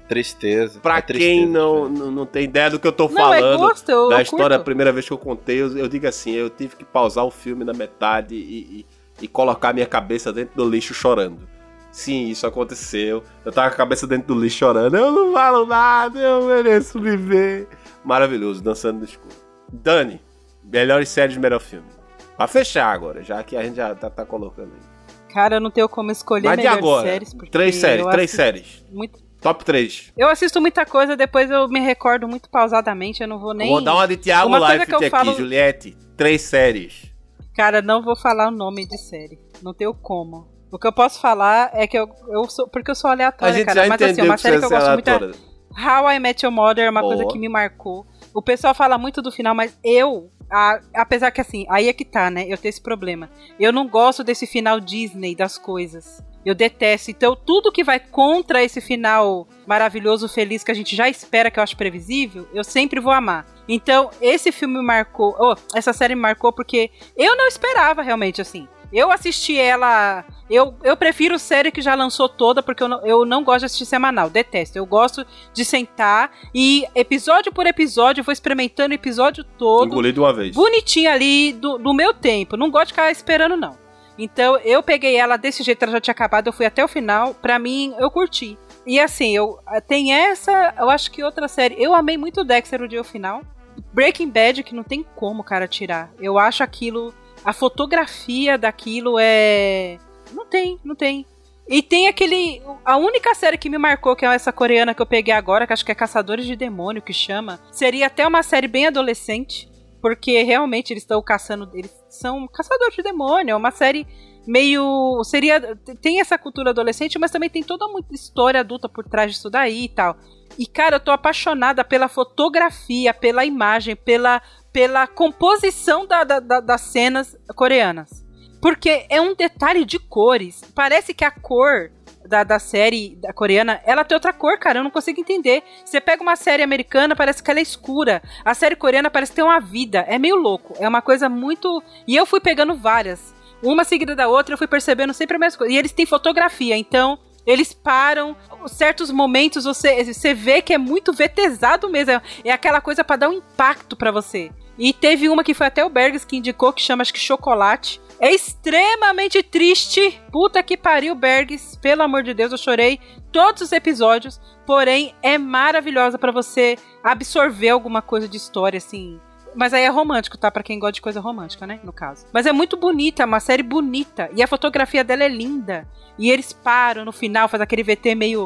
tristeza. Pra é tristeza, quem não, não, não tem ideia do que eu tô Não, falando, é gosto, eu, da eu história, a curto. primeira vez que eu contei, eu, eu digo assim, eu tive que pausar o filme na metade e, e, e colocar minha cabeça dentro do lixo chorando. Sim, isso aconteceu. Eu tava com a cabeça dentro do lixo chorando. Eu não falo nada, eu mereço viver. Maravilhoso, Dançando no Escuro. Dani, melhores séries, melhor filme. Pra fechar agora, já que a gente já tá, tá colocando aí. Cara, eu não tenho como escolher Mas de melhores agora, séries. Porque três séries, eu três assisto séries. Muito... Top três. Eu assisto muita coisa, depois eu me recordo muito pausadamente, eu não vou nem... Vou dar uma de Thiago Uma coisa Leifert que eu aqui, falo- Juliette. Três séries. Cara, não vou falar o nome de série. Não tenho como. O que eu posso falar é que eu, eu sou... Porque eu sou A aleatória, gente cara. já Mas entendeu assim, uma que série você que eu é gosto muito é aleatória. How I Met Your Mother, é uma Oh. coisa que me marcou. O pessoal fala muito do final, mas eu... A, apesar que assim, aí é que tá, né? Eu tenho esse problema. Eu não gosto desse final Disney das coisas. Eu detesto. Então, tudo que vai contra esse final maravilhoso, feliz, que a gente já espera, que eu acho previsível, eu sempre vou amar. Então, esse filme me marcou... Oh, essa série me marcou porque eu não esperava realmente, assim. Eu assisti ela... Eu, eu prefiro série que já lançou toda, porque eu não, eu não gosto de assistir semanal. Detesto. Eu gosto de sentar e, episódio por episódio, eu vou experimentando o episódio todo. Engoli de uma vez. Bonitinho ali, do, do meu tempo. Não gosto de ficar esperando, não. Então, eu peguei ela desse jeito, ela já tinha acabado, eu fui até o final. Pra mim, eu curti. E assim, eu tem essa... Eu acho que outra série... Eu amei muito Dexter o dia ao final. Breaking Bad, que não tem como, cara, tirar. Eu acho aquilo... A fotografia daquilo é... Não tem, não tem. E tem aquele... A única série que me marcou, que é essa coreana que eu peguei agora, que acho que é Caçadores de Demônio, que chama. Seria até uma série bem adolescente, porque realmente eles estão caçando... Eles são caçadores de demônio, é uma série meio... Seria... Tem essa cultura adolescente, mas também tem toda uma história adulta por trás disso daí e tal. E, cara, eu tô apaixonada pela fotografia, pela imagem, pela... pela composição da, da, da, das cenas coreanas. Porque é um detalhe de cores. Parece que a cor da, da série da coreana, ela tem outra cor, cara. Eu não consigo entender. Você pega uma série americana, parece que ela é escura. A série coreana parece ter uma vida. É meio louco. É uma coisa muito... E eu fui pegando várias. Uma seguida da outra, eu fui percebendo sempre a mesma coisa. E eles têm fotografia, então... Eles param, certos momentos você, você vê que é muito vetesado mesmo. É aquela coisa pra dar um impacto pra você. E teve uma que foi até o Bergs que indicou, que chama, acho que Chocolate. É extremamente triste. Puta que pariu, Bergs. Pelo amor de Deus, eu chorei todos os episódios. Porém, é maravilhosa pra você absorver alguma coisa de história, assim... Mas aí é romântico, tá? Pra quem gosta de coisa romântica, né? No caso. Mas é muito bonita, é uma série bonita. E a fotografia dela é linda. E eles param no final, faz aquele V T meio...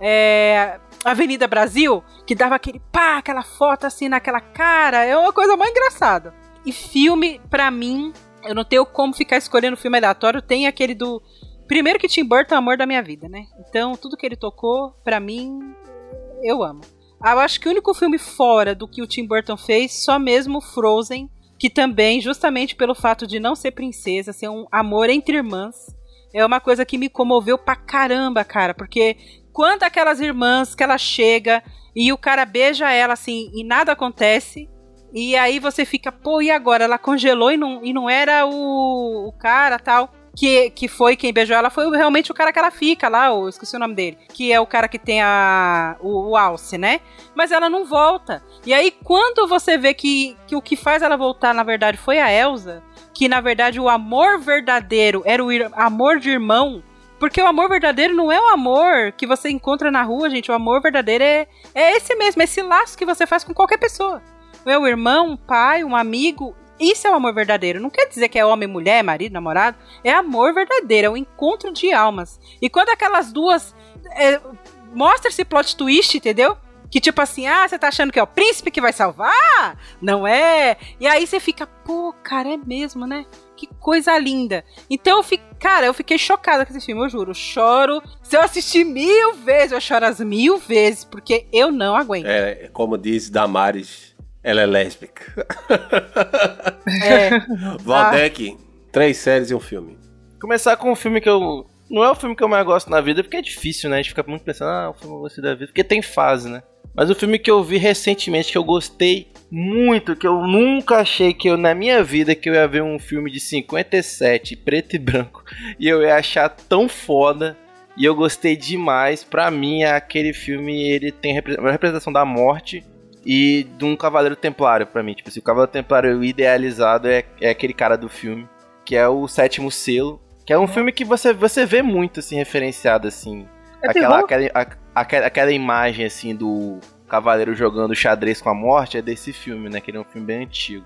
É... Avenida Brasil, que dava aquele pá, aquela foto assim naquela cara. É uma coisa mais engraçada. E filme, pra mim, eu não tenho como ficar escolhendo filme aleatório. Tem aquele do... Primeiro que Tim Burton é o amor da minha vida, né? Então, tudo que ele tocou, pra mim, eu amo. Eu acho que o único filme fora do que o Tim Burton fez, só mesmo Frozen, que também, justamente pelo fato de não ser princesa, ser um amor entre irmãs, é uma coisa que me comoveu pra caramba, cara, porque quando aquelas irmãs que ela chega e o cara beija ela assim e nada acontece, e aí você fica, pô, e agora? Ela congelou e não, e não era o, o cara tal... Que, que foi quem beijou ela, foi realmente o cara que ela fica lá, eu esqueci o nome dele, que é o cara que tem a, o, o alce, né? Mas ela não volta. E aí, quando você vê que, que o que faz ela voltar, na verdade, foi a Elsa, que na verdade o amor verdadeiro era o ir, amor de irmão, porque o amor verdadeiro não é o amor que você encontra na rua, gente. O amor verdadeiro é, é esse mesmo, esse laço que você faz com qualquer pessoa. É o irmão, um pai, um amigo. Isso é o amor verdadeiro. Não quer dizer que é homem, mulher, marido, namorado. É amor verdadeiro, é o encontro de almas. E quando aquelas duas... É, mostra esse plot twist, entendeu? Que tipo assim, ah, você tá achando que é o príncipe que vai salvar? Não é? E aí você fica, pô, cara, é mesmo, né? Que coisa linda. Então, eu fico, cara, eu fiquei chocada com esse filme, eu juro. Eu choro. Se eu assistir mil vezes, eu choro as mil vezes, porque eu não aguento. É, como diz Damares... Ela é lésbica. É. Valdec, três séries e um filme. Começar com um filme que eu... Não é o filme que eu mais gosto na vida, porque é difícil, né? A gente fica muito pensando, ah, o filme eu gostei da vida. Porque tem fase, né? Mas o filme que eu vi recentemente, que eu gostei muito, que eu nunca achei que eu, na minha vida, que eu ia ver um filme de cinquenta e sete, preto e branco, e eu ia achar tão foda, E eu gostei demais. Pra mim, aquele filme, ele tem a representação da morte e de um Cavaleiro Templário, pra mim. Tipo assim, o Cavaleiro Templário idealizado é, é aquele cara do filme, que é o Sétimo Selo. Que é um filme que você, você vê muito, assim, referenciado, assim. É aquela, aquela, a, aquela, aquela imagem, assim, do cavaleiro jogando xadrez com a morte é desse filme, né? Que ele é um filme bem antigo.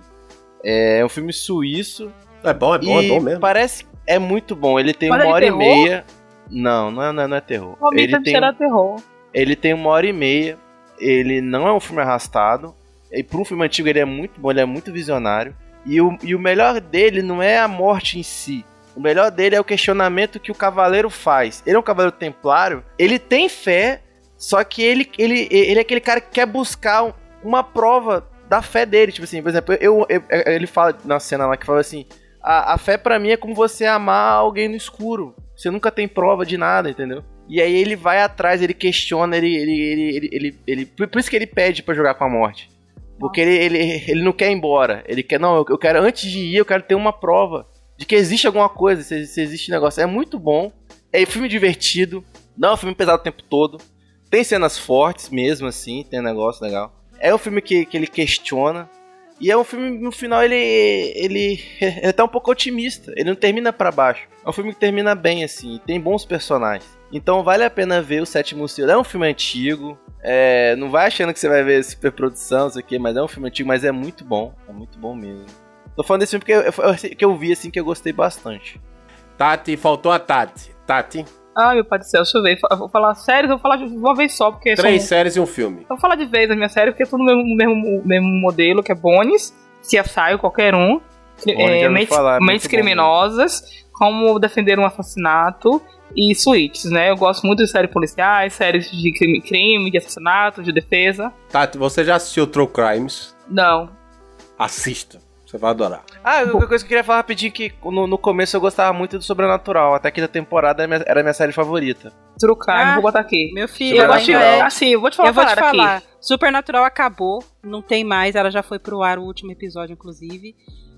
É um filme suíço. É bom, é bom, é bom mesmo. Parece... É muito bom. Ele tem Mas uma é hora terror? e meia... Não, não é, não é, não é terror. O Ele ele tem, será terror. ele tem uma hora e meia. Ele não é um filme arrastado. E para um filme antigo ele é muito bom, ele é muito visionário. E o, e o melhor dele não é a morte em si. O melhor dele é o questionamento que o cavaleiro faz. Ele é um cavaleiro templário, ele tem fé, só que ele, ele, ele é aquele cara que quer buscar uma prova da fé dele. Tipo assim, por exemplo, eu, eu, ele fala na cena lá que fala assim: a, a fé pra mim é como você amar alguém no escuro. Você nunca tem prova de nada, entendeu? E aí ele vai atrás, ele questiona, ele, ele, ele, ele, ele, ele por isso que ele pede pra jogar com a morte. Porque ele, ele, ele não quer ir embora. Ele quer, não, eu quero, antes de ir, eu quero ter uma prova de que existe alguma coisa, se, se existe negócio. É muito bom, é um filme divertido, não é um filme pesado o tempo todo. Tem cenas fortes mesmo, assim, tem um negócio legal. É um filme que, que ele questiona. E é um filme, no final, ele, ele, ele é até um pouco otimista. Ele não termina pra baixo. É um filme que termina bem, assim, tem bons personagens. Então vale a pena ver o Sétimo Selo. É um filme antigo. É, não vai achando que você vai ver superprodução, não sei o que, mas é um filme antigo, mas é muito bom. É muito bom mesmo. Tô falando desse filme porque eu, eu, que eu vi, assim, que eu gostei bastante. Tati, faltou a Tati. Tati. Ai, meu pai do céu, deixa eu ver. Eu vou falar séries, eu vou falar de uma vez só, porque... Três são... séries e um filme. Eu vou falar de vez a minha série, porque é tudo no mesmo, mesmo, mesmo modelo, que é Bones, C S I, qualquer um. É, mentes, falar, é mentes criminosas, como defender um assassinato e suítes, né? Eu gosto muito de séries policiais, séries de crime, crime, de assassinato, de defesa. Tati, você já assistiu True Crimes? Não. Assista. Você vai adorar. Ah, uma coisa que eu queria falar rapidinho, que no, no começo eu gostava muito do Sobrenatural, até que da temporada era a minha, era a minha série favorita. True Crime, Ah, vou botar aqui. Meu filho, Eu ela gosto, ainda é... assim, eu vou te falar, Eu vou te falar falar. aqui. Supernatural acabou, não tem mais, ela já foi pro ar o último episódio, inclusive.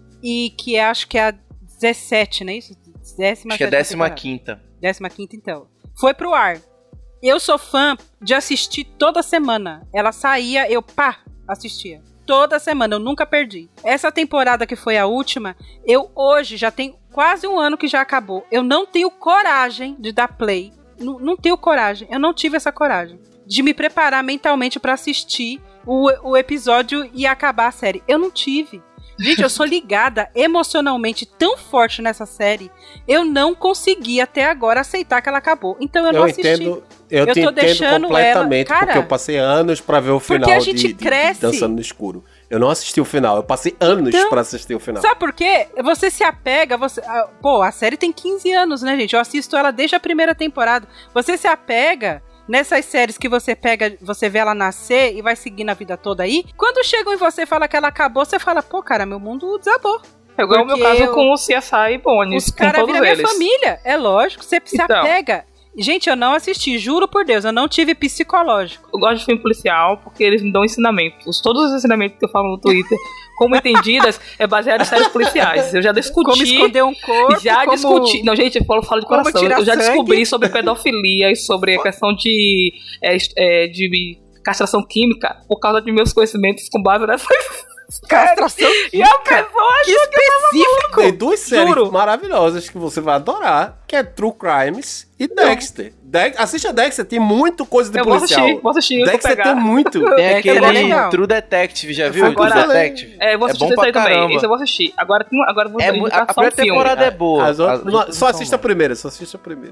E que é, acho que é a dezessete, não é isso? Décima Acho que é décima quinta. Décima quinta, então. Foi pro ar. Eu sou fã de assistir toda semana. Ela saía, eu pá, assistia. Toda semana, eu nunca perdi. Essa temporada que foi a última, eu hoje já tem quase um ano que já acabou. Eu não tenho coragem de dar play. N- não tenho coragem. Eu não tive essa coragem de me preparar mentalmente pra assistir o, o episódio e acabar a série. Eu não tive. Gente, eu sou ligada emocionalmente tão forte nessa série, eu não consegui até agora aceitar que ela acabou. Então eu não eu assisti. Entendo, eu, Eu te tô entendo deixando completamente, ela- Cara, porque eu passei anos pra ver o porque final a gente de, de- de cresce. Dançando no Escuro. Eu não assisti o final, eu passei anos Então, pra assistir o final. Sabe por quê? Você se apega, você, ah, pô, a série tem quinze anos, né, gente? Eu assisto ela desde a primeira temporada. Você se apega nessas séries que você pega, você vê ela nascer e vai seguindo a vida toda aí. Quando chegam em você e fala que ela acabou, você fala, pô, cara, meu mundo desabou. É igual o meu Porque caso eu- com o C S I e Bones, Os com caras todos viram minha eles. família, é lógico, você se Então. apega. Gente, eu não assisti, juro por Deus, eu não tive psicológico. Eu gosto de filme policial porque eles me dão ensinamentos. Todos os ensinamentos que eu falo no Twitter, como entendidas, é baseado em séries policiais. Eu já discuti... Como esconder um corpo, Já como... discuti. Não, gente, eu falo, falo de como coração. tirar Eu já sangue. descobri sobre pedofilia e sobre a questão de, é, é, de castração química por causa de meus conhecimentos com base nessas. Castração E a pessoa que específico. Tem duas séries Juro. maravilhosas que você vai adorar, que é True Crimes e Dexter. De- Assiste a Dexter, tem muita coisa de Eu vou policial. assistir, vou assistir, eu vou Dexter pegar. tem muito. Tem É aquele legal. True Detective, já viu? Foi o que eu True falei. Detective. É, eu vou É assistir bom isso aí pra também. caramba. Isso eu vou assistir. Agora, tem- agora eu vou É, mu- a, a primeira temporada é boa. As outras- As não, outras só são assista a primeira, só assista a primeira.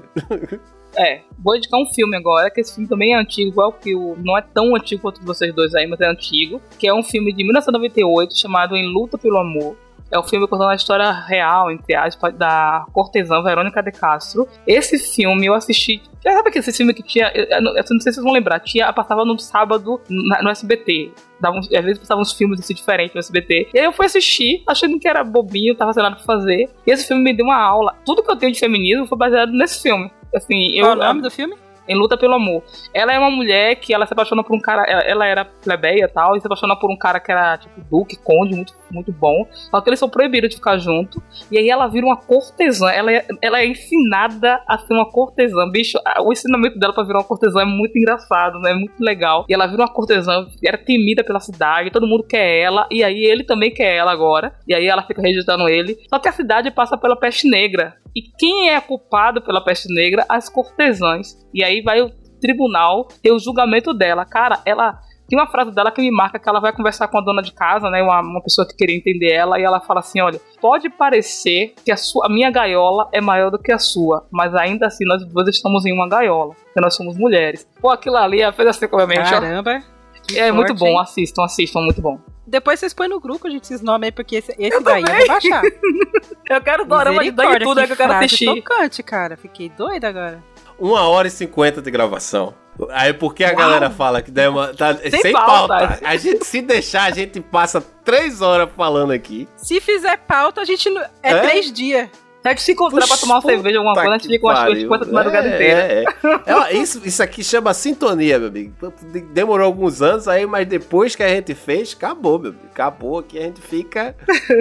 É, vou indicar um filme agora, que esse filme também é antigo, igual que o... Não é tão antigo quanto vocês dois aí, mas é antigo. Que é um filme de mil novecentos e noventa e oito, chamado Em Luta pelo Amor. É um filme contando a história real, entre aspas, da cortesã Verônica de Castro. Esse filme eu assisti... Já sabe que esse filme que tinha... Eu, eu não eu não sei se vocês vão lembrar. Tinha, passava no sábado na- no S B T. Dava uns- às vezes passavam uns filmes assim, diferentes no S B T. E aí eu fui assistir, achando que era bobinho, tava sem nada pra fazer. E esse filme me deu uma aula. Tudo que eu tenho de feminismo foi baseado nesse filme. Assim, eu, Qual o nome do filme? em Luta pelo Amor. Ela é uma mulher que ela se apaixona por um cara, ela, ela era plebeia e tal, e se apaixona por um cara que era tipo duque, conde, muito, muito bom, só que eles são proibidos de ficar junto, e aí ela vira uma cortesã, ela é, ela é ensinada a ser uma cortesã, bicho, o ensinamento dela pra virar uma cortesã é muito engraçado, né, é muito legal, e ela vira uma cortesã, era temida pela cidade, todo mundo quer ela, e aí ele também quer ela agora, e aí ela fica rejeitando ele, só que a cidade passa pela peste negra, e quem é culpado pela peste negra? As cortesãs, e aí vai o tribunal ter o julgamento dela, cara, ela... Tem uma frase dela que me marca, que ela vai conversar com a dona de casa, né, uma, uma pessoa que queria entender ela, e ela fala assim, olha, pode parecer que a, sua, a minha gaiola é maior do que a sua, mas ainda assim nós duas estamos em uma gaiola, porque nós somos mulheres. Pô, aquilo ali, ela fez assim com a minha mente. Caramba. É forte, muito bom, hein? assistam, assistam, muito bom. Depois vocês põem no grupo, gente, esses nomes aí, porque esse, esse daí eu vou baixar. Eu quero dorama de de tudo, é que eu quero assistir. Tocante, cara, fiquei doida agora. Uma hora e cinquenta de gravação. Aí porque a Uau. galera fala que dá uma, tá, sem, sem pauta. pauta. A gente, se deixar, a gente passa três horas falando aqui. Se fizer pauta, a gente... É, é? três dias. A gente se encontrar Puxa, pra tomar uma cerveja, alguma coisa, a gente fica umas cinquenta de madrugada inteira. É, é. é, isso, isso aqui chama sintonia, meu amigo. Demorou alguns anos aí, mas depois que a gente fez, acabou, meu amigo. Acabou, aqui a gente fica...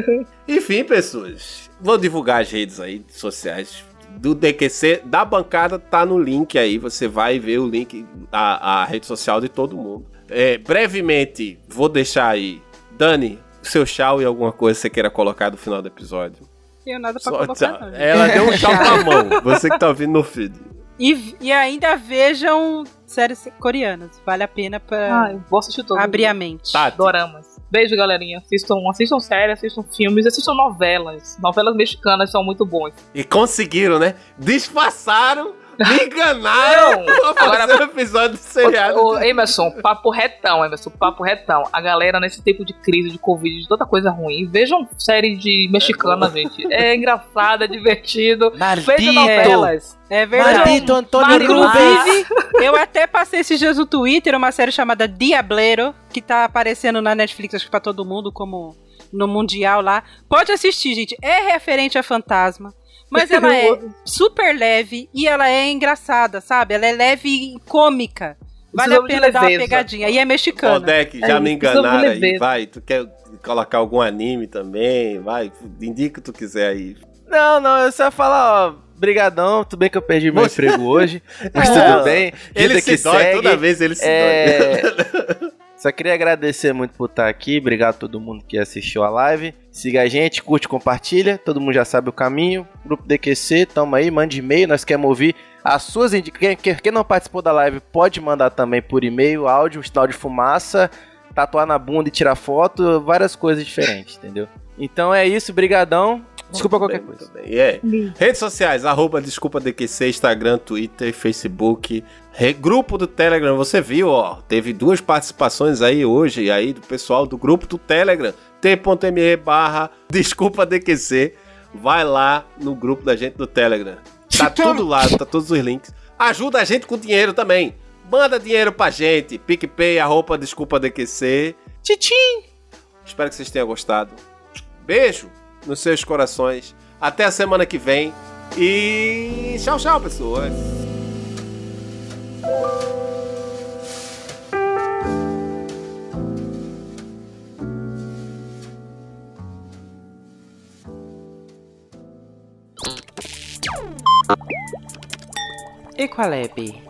Enfim, pessoas, vou divulgar as redes aí sociais do D Q C, da bancada, tá no link aí, você vai ver o link, a, a rede social de todo mundo. É, brevemente, vou deixar aí, Dani, seu tchau e alguma coisa que você queira colocar no final do episódio. Não tenho nada pra Só colocar, não. Ela deu um tchau com a mão, você que tá ouvindo no feed. E, e ainda vejam séries coreanas, vale a pena pra ah, vou assistir todo abrir a mente. Tati. Doramas. Beijo, galerinha. Assistam, assistam séries, assistam filmes, assistam novelas. Novelas mexicanas são muito boas. E conseguiram, né? Disfarçaram, me enganaram. Agora, um episódio de seriado. Ô, ô, Emerson, papo retão, Emerson, papo retão. A galera, nesse tempo de crise, de Covid, de tanta coisa ruim, vejam série de mexicana, é, gente. É engraçado, é divertido. Vejam novelas. É verdade. Maldito Antônio Inclusive, eu até passei esses dias no Twitter uma série chamada Diablero, que tá aparecendo na Netflix, acho que pra todo mundo, como no Mundial lá. Pode assistir, gente. É referente a fantasma, mas ela é super leve e ela é engraçada, sabe? Ela é leve e cômica. Vale a pena dar uma pegadinha. E é mexicana. Ô, Deck, já é, me enganaram aí. Vai, tu quer colocar algum anime também? Vai, indica o que tu quiser aí. Não, não, eu só ia falar, ó, brigadão, tudo bem que eu perdi meu Você... emprego hoje, mas é. tudo bem. Ele se dói, segue. Toda vez ele se é... dói. Só queria agradecer muito por estar aqui, obrigado a todo mundo que assistiu a live. Siga a gente, curte, compartilha, todo mundo já sabe o caminho. Grupo D Q C, tamo aí, mande e-mail, nós queremos ouvir as suas indicações. Quem, quem não participou da live pode mandar também por e-mail, áudio, sinal de fumaça, tatuar na bunda e tirar foto, várias coisas diferentes, entendeu? Então é isso, brigadão. Desculpa qualquer bem, coisa. É. Redes sociais, arroba Desculpa D Q C, Instagram, Twitter, Facebook, re, grupo do Telegram, você viu, ó, teve duas participações aí hoje, aí do pessoal do grupo do Telegram, t.me barra Desculpa D Q C, vai lá no grupo da gente do Telegram, tá tudo lá, tá todos os links, ajuda a gente com dinheiro também, manda dinheiro pra gente, PicPay, arroba Desculpa D Q C, tchim, espero que vocês tenham gostado, beijo nos seus corações. Até a semana que vem. E tchau, tchau, pessoas. E qual é, B?